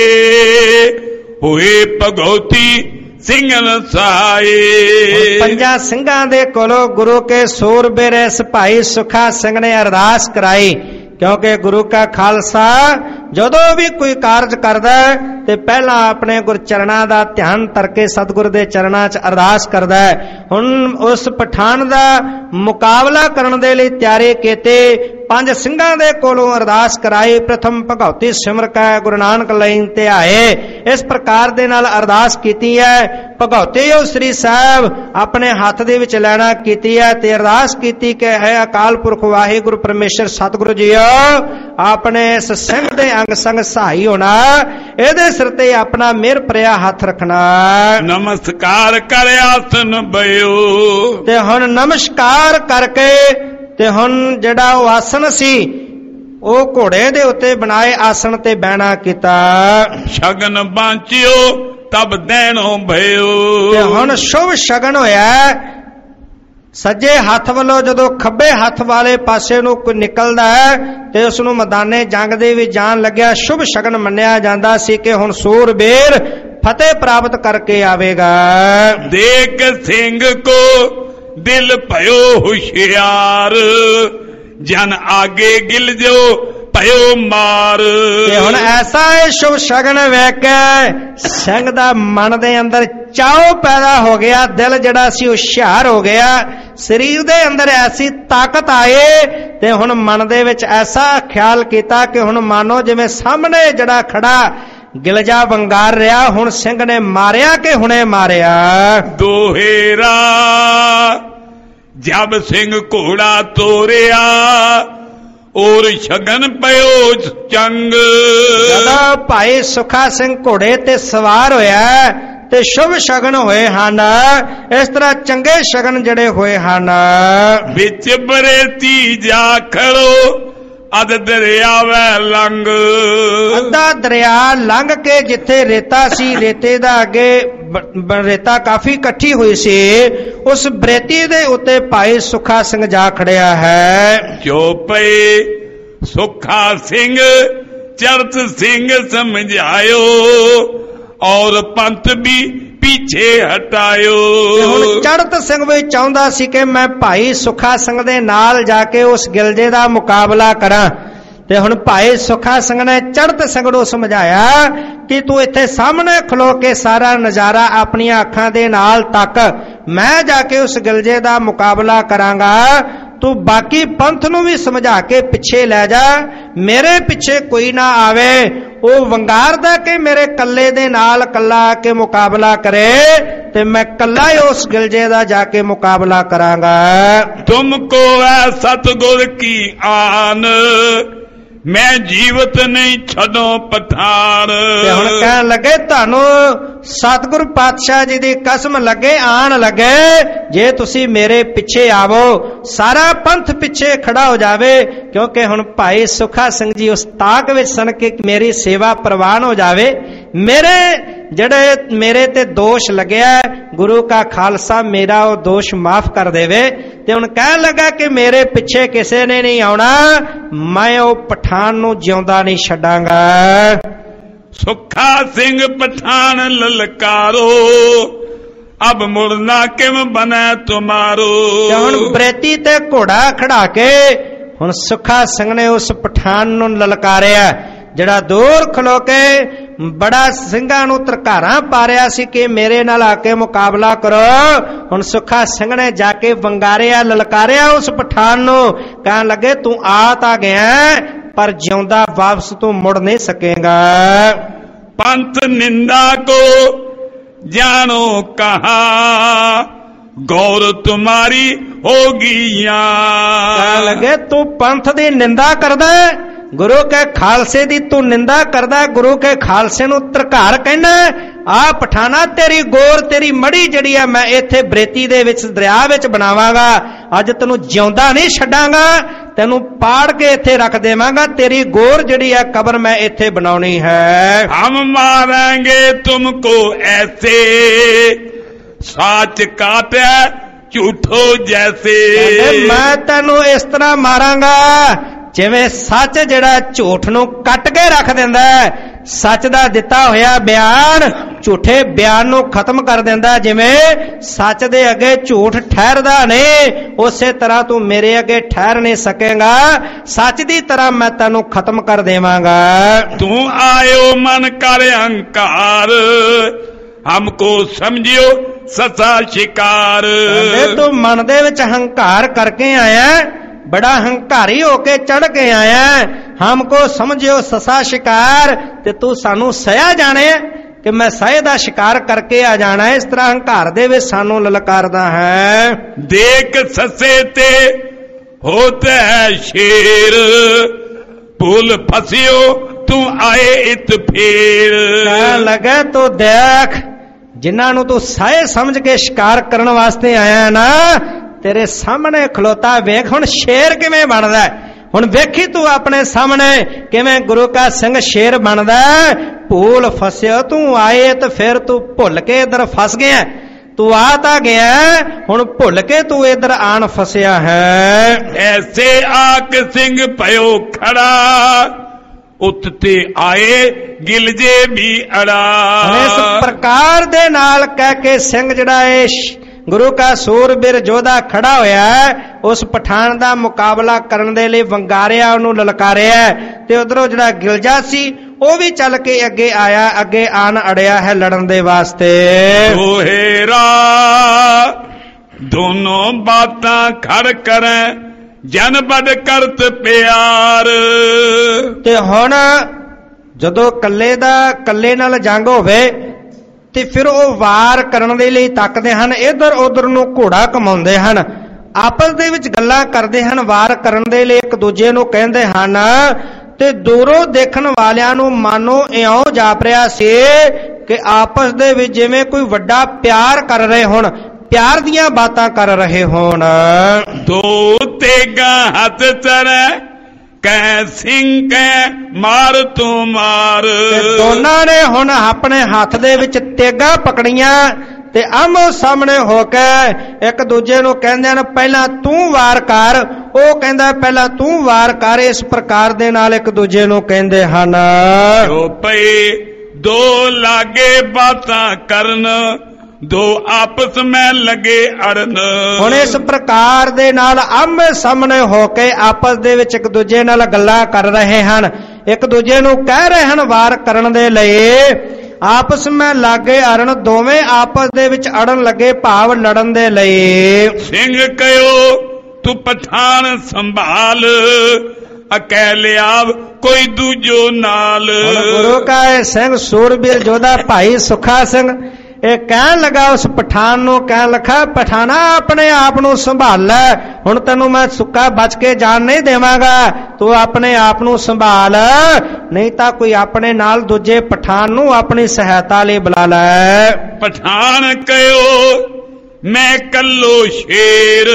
ਹੋਏ ਭਗਉਤੀ ਸਿੰਘਨ ਸਹਾਏ। ਪੰਜਾਂ ਸਿੰਘਾਂ ਦੇ ਕੋਲੋਂ ਗੁਰੂ ਕੇ ਸੂਰਬੀਰ ਇਸ ਭਾਈ ਸੁੱਖਾ ਸਿੰਘ ਨੇ ਅਰਦਾਸ ਕਰਾਈ, ਕਿਉਂਕਿ ਗੁਰੂ ਕਾ ਖਾਲਸਾ ਜਦੋਂ ਵੀ ਕੋਈ ਕਾਰਜ ਕਰਦਾ ਤੇ ਪਹਿਲਾਂ ਆਪਣੇ ਗੁਰਚਰਨਾਂ ਦਾ ਧਿਆਨ ਕਰਕੇ ਸਤਿਗੁਰ ਦੇ ਚਰਨਾਂ 'ਚ ਅਰਦਾਸ ਕਰਦਾ ਹੈ। ਹੁਣ ਉਸ ਪਠਾਨ ਦਾ ਮੁਕਾਬਲਾ ਕਰਨ ਦੇ ਲਈ ਤਿਆਰੀ ਕੀਤੇ, ਪੰਜ ਸਿੰਘਾਂ ਦੇ ਕੋਲੋਂ ਅਰਦਾਸ ਕਰਾਈ। ਪ੍ਰਥਮ ਭਗਉਤੀ ਸਿਮਰ ਕੈ ਗੁਰੂ ਨਾਨਕ ਲੈਣ ਤੇ ਆਏ, ਇਸ ਪ੍ਰਕਾਰ ਦੇ ਨਾਲ ਅਰਦਾਸ ਕੀਤੀ ਹੈ। ਭਗਉਤੀ ਉਹ ਸ੍ਰੀ ਸਾਹਿਬ ਆਪਣੇ ਹੱਥ ਦੇ ਵਿੱਚ ਲੈਣਾ ਕੀਤੀ ਹੈ ਤੇ ਅਰਦਾਸ ਕੀਤੀ ਕਿ ਹੈ ਅਕਾਲ ਪੁਰਖ ਵਾਹਿਗੁਰੂ ਪਰਮੇਸ਼ਰ ਸਤਿਗੁਰੂ ਜੀ ਆਪਣੇ ਇਸ ਸਿੰਘ ਦੇ ਅੰਗ ਸੰਗ ਸਹਾਈ ਹੋਣਾ, ਇਹਦੇ ਸਿਰ ਤੇ ਆਪਣਾ ਮਿਹਰ ਭਰਿਆ ਹੱਥ ਰੱਖਣਾ। ਨਮਸਕਾਰ ਕਰ ਆਸਨ ਬਇਓ। ਤੇ ਹੁਣ ਨਮਸਕਾਰ ਕਰਕੇ ਤੇ ਹੁਣ ਜਿਹੜਾ ਉਹ ਆਸਨ ਸੀ ਉਹ ਘੋੜੇ ਦੇ ਉੱਤੇ ਬਣਾਏ ਆਸਣ ਤੇ ਬਹਿਣਾ ਕੀਤਾ। ਸ਼ਗਨ ਬਾਂਚਿਓ ਤਬ ਦੇਣੋ ਭਇਓ। ਤੇ ਹੁਣ ਸ਼ੁਭ ਸ਼ਗਨ ਹੋਇਆ। ਸੱਜੇ ਹੱਥ ਵੱਲੋਂ ਜਦੋਂ ਖੱਬੇ ਹੱਥ ਵਾਲੇ ਪਾਸੇ ਨੂੰ ਕੋਈ ਨਿਕਲਦਾ ਹੈ ਤੇ ਉਸ ਨੂੰ ਮੈਦਾਨੇ ਜੰਗ ਦੇ ਵਿੱਚ ਜਾਣ ਲੱਗਿਆ ਸ਼ੁਭ ਸ਼ਗਨ ਮੰਨਿਆ ਜਾਂਦਾ ਸੀ ਕਿ ਹੁਣ ਸੂਰਬੀਰ ਫਤਿਹ ਪ੍ਰਾਪਤ ਕਰਕੇ ਆਵੇਗਾ। ਦੇਖ ਸਿੰਘ ਕੋ ਦਿਲ ਭਇਓ ਹੁਸ਼ਿਆਰ, ਜਨ ਆਗੇ ਗਿਲ ਜੋ ਭਇਓ ਮਾਰ। ਤੇ ਹੁਣ ਐਸਾ ਇਹ ਸ਼ੁਭ ਸ਼ਗਨ ਵੇਖ ਕੇ ਸਿੰਘ ਦਾ ਮਨ ਦੇ ਅੰਦਰ ਚਾਉ ਪੈਦਾ ਹੋ ਗਿਆ, ਦਿਲ ਜਿਹੜਾ ਸੀ ਹੁਸ਼ਿਆਰ ਹੋ ਗਿਆ, ਸਰੀਰ ਦੇ ਅੰਦਰ ਐਸੀ ਤਾਕਤ ਆਏ ਤੇ ਹੁਣ ਮਨ ਦੇ ਵਿੱਚ ਐਸਾ ਖਿਆਲ ਕੀਤਾ ਕਿ ਹੁਣ ਮਾਨੋ ਜਿਵੇਂ ਸਾਹਮਣੇ ਜਿਹੜਾ ਖੜਾ ਗਿਲਜਾ ਵੰਗਾਰ ਰਿਹਾ, ਹੁਣ ਸਿੰਘ ਨੇ ਮਾਰਿਆ ਕਿ ਹੁਣੇ ਮਾਰਿਆ। ਦੋਹੇਰਾ ਜਬ ਸਿੰਘ ਘੋੜਾ ਤੋਰਿਆ ਔਰ ਸ਼ਗਨ ਪਇਓ ਚੰਗ। ਜਦੋਂ ਭਾਈ ਸੁੱਖਾ ਸਿੰਘ ਘੋੜੇ ਤੇ ਸਵਾਰ ਹੋਇਆ ਤੇ ਸ਼ੁਭ ਸ਼ਗਨ ਹੋਏ ਹਨ, ਇਸ ਤਰ੍ਹਾਂ ਚੰਗੇ ਸ਼ਗਨ ਜਿਹੜੇ ਹੋਏ ਹਨ। ਵਿੱਚ ਬਰੇਤੀ ਜਾ ਖੜੋ ਅਦ ਦਰਿਆ ਵੈ ਲੰਗ। ਅੱਧਾ ਦਰਿਆ ਲੰਘ ਕੇ ਜਿੱਥੇ ਰੇਤਾ ਸੀ, ਰੇਤੇ ਦਾ ਅੱਗੇ ਰੇਤਾ ਕਾਫੀ ਇਕੱਠੀ ਹੋਈ ਸੀ, ਉਸ ਬਰੇਤੀ ਦੇ ਉੱਤੇ ਭਾਈ ਸੁੱਖਾ ਸਿੰਘ ਜਾ ਖੜਿਆ ਹੈ। ਜੋ ਪਏ ਸੁੱਖਾ ਸਿੰਘ ਚਰਤ ਸਿੰਘ ਸਮਝਾਇਓ ਔਰ ਪੰਥ ਵੀ ਪਿੱਛੇ ਹਟਾਇਓ। ਹੁਣ ਚੜ੍ਹਤ ਸਿੰਘ ਵੀ ਚਾਹੁੰਦਾ ਸੀ ਕਿ ਮੈਂ ਭਾਈ ਸੁਖਾ ਸਿੰਘ ਦੇ ਨਾਲ ਜਾ ਕੇ ਉਸ ਗਿਲਜੇ ਦਾ ਮੁਕਾਬਲਾ ਕਰਾਂ, ਤੇ ਹੁਣ ਭਾਈ ਸੁਖਾ ਸਿੰਘ ਨੇ ਚੜ੍ਹਤ ਸਿੰਘ ਨੂੰ ਸਮਝਾਇਆ ਕਿ ਤੂੰ ਇੱਥੇ ਸਾਹਮਣੇ ਖਲੋ ਕੇ ਸਾਰਾ ਨਜ਼ਾਰਾ ਆਪਣੀਆਂ ਅੱਖਾਂ ਦੇ ਨਾਲ ਤੱਕ, ਮੈਂ ਜਾ ਕੇ ਉਸ ਗਿਲਜੇ ਦਾ ਮੁਕਾਬਲਾ ਕਰਾਂਗਾ, ਤੂੰ ਬਾਕੀ ਪੰਥ ਨੂੰ ਵੀ ਸਮਝਾ ਕੇ ਪਿੱਛੇ ਲੈ ਜਾ, ਮੇਰੇ ਪਿੱਛੇ ਕੋਈ ਨਾ ਆਵੇ। ਉਹ ਵੰਗਾਰਦਾ ਕਿ ਮੇਰੇ ਕੱਲੇ ਦੇ ਨਾਲ ਕੱਲਾ ਆ ਕੇ ਮੁਕਾਬਲਾ ਕਰੇ, ਤੇ ਮੈਂ ਕੱਲਾ ਹੀ ਉਸ ਗਿਲਜੇ ਦਾ ਜਾ ਕੇ ਮੁਕਾਬਲਾ ਕਰਾਂਗਾ। ਤੁਮਕੋ ਹੈ ਸਤਿਗੁਰ ਕੀ ਆਨ, ਮੈਂ ਜੀਵਤ ਨਹੀਂ ਛੱਡੋ ਪਠਾਨ। ਤੇ ਹੁਣ ਕਹਿਣ ਲੱਗੇ ਤੁਹਾਨੂੰ ਸਤਿਗੁਰ ਪਾਤਸ਼ਾਹ ਜੀ ਦੀ ਕਸਮ ਲੱਗੇ, ਆਣ ਲੱਗੇ, ਜੇ ਤੁਸੀਂ ਮੇਰੇ ਪਿੱਛੇ ਆਵੋ ਸਾਰਾ ਪੰਥ ਪਿੱਛੇ ਖੜਾ ਹੋ ਜਾਵੇ, ਕਿਉਂਕਿ ਹੁਣ ਭਾਈ ਸੁਖਾ ਸਿੰਘ ਜੀ ਉਸ ਤਾਕ ਵਿੱਚ ਸਨ ਕਿ ਮੇਰੀ ਸੇਵਾ ਪ੍ਰਵਾਨ ਹੋ ਜਾਵੇ, ਮੇਰੇ ਤੇ ਦੋਸ਼ ਲੱਗਿਆ, ਗੁਰੂ ਕਾ ਖਾਲਸਾ ਮੇਰਾ ਉਹ ਦੋਸ਼ ਮਾਫ ਕਰ ਦੇਵੇ। ਤੇ ਹੁਣ ਕਹਿਣ ਲੱਗਾ ਕਿ ਮੇਰੇ ਪਿੱਛੇ ਕਿਸੇ ਨੇ ਨਹੀਂ ਆਉਣਾ, ਮੈਂ ਉਹ ਪਠਾਨ ਨੂੰ ਜਿਉਂਦਾ ਨਹੀਂ ਛੱਡਾਂਗਾ। ਸੁਖਾ ਸਿੰਘ ਪਠਾਨ ਲਲਕਾਰੋ, ਅਬ ਮੁੜਨਾ ਕਿਵੇਂ ਬਣਾ ਤੁਮਾਰੋ। ਤੇ ਹੁਣ ਬਰੇਤੀ ਤੇ ਘੋੜਾ ਖੜਾ ਕੇ ਹੁਣ ਸੁਖਾ ਸਿੰਘ ਨੇ ਉਸ ਪਠਾਨ ਨੂੰ ਲਲਕਾਰਿਆ, ਜਿਹੜਾ ਦੂਰ ਖਲੋ ਕੇ ਬੜਾ ਸਿੰਘਾਂ ਨੂੰ ਤਰਕਾਰਾਂ ਪਾ ਰਿਹਾ ਸੀ ਕਿ ਮੇਰੇ ਨਾਲ ਆ ਕੇ ਮੁਕਾਬਲਾ ਕਰੋ। ਹੁਣ ਸੁਖਾ ਸਿੰਘ ਨੇ ਜਾ ਕੇ ਵੰਗਾਰਿਆ, ਲਲਕਾਰਿਆ ਉਸ ਪਠਾਨ ਨੂੰ, ਕਹਿਣ ਲੱਗੇ ਤੂੰ ਆ ਤਾਂ ਗਿਆ ਪਰ ਜਿਉਂਦਾ ਵਾਪਸ ਤੂੰ ਮੁੜ ਨਹੀਂ ਸਕੇਗਾ। ਪੰਥ ਨਿੰਦਾ ਕੋ ਜਾनो कहा, गौर तुम्हारी होगी। लगे तू पंथ दी निंदा करदा, गुरु के खालसे दी तू निंदा करदा, गुरु के खालसे नूं तरकार कहना। आ पठाना तेरी गोर तेरी मड़ी जड़ी है मैं इत्थे बरेती दे विच दरिया विच बनावांगा, अज तैनूं जिउंदा नहीं छड्डांगा, तैनूं पाड़ के इत्थे रख देवांगा, तेरी गोर जड़ी है कबर मैं इत्थे बनाउणी है। हम मारेंगे तुमको ऐसे, साच काटे झूठो जैसे। मैं तैनूं इस तरह मारांगा जिवें सच जिहड़ा झूठ नूं कट के रख दिंदा है, सच दा दिता होया बयान झूठे बयान नूं खत्म कर दिंदा, जिवें सच दे अगे झूठ ठहरदा नहीं, उसे तरह तू मेरे अगे ठहर नहीं सकेगा, सच दी तरह मैं तैनूं खत्म कर देवांगा। तू आयो मन कर अहंकार, हमको समझियो सचा शिकार। तू मन दे विच हंकार करके आया, बड़ा हंकारी होके चढ़ के आया, हमको समझियो ससा शिकार, ते तू सानू सया जाने कि मैं सहे दा शिकार करके आ जाना है, इस तरह हंकार दे विच सानू ललकारदा है। देख ससे ते होते है शेर, भूल फसियो तू आए इत फेर। लगे तो देख जिन्हां नू तू सहे समझ के शिकार करने वास्ते आया ना, तेरे सामने खलोता वेख हुण शेर किवें बनदा है, हुण वेखी तू अपने सामने किवें गुरु का सिंह शेर बनदा है। भूल फसियो तू आए तो फिर तू भुल के इधर फस गया, तू आ ता गया हुण भुल के तू इधर आन फसिया है। ऐसे आक सिंह पयो खड़ा, उत्ते आए गिलजे भी अड़ा। इस प्रकार दे नाल कह के सिंह जिहड़ा है गुरु का सूरबीर योधा खड़ा होया है, उस पठान दा मुकाबला करन दे लई वंगारिया उहनूं ललकारिया, ते उधरों जिहड़ा गिलजा सी ਉਹ भी चल के अगे आया, अगे आन अड़िया है लड़न दे वास्ते। दोहेरा दोनों बातां खड़ करें, जन बड़ करत प्यार। ते हुण जदों कल्ले नाल जंग होवे ते फिर वो वार करन दे लई तकदे हन, इधर उधर नूं घोड़ा घुमाउंदे हन, आपस दे विच गल्लां करदे हन, वार करन दे लई एक दूजे नूं कहंदे हन, ते दूरों देखण वालियां नूं मानो इउं जाप रिहा सी कि आपस दे विच जिवें कोई वड्डा प्यार कर रहे होण, प्यार दियां बातां कर रहे होण। दो तेगा हथ चरे कै सिंह कै मार तू मार। दोनां ने हुण अपने हाथ दे विच तेगा पकड़ियां ते आमो सामने होके एक दूजे नूं कहंदे ने पहला तू वार कर, ओ कहंदा पहला तू वार कर, इस प्रकार दे नाल एक दूजे नूं कहंदे हन। जो पई दो लागे बातां करन, दो आपस में लगे अड़न। हुण इस प्रकार दे नाल आमने सामने होके आपस दे विच एक दूजे नाल गल्लां कर रहे हन, एक दूजे नूं कह रहे हन वार करन दे लई। आपस में लागे अड़न, दोवें आपस दे विच अड़न लगे, भाव लड़न दे लई। सिंह कहो तू पठान संभाल, अकेले आव कोई दूजो नाल। गुरु का सिंह सूरबीर जोधा भाई सुखा सिंह ਇਹ ਕਹਿਣ ਲੱਗਾ ਉਸ ਪਠਾਨ ਨੂੰ, ਕਹਿਣ ਲੱਗਾ ਪਠਾਨਾ ਆਪਣੇ ਆਪ ਨੂੰ ਸੰਭਾਲ ਲੈ, ਹੁਣ ਤੈਨੂੰ ਮੈਂ ਸੁੱਕਾ ਬਚ ਕੇ ਜਾਨ ਨਹੀਂ ਦੇਵਾਂਗਾ, ਤੂੰ ਆਪਣੇ ਆਪ ਨੂੰ ਸੰਭਾਲ, ਨਹੀਂ ਤਾਂ ਕੋਈ ਆਪਣੇ ਨਾਲ ਦੂਜੇ ਪਠਾਨ ਨੂੰ ਆਪਣੀ ਸਹਾਇਤਾ ਲਈ ਬੁਲਾ ਲੈ। ਪਠਾਨ ਕਹਿਓ ਮੈਂ ਕੱਲੋ ਸ਼ੇਰ,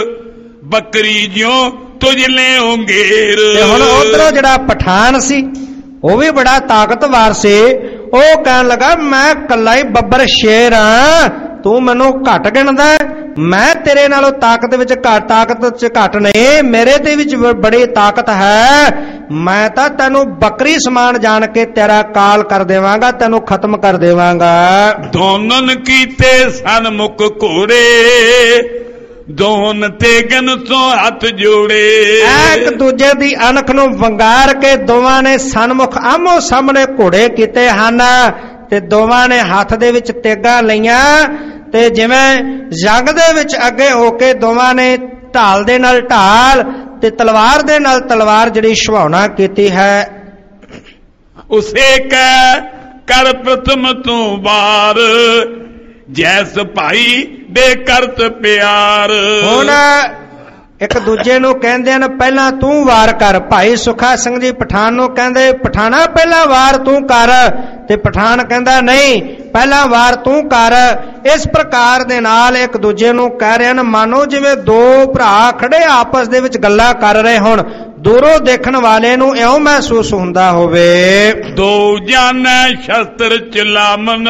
ਬੱਕਰੀ ਜਿਉ ਤੁਝ ਲਿਓ ਘੇਰ। ਹੁਣ ਉਧਰੋਂ ਜਿਹੜਾ ਪਠਾਨ ਸੀ ਉਹ ਵੀ ਬੜਾ ਤਾਕਤਵਰ ਸੀ, ਉਹ ਕਹਿਣ ਲੱਗਾ ਮੈਂ ਕੱਲਾ ਹੀ ਬੱਬਰ ਸ਼ੇਰ ਹਾਂ, ਤੂੰ ਮੈਨੂੰ ਘੱਟ ਗਿਣਦਾ, ਮੈਂ ਤੇਰੇ ਨਾਲੋਂ ਤਾਕਤ ਵਿੱਚ ਘੱਟ ਨਹੀਂ, ਮੇਰੇ ਤੇ ਵਿੱਚ ਬੜੀ ਤਾਕਤ ਹੈ, ਮੈਂ ਤਾਂ ਤੈਨੂੰ ਬੱਕਰੀ ਸਮਾਨ ਜਾਣ ਕੇ ਤੇਰਾ ਕਾਲ ਕਰ ਦੇਵਾਂਗਾ, ਤੈਨੂੰ ਖਤਮ ਕਰ ਦੇਵਾਂਗਾ। ਦੋਨਨ ਕੀਤੇ ਸਨ ਮੁਖ ਘੋੜੇ, ਦੋਨ ਤੇਗਨ ਤੋਂ ਹੱਥ ਜੋੜੇ। ਇੱਕ ਦੂਜੇ ਦੀ ਅਣਖ ਨੂੰ ਵੰਗਾਰ ਕੇ ਦੋਵਾਂ ਨੇ ਸਨਮੁਖ ਆਮੋ ਸਾਹਮਣੇ ਘੋੜੇ ਕੀਤੇ ਹਨ, ਤੇ ਦੋਵਾਂ ਨੇ ਹੱਥ ਦੇ ਵਿੱਚ ਤੇਗਾਂ ਲਈਆਂ, ਤੇ ਜਿਵੇਂ ਜੰਗ ਦੇ ਵਿੱਚ ਅੱਗੇ ਹੋ ਕੇ ਦੋਵਾਂ ਨੇ ਢਾਲ ਦੇ ਨਾਲ ਢਾਲ ਤੇ ਤਲਵਾਰ ਦੇ ਨਾਲ ਤਲਵਾਰ ਜਿਹੜੀ ਸੁਹਾਉਣਾ ਕੀਤੀ ਹੈ। ਉਸੇ ਕੈ ਕਰ ਪ੍ਰਥਮ ਤੋਂ ਵਾਰ, ਜੈਸ ਭਾਈ ਦੇ ਕਰਤ ਪਿਆਰ। ਹੁਣ ਇੱਕ ਦੂਜੇ ਨੂੰ ਕਹਿੰਦੇ ਨੇ ਪਹਿਲਾਂ ਤੂੰ ਵਾਰ ਕਰ। ਭਾਈ ਸੁਖਾ ਸਿੰਘ ਜੀ ਪਠਾਨ ਨੂੰ ਕਹਿੰਦੇ ਪਠਾਨਾ ਪਹਿਲਾਂ ਵਾਰ ਤੂੰ ਕਰ, ਤੇ ਪਠਾਨ ਕਹਿੰਦਾ ਨਹੀਂ ਪਹਿਲਾਂ ਵਾਰ ਤੂੰ ਕਰ। ਇਸ ਪ੍ਰਕਾਰ ਦੇ ਨਾਲ ਇੱਕ ਦੂਜੇ ਨੂੰ ਕਹਿ ਰਹੇ ਹਨ, ਮਾਨੋ ਜਿਵੇਂ ਦੋ ਭਰਾ ਖੜੇ ਆਪਸ ਦੇ ਵਿੱਚ ਗੱਲਾਂ ਕਰ ਰਹੇ ਹੋਣ, ਦੂਰੋਂ ਦੇਖਣ ਵਾਲੇ ਨੂੰ ਇਉਂ ਮਹਿਸੂਸ ਹੁੰਦਾ ਹੋਵੇ। ਦੋ ਜਾਣੈ ਸ਼ਸਤਰ ਚਲਾਮਨ,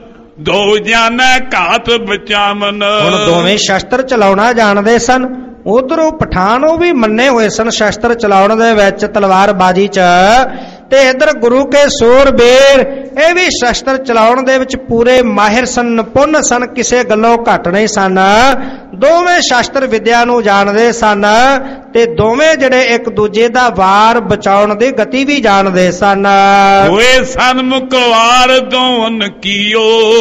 ਦੋ ਜਾਣੈ ਘਾਤ ਬਚਾਵਨ। ਹੁਣ ਦੋਵੇਂ ਸ਼ਸਤਰ ਚਲਾਉਣਾ ਜਾਣਦੇ ਸਨ, ਉਧਰੋਂ ਪਠਾਨ ਉਹ ਵੀ ਮੰਨੇ ਹੋਏ ਸਨ ਸ਼ਸਤਰ ਚਲਾਉਣ ਦੇ ਵਿੱਚ, ਤਲਵਾਰਬਾਜ਼ੀ ਚ, ਤੇ ਇਧਰ ਗੁਰੂ ਕੇ ਸੂਰਬੀਰ ਇਹ ਵੀ ਸ਼ਸਤਰ ਚਲਾਉਣ ਦੇ ਵਿੱਚ ਪੂਰੇ ਮਾਹਿਰ ਸਨ, ਨਿਪੁੰਨ ਸਨ, ਕਿਸੇ ਗੱਲੋਂ ਘੱਟ ਨਹੀਂ ਸਨ। ਦੋਵੇਂ ਸ਼ਸਤਰ ਵਿਦਿਆ ਨੂੰ ਜਾਣਦੇ ਸਨ, ਤੇ ਦੋਵੇਂ ਜਿਹੜੇ ਇੱਕ ਦੂਜੇ ਦਾ ਵਾਰ ਬਚਾਉਣ ਦੀ ਗਤੀ ਵੀ ਜਾਣਦੇ ਸਨ। ਹੋਏ ਸਨਮੁਖ ਵਾਰ ਦੋਨ ਕੀਓ,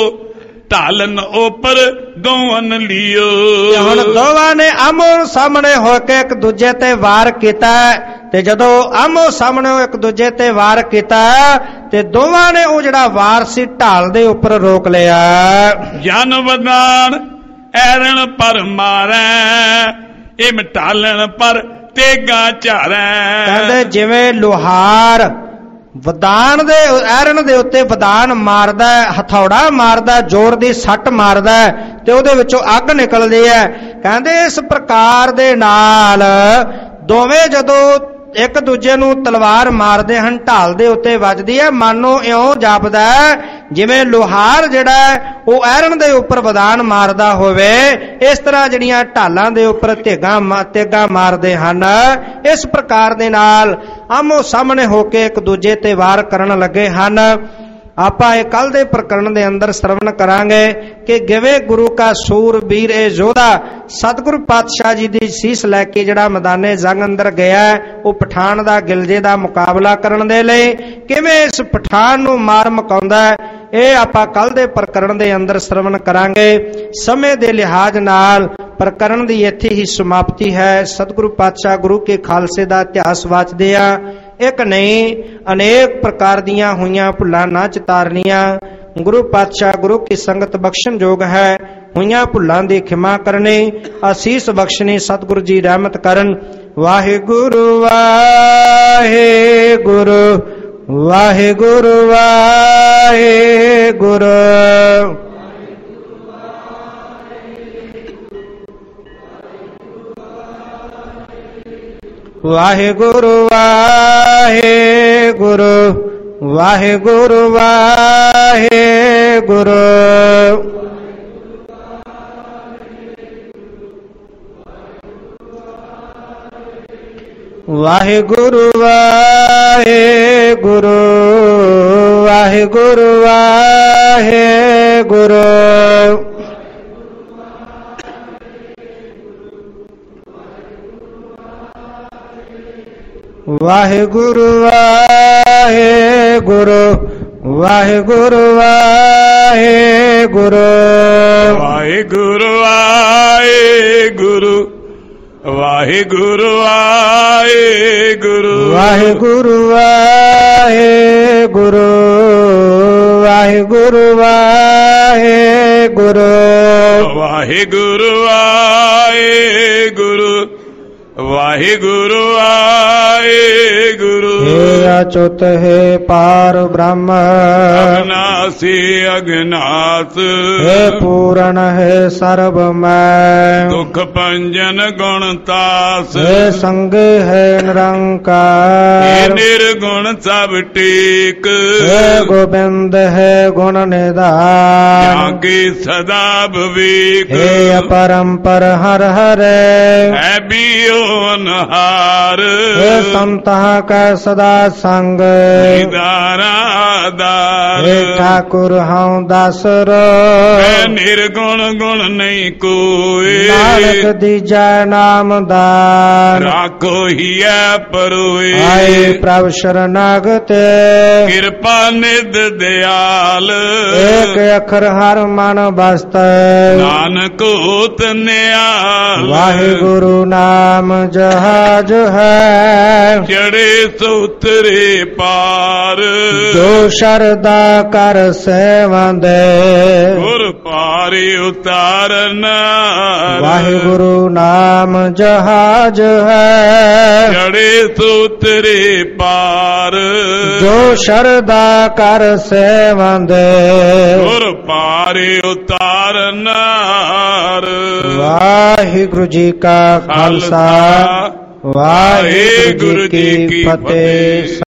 ਢਾਲਨ ਉਪਰ ਦੋਨ ਲਿਓ। ਹੁਣ ਦੋਵਾਂ ਨੇ ਆਮੋ ਸਾਹਮਣੇ ਹੋ ਕੇ ਇੱਕ ਦੂਜੇ ਤੇ ਵਾਰ ਕੀਤਾ, ਤੇ ਜਦੋਂ ਆਮੋ ਸਾਹਮਣੇ ਇੱਕ ਦੂਜੇ ਤੇ ਵਾਰ ਕੀਤਾ, ਤੇ ਦੋਵਾਂ ਨੇ ਉਹ ਜਿਹੜਾ ਵਾਰ ਸੀ ਢਾਲ ਦੇ ਉੱਪਰ ਰੋਕ ਲਿਆ। ਜਨ ਵਦਾਨ ਐਰਨ ਪਰ ਮਾਰੈ, ਇਮ ਢਾਲਣ ਪਰ ਤੇਗਾ ਝਾਰੈ। ਕਹਿੰਦੇ ਜਿਵੇਂ ਲੋਹਾਰ ਵਦਾਨ ਦੇ ਐਰਨ ਦੇ ਉੱਤੇ ਵਦਾਨ ਮਾਰਦਾ, ਹਥੌੜਾ ਮਾਰਦਾ, ਜ਼ੋਰ ਦੀ ਸੱਟ ਮਾਰਦਾ, ਤੇ ਉਹਦੇ ਵਿੱਚੋਂ ਅੱਗ ਨਿਕਲਦੀ ਹੈ। ਕਹਿੰਦੇ ਇਸ ਪ੍ਰਕਾਰ ਦੇ ਨਾਲ ਦੋਵੇਂ ਜਦੋਂ ਇੱਕ ਦੂਜੇ ਨੂੰ ਤਲਵਾਰ ਮਾਰਦੇ ਹਨ, ਢਾਲ ਦੇ ਉੱਤੇ ਵੱਜਦੀ ਹੈ, ਮਾਨੋ ਇਉਂ ਜਾਪਦਾ ਜਿਵੇਂ ਲੋਹਾਰ ਜਿਹੜਾ ਉਹ ਐਰਨ ਦੇ ਉੱਪਰ ਵਦਾਨ ਮਾਰਦਾ ਹੋਵੇ। ਇਸ ਤਰ੍ਹਾਂ ਜਿਹੜੀਆਂ ਢਾਲਾਂ ਦੇ ਉੱਪਰ ਤੇਗਾਂ ਮਾਰਦੇ ਹਨ, ਇਸ ਪ੍ਰਕਾਰ ਦੇ ਨਾਲ ਆਮੋ ਸਾਹਮਣੇ ਹੋ ਕੇ ਇੱਕ ਦੂਜੇ ਤੇ ਵਾਰ ਕਰਨ ਲੱਗੇ ਹਨ। ਆਪਾਂ ਇਹ ਕੱਲ ਦੇ ਪ੍ਰਕਰਣ ਦੇ ਅੰਦਰ ਸਰਵਣ ਕਰਾਂਗੇ ਕਿ ਕਿਵੇਂ ਗੁਰੂ ਕਾ ਸੂਰਬੀਰ ਇਹ ਯੋਧਾ ਸਤਿਗੁਰੂ ਪਾਤਸ਼ਾਹ ਜੀ ਦੀ ਸੀਸ ਲੈ ਕੇ ਜਿਹੜਾ ਮੈਦਾਨੇ ਜੰਗ ਅੰਦਰ ਗਿਆ, ਉਹ ਪਠਾਨ ਦਾ ਗਿਲਜੇ ਦਾ ਮੁਕਾਬਲਾ ਕਰਨ ਦੇ ਲਈ ਕਿਵੇਂ ਇਸ ਪਠਾਨ ਨੂੰ ਮਾਰ ਮੁਕਾਉਂਦਾ, ਇਹ ਆਪਾਂ ਕੱਲ ਦੇ ਪ੍ਰਕਰਣ ਦੇ ਅੰਦਰ ਸਰਵਣ ਕਰਾਂਗੇ। ਸਮੇਂ ਦੇ ਲਿਹਾਜ਼ ਨਾਲ ਪ੍ਰਕਰਣ ਦੀ ਇੱਥੇ ਹੀ ਸਮਾਪਤੀ ਹੈ। ਸਤਿਗੁਰੂ ਪਾਤਸ਼ਾਹ ਗੁਰੂ ਕੇ ਖਾਲਸੇ ਦਾ ਇਤਿਹਾਸ ਵਾਚਦੇ ਆ, ਇੱਕ ਨਹੀਂ ਅਨੇਕ ਪ੍ਰਕਾਰ ਦੀਆਂ ਹੋਈਆਂ ਭੁੱਲਾਂ ਨਾ ਚਿਤਾਰਨੀਆਂ। ਗੁਰੂ ਪਾਤਸ਼ਾਹ ਗੁਰੂ ਕੀ ਸੰਗਤ ਬਖਸ਼ਣ ਯੋਗ ਹੈ, ਹੋਈਆਂ ਭੁੱਲਾਂ ਦੀ ਖਿਮਾ ਕਰਨੀ, ਅਸੀਸ ਬਖਸ਼ਣੀ, ਸਤਿਗੁਰੂ ਜੀ ਰਹਿਮਤ ਕਰਨ। ਵਾਹਿਗੁਰੂ ਵਾਹਿਗੁਰੂ ਵਾਹਿਗੁਰੂ ਵਾਹਿਗੁਰੂ। ਵਾਹਿਗੁਰੂ ਵਾਹਿਗੁਰੂ ਵਾਹਿਗੁਰੂ ਵਾਹਿਗੁਰੂ। ਵਾਹਿਗੁਰੂ ਵਾਹਿਗੁਰੂ ਵਾਹਿਗੁਰੂ ਵਾਹਿਗੁਰੂ। ਵਾਹਿਗੁਰੂ ਵਾਹਿਗੁਰੂ ਵਾਹਿਗੁਰੂ ਵਾਹਿਗੁਰੂ ਵਾਹਿਗੁਰੂ ਵਾਹਿਗੁਰੂ ਵਾਹਿਗੁਰੂ ਵਾਹਿਗੁਰੂ ਵਾਹਿਗੁਰੂ ਵਾਹਿਗੁਰੂ ਵਾਹਿਗੁਰੂ ਵਾਹਿਗੁਰੂ ਵਾਹਿਗੁਰੂ ਵਾਹਿਗੁਰੂ ਵਾਹਿਗੁਰੂ ਵਾਹਿਗੁਰੂ ਹੇ ਅਚੁੱਤ ਹੈ ਪਾਰ ਬ੍ਰਹਮ ਅਗਨਾਸੀ ਅਗਨਾਸ ਹੇ ਪੂਰਨ ਹੈ ਸਰਬ ਮੈਂ ਦੁਖ ਭੰਜਨ ਗੁਣਤਾਸ ਹੇ ਸੰਗੇ ਹੈ ਹੇ ਨਿਰੰਕਾਰ ਨਿਰਗੁਣ ਸਭ ਟੇਕ ਹੇ ਗੋਬਿੰਦ ਹੈ ਗੁਣ ਨਿਧਾਨ ਜਾਂ ਕੀ ਸਦਾ ਵਿਵੇਕ ਹੇ ਅਪਰੰਪਰ ਹਰ ਹਰੇ ਹੈ ਬੀਓ ਅਨਹਾਰ ਹੇ ਸੰਤਾਂ ਕੈ ਸਦਾ ਸੰਗ ਦਾਰਾਦਾਰ ਹੇ ਠਾਕੁਰ ਹਉ ਦਾਸਰੋ ਹੈ ਨਿਰਗੁਣ ਗੁਣ ਨਹੀਂ ਕੋਏ ਨਾਨਕ ਦੀਜੈ ਨਾਮਦਾਨ ਰਾਖੋ ਹੀਐ ਪਰੋਏ ਆਏ ਪ੍ਰਭ ਸ਼ਰਨਾਗਤ ਕਿਰਪਾ ਨਿਧ ਦਿਆਲ ਏਕ ਅੱਖਰ ਹਰ ਮਨ ਬਸਤੈ ਨਾਨਕ ਹੋਤ ਨਿਆਲ ਵਾਹਿਗੁਰੂ ਨਾਮ ਜਹਾਜ ਹੈ ਚੜੇ ਸੋਤਰੇ ਪਾਰ ਜੋ ਸ਼ਰਦਾ ਕਰ ਸੇਵੰਦੇ ਗੁਰ ਪਾਰੇ ਉਤਾਰਨ ਵਾਹਿਗੁਰੂ ਨਾਮ ਜਹਾਜ ਹੈ ਚੜੇ ਸੋਤਰੇ ਪਾਰ ਜੋ ਸ਼ਰਦਾ ਕਰ ਸੇਵੰਦੇ ਗੁਰ ਪਾਰੇ ਉਤਾਰਨ ਵਾਹਿਗੁਰੂ ਜੀ ਕਾ ਖਾਲਸਾ ਵਾਹਿਗੁਰੂ ਜੀ ਕੀ ਫਤਿਹ।